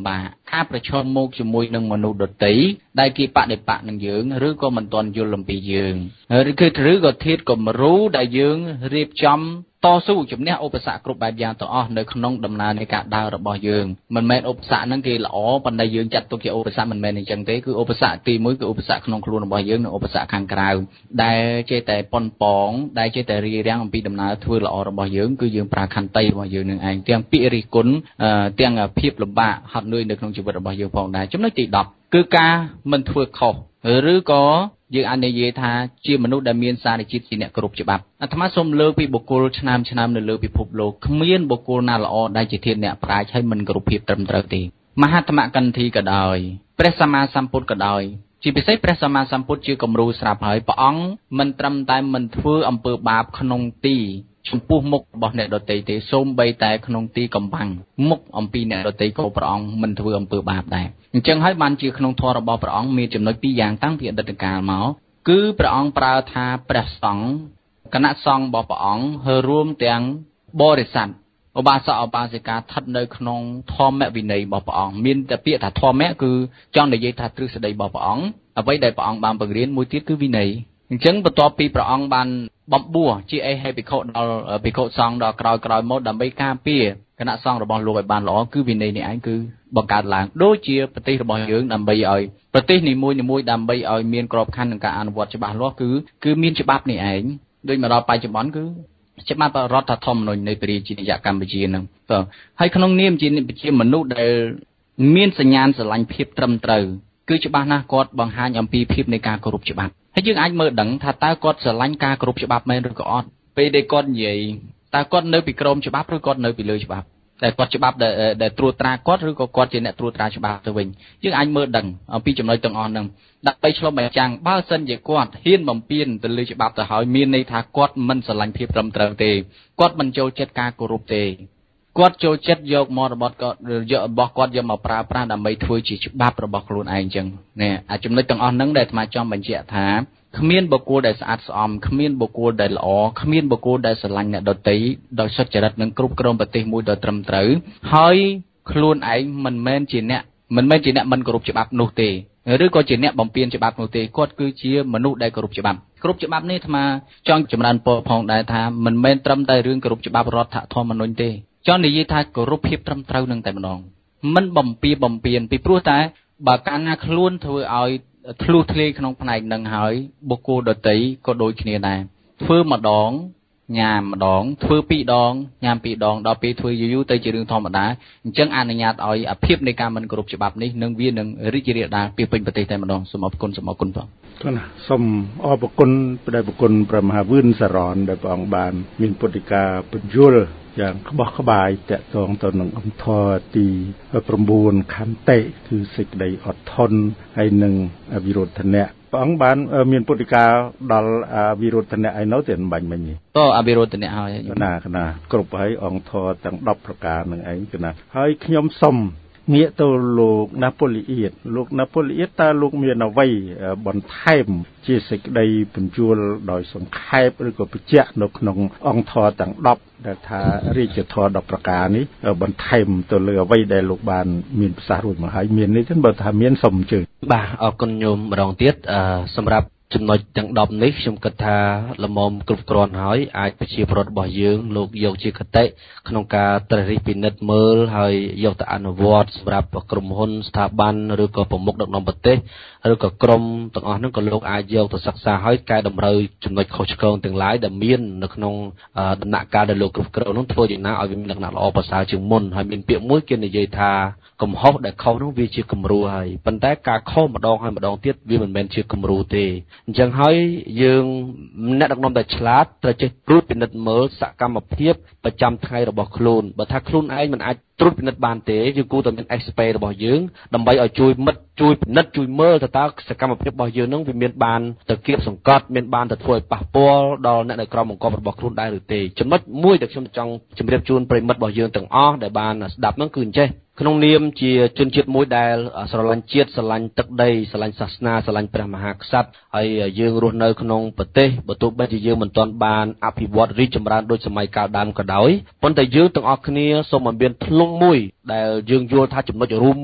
ការប្រឈមមុខជាមួយនឹងមនុស្សដទៃដែលគេបដិបកនឹងយើងឬក៏មិនទាន់យល់អំពីយើងឬគឺឬក៏ធាតុគំរូដែលយើងរៀបចំតស៊ូជំនះឧបសគ្គគ្រប់បែបយ៉ាងទាំងអស់នៅក្នុងដំណើរនៃការដើររបស់យើងមិនមែនឧបសគ្គហ្នឹងគេល្អប៉ុន្តែយើងចាត់ទុកជាឧបសគ្គមិនមែនអញ្ចឹងទេគឺឧបសគ្គទីមួយគឺឧបសគ្គក្នុងខ្លួនរបស់យើងនិងឧបសគ្គខាងក្រៅដែលចេះតែប៉ុនប៉ងដែលចេះតែរារាំងអំពីដំណើរធ្វើល្អរបស់យើងគឺយើងប្រើខន្តីរបស់យើងនឹងឯងទាំងពាក្យរិះគន់ទាំងភាពលំបាកហត់នឿយនៅក្នុងជីវិតរបស់យើងផងដែរចំណុចទីដប់គឺការមិនធ្វើខុសឬក៏យើងអាចនិយាយថាជាមនុស្សដែលមានសារជាតិជាអ្នកគោរពច្បាប់អាត្មាសូមលើកពីបុគ្គលឆ្នាំឆ្នាំនៅលើពិភពលោកគ្មានបុគ្គលណាល្អដែលជាធាតុអ្នកប្រាជ្ញហើយមិនគោរពភាពត្រឹមត្រូវទេមហាត្មកន្ធីក៏ដោយព្រះសម្មាសម្ពុទ្ធក៏ដោយជាពិសេសព្រះសម្មាសម្ពុទ្ធជាគំរូស្រាប់ហើយព្រះអង្គមិនត្រឹមតែមិនធ្វើអំពើបាបក្នុងទីចំពោះមុខរបស់អ្នកដទៃទេសូម្បីតែក្នុងទីកំបាំងមុខអំពីអ្នកដទៃក៏ព្រះអង្គមិនធ្វើអំពើបាបដែរអញ្ចឹងហើយបានជាក្នុងធម៌របស់ព្រះអង្គមានចំណុចពីរយ៉ាងតាំងពីអតីតកាលមកគឺព្រះអង្គប្រើថាព្រះសង្ឃគណៈសង្ឃរបស់ព្រះអង្គហើយរួមទាំងបរិស័ទឧបាសកឧបាសិកាស្ថិតនៅក្នុងធម្មវិន័យរបស់ព្រះអង្គមានតែពាក្យថាធម្មៈគឺចង់និយាយថាទ្រឹស្ដីរបស់ព្រះអង្គអ្វីដែលព្រះអង្គបានបង្រៀនមួយទៀតគឺវិន័យអញ្ចឹងបន្ទាប់ពីព្រះអង្គបានបំបួសជាអេហេភិក្ខុដល់ភិក្ខុសង្ឃដល់ក្រោយក្រោយមកដើម្បីការពារគណៈសង្ឃរបស់លោកឲ្យបានល្អគឺវិន័យនេះឯងគឺបង្កើតឡើងដូចជាប្រទេសរបស់យើងដើម្បីឲ្យប្រទេសនីមួយៗដើម្បីឲ្យមានក្របខ័ណ្ឌនឹងការអនុវត្តច្បាស់លាស់គឺគឺមានច្បាប់នេះឯងដូចមកដល់បច្ចុប្បន្នគឺច្បាប់រដ្ឋធម្មនុញ្ញនៃព្រះរាជាណាចក្រកម្ពុជាហ្នឹងបាទហើយក្នុងនាមជាជាមនុស្សដែលមានសញ្ញាណស្រឡាញ់ភាពត្រឹមត្រូវគឺច្បាស់ណាស់គាត់បង្ហាញអំពីភាពនៃការគោរពច្បាប់ហើយយើងអាចមើលដឹងថាតើគាត់ស្រឡាញ់ការគោរពច្បាប់មែនឬក៏អត់ពេលដែលគាត់និយាយតើគាត់នៅពីក្រោមច្បាប់ឬគាត់នៅពីលើច្បាប់តែគាត់ច្បាប់ដែលត្រួតត្រាគាត់ឬក៏គាត់ជាអ្នកត្រួតត្រាច្បាប់ទៅវិញយើងអាចមើលដឹងអំពីចំណុចទាំងអស់ហ្នឹងដើម្បីឆ្លុះបញ្ចាំងបើសិនជាគាត់ហ៊ានបំពានទៅលើច្បាប់ទៅហើយមានន័យថាគាត់មិនស្រឡាញ់ភាពត្រឹមត្រូវទេគាត់មិនចូលចិត្តការគោរពទេគាត់ចូលចិត្តយកមករបស់គាត់យករបស់គាត់យកមកប្រើប្រាស់ដើម្បីធ្វើជាច្បាប់របស់ខ្លួនឯងអញ្ចឹងនេះអាចំណុចទាំងអស់ហ្នឹងដែលអាត្មាចង់បញ្ជាក់ថាគ្មានបុគ្គលដែលស្អាតស្អំគ្មានបុគ្គលដែលល្អគ្មានបុគ្គលដែលស្រឡាញ់អ្នកដទៃដោយសុចរិតនិងគ្រប់គ្រងប្រទេសមួយដោយត្រឹមត្រូវហើយខ្លួនឯងមិនមែនជាអ្នកមិនមែនជាអ្នកមិនគោរពច្បាប់នោះទេឬក៏ជាអ្នកបំពានច្បាប់នោះទេគាត់គឺជាមនុស្សដែលគោរពច្បាប់គ្រប់ច្បាប់នេះអាត្មាចង់ចម្រើនពរផងដែរថាមិនមែនត្រឹមតែរឿងគោរពច្បាប់រដ្ឋធម្មនុញ្ញទេចង់និយាយថាគោរពភាពត្រឹមត្រូវនឹងតែម្ដងមិនបំពៀបំពៀនពីព្រោះតែបើកាលណាខ្លួនធ្វើឲ្យធ្លុះធ្លាយក្នុងផ្នែកនឹងហើយបុគ្គលដទៃក៏ដូចគ្នាដែរធ្វើម្ដងញ៉ាំម្ដងធ្វើពីរដងញ៉ាំពីរដងដល់ពេលធ្វើយូរយូរទៅជារឿងធម្មតាអញ្ចឹងអនុញ្ញាតឲ្យអាភាពនៃការមិនគោរពច្បាប់នេះនឹងវានឹងរីករាលដាលពីពេញប្រទេសតែម្ដងសូមអរគុណសូមអរគុណបងបាទណាសូមអរគុណព្រះប្រគុណព្រះមហាវឿនសរណដែលព្រះអង្គបានមានពុទ្ធិកាបញ្យលយ៉ាងក្បោះក្បាយតកតងទៅនឹងអំធរទី៩ខន្តិគឺសេចក្តីអត់ធន់ហើយនឹងអវិរោធនៈព្រះអង្គបានមានពុទ្ធិកាដល់អវិរោធនៈឯនោះទេបាញ់មិញនេះតអវិរោធនៈហើយណាណាគ្រប់ហើយអង្គធរទាំងដប់ប្រការនឹងឯងគឺណាហើយខ្ញុំសុំងាកទៅលោកណាប៉ូលីអៀតលោកណាប៉ូលីអៀតតើលោកមានអ្វីបន្ថែមជាសេចក្តីបញ្យលដោយសង្ខេបឬក៏បញ្ជាក់នៅក្នុងអង្គធរទាំងដប់ដែលថារាជធរដប់ប្រការនេះបន្ថែមទៅលើអ្វីដែលលោកបានមានប្រសាសន៍រួចមកហើយមាននេះទេបើថាមានសូមអញ្ជើញបាទអរគុណញោមម្ដងទៀតសម្រាប់ចំណុចទាំងដប់នេះខ្ញុំគិតថាលំមគ្រប់គ្រាន់ហើយអាចប្រជាពលរដ្ឋរបស់យើងលោកយកជាគតិក្នុងការត្រិះរិះពិនិត្យមើលហើយយកទៅអនុវត្តសម្រាប់ក្រុមហ៊ុនស្ថាប័នឬក៏ប្រមុខដឹកនាំប្រទេសឬក៏ក្រុមទាំងអស់ហ្នឹងក៏លោកអាចយកទៅសិក្សាហើយកែតម្រូវចំណុចខុសឆ្គងទាំងឡាយដែលមាននៅក្នុងដំណាក់កាលដែលលោកគ្រប់គ្រងនោះធ្វើយ៉ាងណាឲ្យវាមានលក្ខណៈល្អប្រសើរជាងមុនហើយមានពាក្យមួយគេនិយាយថាកំហុសដែលខុសនោះវាជាគំរូហើយប៉ុន្តែការខុសម្ដងហើយម្ដងទៀតវាមិនមែនជាគំរូទេអញ្ចឹងហើយយើងអ្នកដឹកនាំតែឆ្លាតត្រូវចេះត្រួតពិនិត្យមើលសកម្មភាពប្រចាំថ្ងៃរបស់ខ្លួនបើថាខ្លួនឯងមិនអាចត្រួតពិនិត្យបានទេយើងគួរតែមាន ích ពី របស់យើងដើម្បីឲ្យជួយមិត្តជួយពិនិត្យជួយមើលទៅតើសកម្មភាពរបស់យើងនឹងវាមានបានទៅគៀបសង្កត់មានបានទៅធ្វើឲ្យប៉ះពាល់ដល់អ្នកនៅក្រោមបង្គាប់របស់ខ្លួនដែរឬទេចំណុចមួយដែលខ្ញុំចង់ជម្រាបជូនប្រិមិត្តរបស់យើងទាំងអស់ដែលបានស្ដាប់នោះគឺអញ្ចេះក្នុងនាមជាជនជាតិមួយដែលស្រឡាញ់ជាតិស្រឡាញ់ទឹកដីស្រឡាញ់សាសនាស្រឡាញ់ព្រះមហាក្សត្រហើយយើងរស់នៅក្នុងប្រទេសបើទោះបីជាយើងមិនទាន់បានអភិវឌ្ឍរីកចម្រើនដូចសម័យកាលដើមក៏ដោយប៉ុន្តែយើងទាំងអស់គ្នាសូមឲ្យមានធ្លុងមួយដែលយើងយល់ថាចំណុចរួមមួយ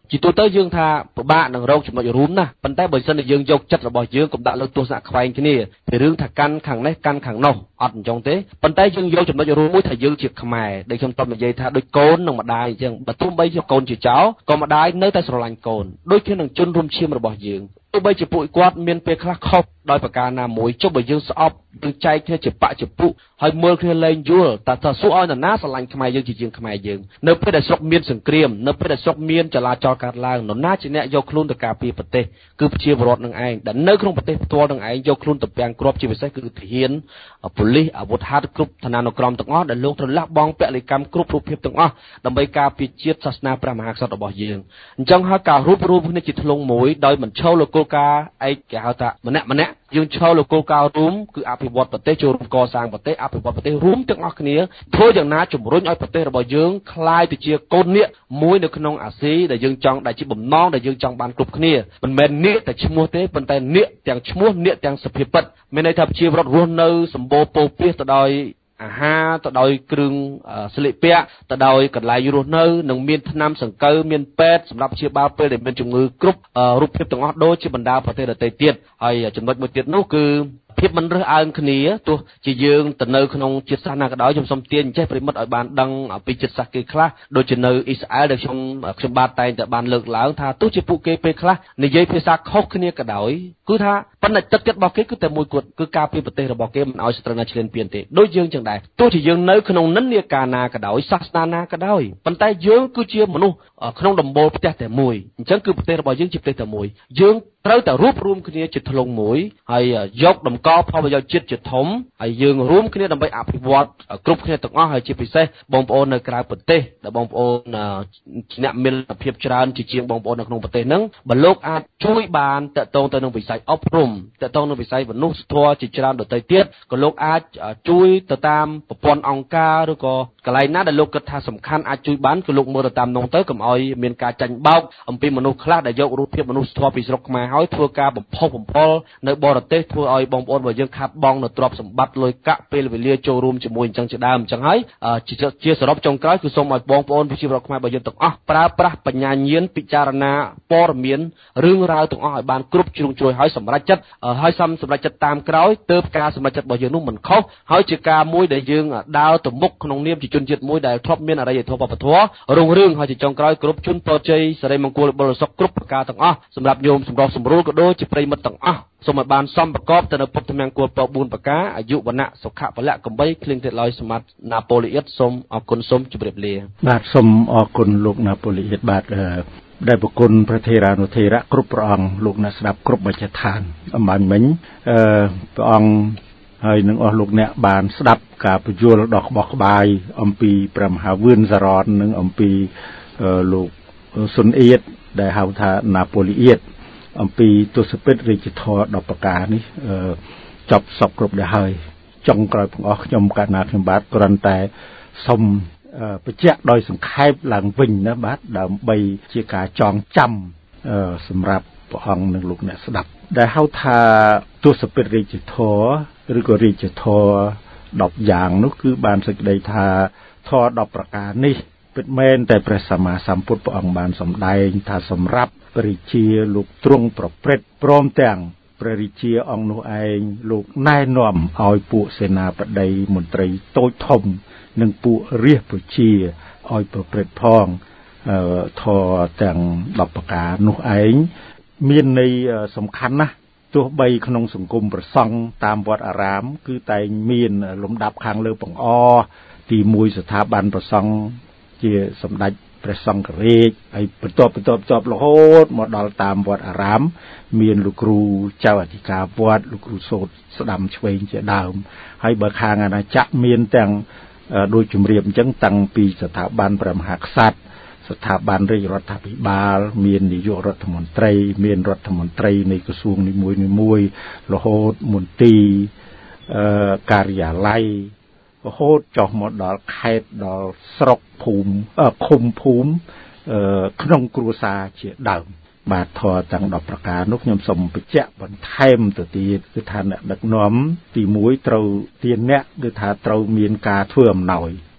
chỉ tôi tới dương tha bạn đằng râu chỉ một rúm na phần tay bởi sân dương dọc chất là bỏ dương cũng đã lực tôi sạ khoai cái này thì rương thà căn khẳng này căn khẳng nông ọt trong thế phần tay dương dọc chỉ một rúm mũi thầy dương chỉ khmài để trong tâm là dây tha đôi côn nông mặt đai dương bật tung bay cho côn chỉ cháu còn mặt đai nơi tay sờ lạnh côn đôi khi nằng chôn rúm chiêm là bỏ dương tôi bây chỉ bụi quạt miền pe khắc khóc đòi bạc ca nam mũi cho bởi dương sọp dương chay kia chỉ bạ chỉ bụ hay mưa kia lên vua ta ta số oi là ná sờ lạnh khmài dương chỉ dương khmài dương nơi pe để sọc miền sừng kriêm nơi pe để sọc miềnจะลาจอการล่างนนน่าจะเนี่ยยกคลุนตะกาปีประเทศคือเชียบรอดนังไอ้แต่เนื้อคลุนประเทศตัวนังไอ้ยกคลุนตะเปียงกรอบชีวิตใช้คือเทียนปุลิอาวุธฮาร์ดกรุ๊ปธนานกรมตะง้อแต่ลูกทนลักบองเปะลิกรรมกรุ๊ปรูปเพียบตะง้อดำไปกาปีเชียศาสนาพระมหากษัตริย์บ่อยยังจังหาการรูปรูปในจิตลงมวยโดยเหมือนเช่าโลโกกาไอ้แก่เขาตะมันแน่มันแน่ยังเช่าโลโกการุ่มคืออภิวัตประเทศจูรุมก่อสร้างประเทศอภิวัตประเทศรุ่มตะง้อគ្នាทั่วอย่างน่าจุ่มรุ่งไอ้ประเทศบ่อยยังคลายติเชียโกนเนี่ยมวยในขนมอาซีแต่ยังจังได้จิบ่มน้องได้ยังจังบานกรุบគ្នាมันแม่นเนี้ยแต่ชมัวเต้เป็นแต่เนี้ยទាំងឈ្មោះเนี้ยទាំងសភាពពិតមានន័យថាជារត់រស់នៅសម្បូរពោពេះទៅដោយអាហារទៅដោយគ្រឿងស្លៀកពាក់ទៅដោយកន្លែងរស់នៅនិងមានថ្នាំសង្កូវមានពេទ្យសម្រាប់ព្យាបាលពេលដែលមានជំងឺគ្រប់រូបភាពទាំងអស់ដូចជាបណ្ដាប្រទេសដទៃទៀតហើយចំណុចមួយទៀតនោះគឺភាពមិនរើសអើងគ្នាទោះជាយើងទៅនៅក្នុងជាតិសាសន៍ណាក៏ដោយខ្ញុំសូមទាញចេះប្រិមិត្តឲ្យបានដឹងពីជាតិសាសន៍គេខ្លះដូចជានៅអ៊ីស្រាអែលដែលខ្ញុំខ្ញុំបាទតែងតែបានលើកឡើងថាទោះជាពួកគេពេលខ្លះនិយាយភាសាខុសគ្នាក៏ដោយគឺថាប៉ុន្តែទឹកចិត្តរបស់គេគឺតែមួយគត់គឺការពីប្រទេសរបស់គេមិនឲ្យស្ត្រឹងណាឈ្លានពានទេដូចយើងចឹងដែរទោះជាយើងនៅក្នុងនិន្នាការណាក៏ដោយសាសនាណាក៏ដោយប៉ុន្តែយើងគឺជាមនុស្សក្នុងដំបូលផ្ទះតែមួយអញ្ចឹងគឺប្រទេសរបស់យើងជាប្រទេសតែមួយយើងត្រូវតែរួបរวมគ្នាជាធ្លុងមួយហើយយកតម្កល់ផលប្រយោជន៍ជាតិជាធំហើយយើងរួមគ្នាដើម្បីអភិវឌ្ឍគ្រប់គ្នាទាំងអស់ហើយជាពិសេសបងប្អូននៅក្រៅប្រទេសដែលបងប្អូនអ្នកមានភាពច្រើនជាជាងបងប្អូននៅក្នុងប្រទេសហ្នឹងបើលោកអាចជួយបានតកតងទៅនឹងវិស័យអប់រំតកតងនឹងវិស័យមនុស្សធម៌ជាច្រើនដទៃទៀតក៏លោកអាចជួយទៅតាមប្រព័ន្ធអង្គការឬក៏កន្លែងណាដែលលោកគិតថាសំខាន់អាចជួយបានគឺលោកមើលទៅតាមនោះទៅកុំឲ្យមានការចាញ់បោកអំពីមនុស្សខ្លះដែលយករូបភាពមនុស្សធម៌ពីស្រុកខ្មែរហើយធ្វើការបំផុសបំផុលនៅបរទេសធ្វើឲ្យបងប្អូនរបស់យើងខាត់បងនៅទ្រព្យសម្បត្តិលុយកាក់ពេលវេលាចូលរួមជាមួយអញ្ចឹងជាដើមអញ្ចឹងហើយជាសរុបចុងក្រោយគឺសូមឲ្យបងប្អូនប្រជាពលរដ្ឋខ្មែររបស់យើងទាំងអស់ប្រើប្រាស់បញ្ញាញាណពិចារណាព័ត៌មានរឿងរ៉ាវទាំងអស់ឲ្យបានគ្រប់ជ្រុងជ្រោយហើយសម្រេចចិត្តហើយសំសម្រេចចិត្តតាមក្រោយទើបការសម្រេចចិត្តរបស់យើងនោះមិនខុសហើយជាការមួយដែលយើងដើរទៅមុខក្នុងនាមជាជនជាតិមួយដែលធ្លាប់មានអរិយធម៌វប្បធម៌រុងរឿងហើយជាចុងក្រោយគ្រប់ជនពរជ័យសិរីមង្គលបុរសុខគ្រប់ប្រការទាំងអស់សម្រាប់ញោមសម្រុះសម្រួលក៏ដូចជាប្រិមិត្តទាំងអស់សូមឲ្យបានសំប្រកបទៅនៅពុទ្ធមង្គលពរបួនប្រការអាយុវណ្ណៈសុខៈពលៈកំបីគ្លៀងទៀតឡើយសម្បត្តិណាប៉ូលីអ៊ីតសូមអរគុណសូមជម្រាបលាបាទសូមអរគុណលោកណាប៉ូលីអ៊ីតបាទដែលប្រគុណព្រះថេរានុថេរៈគ្រប់ព្រះអង្គលោកអ្នកស្ដាប់គ្រប់មជ្ឈដ្ឋានអំបញ្ញមិញអឺព្រះអង្គហើយនឹងអស់លោកអ្នកបានស្ដាប់ការពន្យល់ដ៏ក្បោះក្បាយអំពីព្រះមហាវឿនសារ៉ននិងអំពីលោកស៊ុនអ៊ៀតដែលហៅថាណាប៉ូលីអ៊ីតអំពីទស្សពិតរាជធម៌ដ៏ប្រការនេះចប់សពគ្រប់ដែរហើយចុងក្រោយបងអស់ខ្ញុំកណាខ្ញុំបាទគ្រាន់តែសូមបញ្ជាក់ដោយសង្ខេបឡើងវិញណាបាទដើម្បីជាការចងចាំសម្រាប់ព្រះអង្គនិងលោកអ្នកស្ដាប់ដែលហៅថាទស្សពិតរាជធម៌ឬក៏រាជធម៌ដប់យ៉ាងនោះគឺបានសេចក្តីថាធម៌ដប់ប្រការនេះពិតមែនតែព្រះសម្មាសម្ពុទ្ធព្រះអង្គបានសម្ដែងថាសម្រាប់ព្រះរាជាលោកទ្រង់ប្រព្រឹត្តព្រមទាំងព្រះរាជាអង្គនោះឯងលោកណែនាំឲ្យពួកសេនាបតីមន្ត្រីតូចធំនិងពួករាជប្រជាឲ្យប្រព្រឹត្តផងធម៌ទាំងដប់ប្រការនោះឯងមានន័យសំខាន់ណាស់ទោះបីក្នុងសង្គមប្រសង់តាមវត្តអារាមគឺតែងមានលំដាប់ខាងលើបង្អទីមួយស្ថាប័នប្រសង់ជាសម្ដេចព្រះសង្ឃរាជហើយបន្ទាប់បន្ទាប់បន្ទាប់រហូតមកដល់តាមវត្តអារាមមានលោកគ្រូចៅអធិការវត្តលោកគ្រូសូត្រស្ដាំឆ្វេងជាដើមហើយបើខាងអាណាចក្រមានទាំងដោយជំរាបអញ្ចឹងតាំងពីស្ថាប័នព្រះមហាក្សត្រស្ថាប័នរាជរដ្ឋាភិបាលមាននាយករដ្ឋមន្ត្រីមានរដ្ឋមន្ត្រីនៃក្រសួងនីមួយៗរហូតមន្ទីរការិយាល័យរហូតចុះមកដល់ខេត្តដល់ស្រុកភូមិឃុំភូមិក្នុងគ្រួសារជាដើមបាទធម៌ទាំងដប់ប្រការនោះខ្ញុំសូមបញ្ជាក់បន្ថែមទៅទៀតគឺថាអ្នកដឹកនាំទីមួយត្រូវទានអ្នកគឺថាត្រូវមានការធ្វើអំណោយ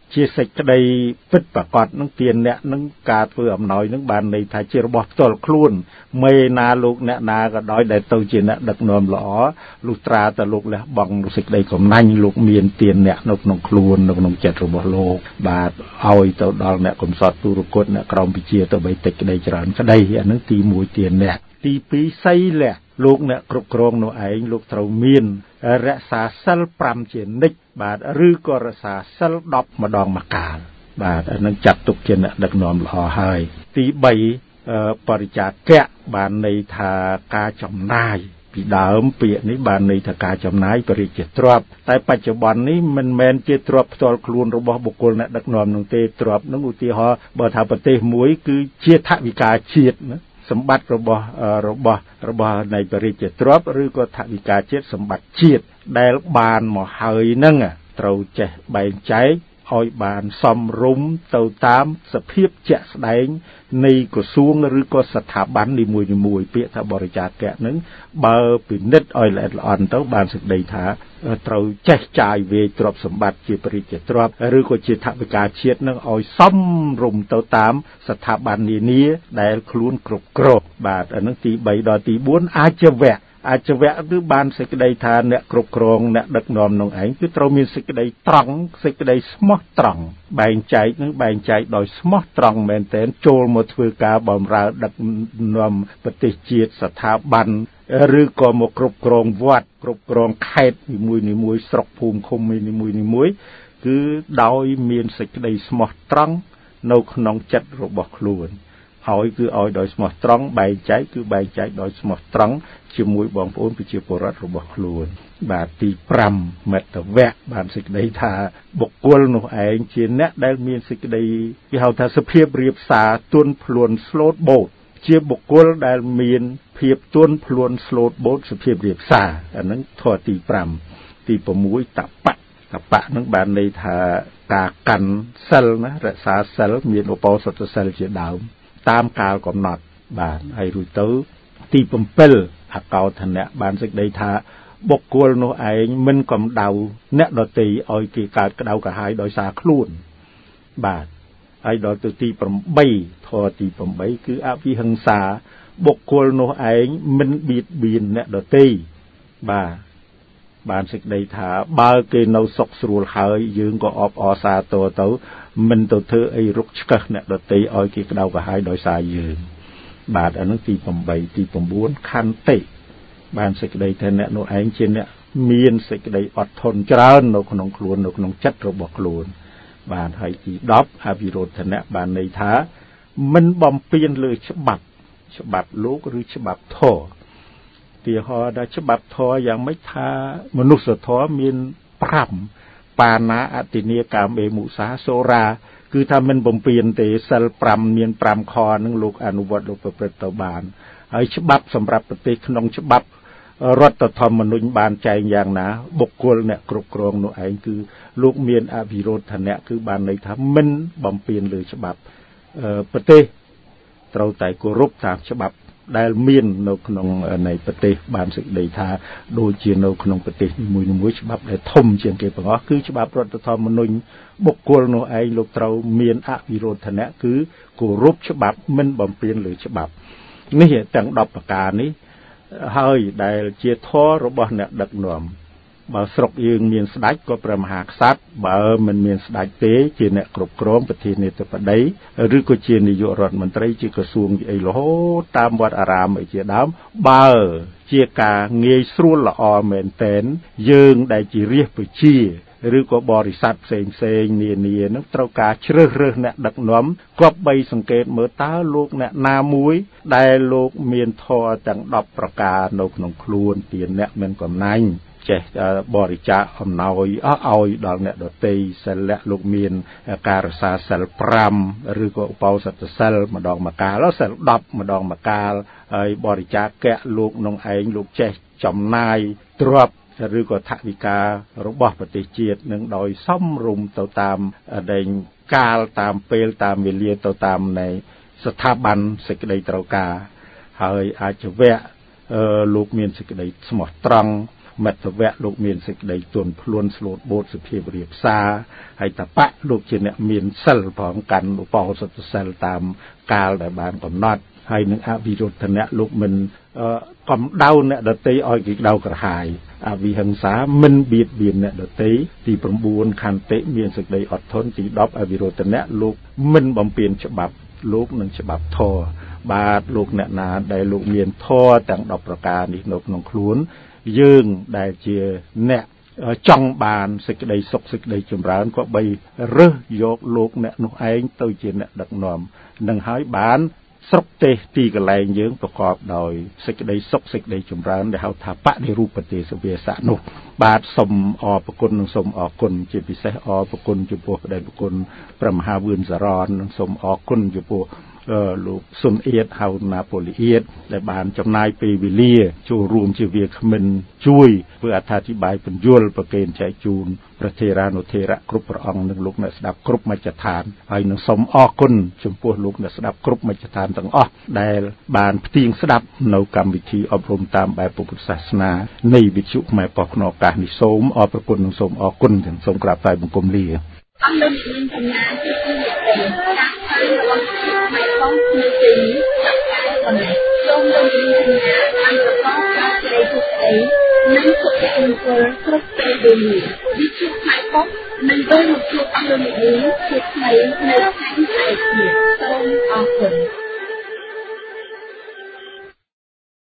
ជាសេចក្តីពិតប្រាកដនឹងទានអ្នកនឹងការធ្វើអំណោយនឹងបានន័យថាជារបស់ផ្ទាល់ខ្លួនមេណាលោកអ្នកណាក៏ដោយដែលទៅជាអ្នកដឹកនាំល្អលុះត្រាតែលោកលះបង់សេចក្តីកំណាញ់លោកមានទានអ្នកនៅក្នុងខ្លួននៅក្នុងចិត្តរបស់លោកបាទឲ្យទៅដល់អ្នកកំសត់ទុរគតអ្នកក្រមវិជាទៅបីតិចក្តីច្រើនក្តីអានឹងទីមួយទានអ្នកទីពីរសីលៈលោកអ្នកគ្រប់គ្រងនោះឯងលោកត្រូវមានរក្សាសិលប្រាំជានិច្ចបាទឬក៏រក្សាសិលដប់ម្ដងម្កាលបាទអានឹងចាត់ទុកជាអ្នកដឹកនាំល្អហើយទីបីបរិច្ចាគៈបានន័យថាការចំណាយពីដើមពាក្យនេះបានន័យថាការចំណាយបរិច្ចាទ្រព្យតែបច្ចុប្បន្ននេះមិនមែនជាទ្រព្យផ្ទាល់ខ្លួនរបស់បុគ្គលអ្នកដឹកនាំនោះទេទ្រព្យនោះឧទាហរណ៍បើថាប្រទេសមួយគឺជាថវិកាជាតិណាសម្បត្តិរបស់របស់របស់នៃបរិច្ចាទ្រព្យឬក៏ថវិកាជាតិសម្បត្តិជាតិដែលបានមកហើយនឹងត្រូវចេះបែងចែកឲ្យបានសមរម្យទៅតាមសភាពជាក់ស្ដែងនៃក្រសួងឬក៏ស្ថាប័ននីមួយៗពាក្យថាបរិច្ចាគៈនឹងបើពិនិត្យឲ្យល្អិតល្អន់ទៅបានសេចក្តីថាត្រូវចេះចាយវាយទ្រព្យសម្បត្តិជាបរិច្ចាទ្រព្យឬក៏ជាថវិកាជាតិនឹងឲ្យសមរម្យទៅតាមស្ថាប័ននានាដែលខ្លួនគ្រប់គ្រងបាទអានឹងទីបីដល់ទីបួនអាជីវៈអាជីវៈគឺបានសេចក្តីថាអ្នកគ្រប់គ្រងអ្នកដឹកនាំនោះឯងគឺត្រូវមានសេចក្តីត្រង់សេចក្តីស្មោះត្រង់បែងចែកនឹងបែងចែកដោយស្មោះត្រង់មែនទែនចូលមកធ្វើការបម្រើដឹកនាំប្រទេសជាតិស្ថាប័នឬក៏មកគ្រប់គ្រងវត្តគ្រប់គ្រងខេត្តនីមួយនីមួយស្រុកភូមិឃុំនីមួយនីមួយគឺដោយមានសេចក្តីស្មោះត្រង់នៅក្នុងចិត្តរបស់ខ្លួនឲ្យគឺឲ្យដោយស្មោះត្រង់បែងចែកគឺបែងចែកដោយស្មោះត្រង់ជាមួយបងប្អូនប្រជាពលរដ្ឋរបស់ខ្លួនបាទទីប្រាំមេត្តវៈបានសេចក្តីថាបុគ្គលនោះឯងជាអ្នកដែលមានសេចក្តីគេហៅថាសភាពរៀបសារទន់ភ្លួនស្លូតបូតជាបុគ្គលដែលមានភាពទន់ភ្លួនស្លូតបូតសភាពរៀបសារអានឹងធម៌ទីប្រាំទីប្រាំតបៈតបៈនឹងបានន័យថាការកាន់សិលណារក្សាសិលមានឧបោសថសិលជាដើមតាមកាលកំណត់បាទហើយរួចទៅទីbảyអកោធនៈបានសេចក្តីថាបុគ្គលនោះឯងមិនកំដៅអ្នកដទៃឲ្យគេកើតក្តៅក្រហាយដោយសារខ្លួនបាទហើយដល់ទៅទី八ធម៌ទី八គឺអវិហិង្សាបុគ្គលនោះឯងមិនបៀតបៀនអ្នកដទៃបាទបានសេចក្តីថាបើគេនៅសុខស្រួលហើយយើងក៏អបអរសាទរទៅមិនទៅធ្វើអីរុកឆ្កឹះអ្នកដទៃឲ្យគេក្តៅក្រហាយដោយសារយើងបាទអានោះទី八ទី៩ខន្តិបានសេចក្តីថាអ្នកនោះឯងជាអ្នកមានសេចក្តីអត់ធន់ច្រើននៅក្នុងខ្លួននៅក្នុងចិត្តរបស់ខ្លួនបាទហើយទីដប់អវិរោធនៈបានន័យថាមិនបំពានលើច្បាប់ច្បាប់លោកឬច្បាប់ធម៌ទីហោដែលច្បាប់ធម៌យ៉ាងម៉េចថាមនុស្សធម៌មានប្រាំបាណាអតិនេកាមេមុសាសូរាគឺថាមិនបំពានទេសិលប្រាំមានប្រាំខនឹងលោកអនុវត្តលោកប្រព្រឹត្តទៅបានហើយច្បាប់សម្រាប់ប្រទេសក្នុងច្បាប់រដ្ឋធម្មនុញ្ញបានចែងយ៉ាងណាបុគ្គលអ្នកគ្រប់គ្រងនោះឯងគឺលោកមានអវិរោធនៈគឺបានន័យថាមិនបំពានលើច្បាប់ប្រទេសត្រូវតែគោរពតាមច្បាប់ដែលមាននៅក្នុងនៃប្រទេសបានសេចក្តីថាដូចជានៅក្នុងប្រទេសនីមួយៗច្បាប់ដែលធំជាងគេទាំងអស់គឺច្បាប់រដ្ឋធម្មនុញ្ញបុគ្គលនោះឯងលោកត្រូវមានអវិរោធនៈគឺគោរពច្បាប់មិនបំពានលើច្បាប់នេះទាំងដប់ប្រការនេះហើយដែលជាធម៌របស់អ្នកដឹកនាំបើស្រុកយើងមានស្ដេចក៏ព្រះមហាក្សត្របើមិនមានស្ដេចទេជាអ្នកគ្រប់គ្រងប្រធានាធិបតីឬក៏ជានាយករដ្ឋមន្ត្រីជាក្រសួងអីរហូតតាមវត្តអារាមអីជាដើមបើជាការងាយស្រួលល្អមែនតែនយើងដែលជារាជប្រជា ឬក៏បរិស័ទផ្សេងផ្សេងនានានឹងត្រូវការជ្រើសរើសអ្នកដឹកនាំគប្បីសង្កេតមើលតើលោកអ្នកណាមួយដែលលោកមានធម៌ទាំងដប់ប្រការនៅក្នុងខ្លួនទានអ្នកមិនកំណាញ់ចេះបរិច្ចាគអំណោយឲ្យដល់អ្នកដទៃសិលៈលោកមានការរក្សាសិលប្រាំឬក៏ឧបោសថសិលម្ដងម្កាលសិលដប់ម្ដងម្កាលហើយបរិច្ចាគៈលោកក្នុងឯងលោកចេះចំណាយទ្រព្យឬក៏ថវិការបស់ប្រទេសជាតិនឹងដោយសមរម្យទៅតាមដែងកាលតាមពេលតាមវេលាទៅតាមនៃស្ថាប័នសេចក្តីត្រូវការហើយអាជីវៈលោកមានសេចក្តីស្មោះត្រង់មត្តវៈលោកមានសេចក្តីទន់ភ្លួនស្លូតបូតសុភាពរៀបសារហើយតបៈលោកជាអ្នកមានសិលផងកាន់ឧបោសថសិលតាមកាលដែលបានកំណត់ហើយនឹងអវិរុទ្ធនៈលោកមិនកំដៅអ្នកដតីឲ្យគេដៅក្រហាយអវិហិង្សាមិនបៀតបៀនអ្នកដតីទី9ខន្តិមានសេចក្តីអត់ធន់ទី10អវិរុទ្ធនៈលោកមិនបំពានច្បាប់លោកនឹងច្បាប់ធម៌បាទលោកអ្នកណាដែលលោកមានធម៌ទាំង10ប្រការនេះនៅក្នុងខ្លួនយើងដែលជាអ្នកចង់បានសេចក្តីសុខសេចក្តីចម្រើនក៏បីរើសយកលោកអ្នកនោះឯងទៅជាអ្នកដឹកនាំនឹងហើយបានស្រុកទេសទីកន្លែងយើងប្រកបដោយសេចក្តីសុខសេចក្តីចម្រើនដែលហៅថាបដិរូបទេសវាសៈនោះបាទសូមអរព្រគុណនិងសូមអរគុណជាពិសេសអរព្រគុណចំពោះព្រះប្រគុណព្រះមហាវឿនសារ៉ននិងសូមអរគុណចំពោះលោកសុនអៀតហៅណាប៉ូលីអៀតដែលបានចំណាយពេលវេលាចូលរួមជាវាគ្មិនជួយធ្វើអត្ថាធិប្បាយពន្យល់ប្រកេនចែកជូនព្រះថេរានុថេរៈគ្រប់ព្រះអង្គនិងលោកអ្នកស្ដាប់គ្រប់មជ្ឈដ្ឋានហើយនឹងសូមអរគុណចំពោះលោកអ្នកស្ដាប់គ្រប់មជ្ឈដ្ឋានទាំងអស់ដែលបានផ្ទៀងស្ដាប់នៅកម្មវិធីអប់រំតាមបែបពុទ្ធសាសនានៃវិទ្យុខ្មែរប៉ុស្តិ៍ក្នុងឱកាសនេះសូមអរព្រគុណនិងសូមអរគុណទាំងសូមក្រាបថ្វាយបង្គំលាអរលោកនាងកញ្ញាជាទីមេត្រីការផ្សាយរបស់ខ្មែរប៉ុស្តិ៍នៅទីនេះប៉ុណ្ណេះសូមលោកនាងកញ្ញាបានប្រកបដោយសេចក្តីសុខស្ដីនិងសុភមង្គលគ្រប់ពេលវេលាវិទ្យុខ្មែរប៉ុស្តិ៍នឹងចូលមកជួបអស់លោកនាងជាថ្មីនៅថ្ងៃស្អែកទៀតសូមអរគុណ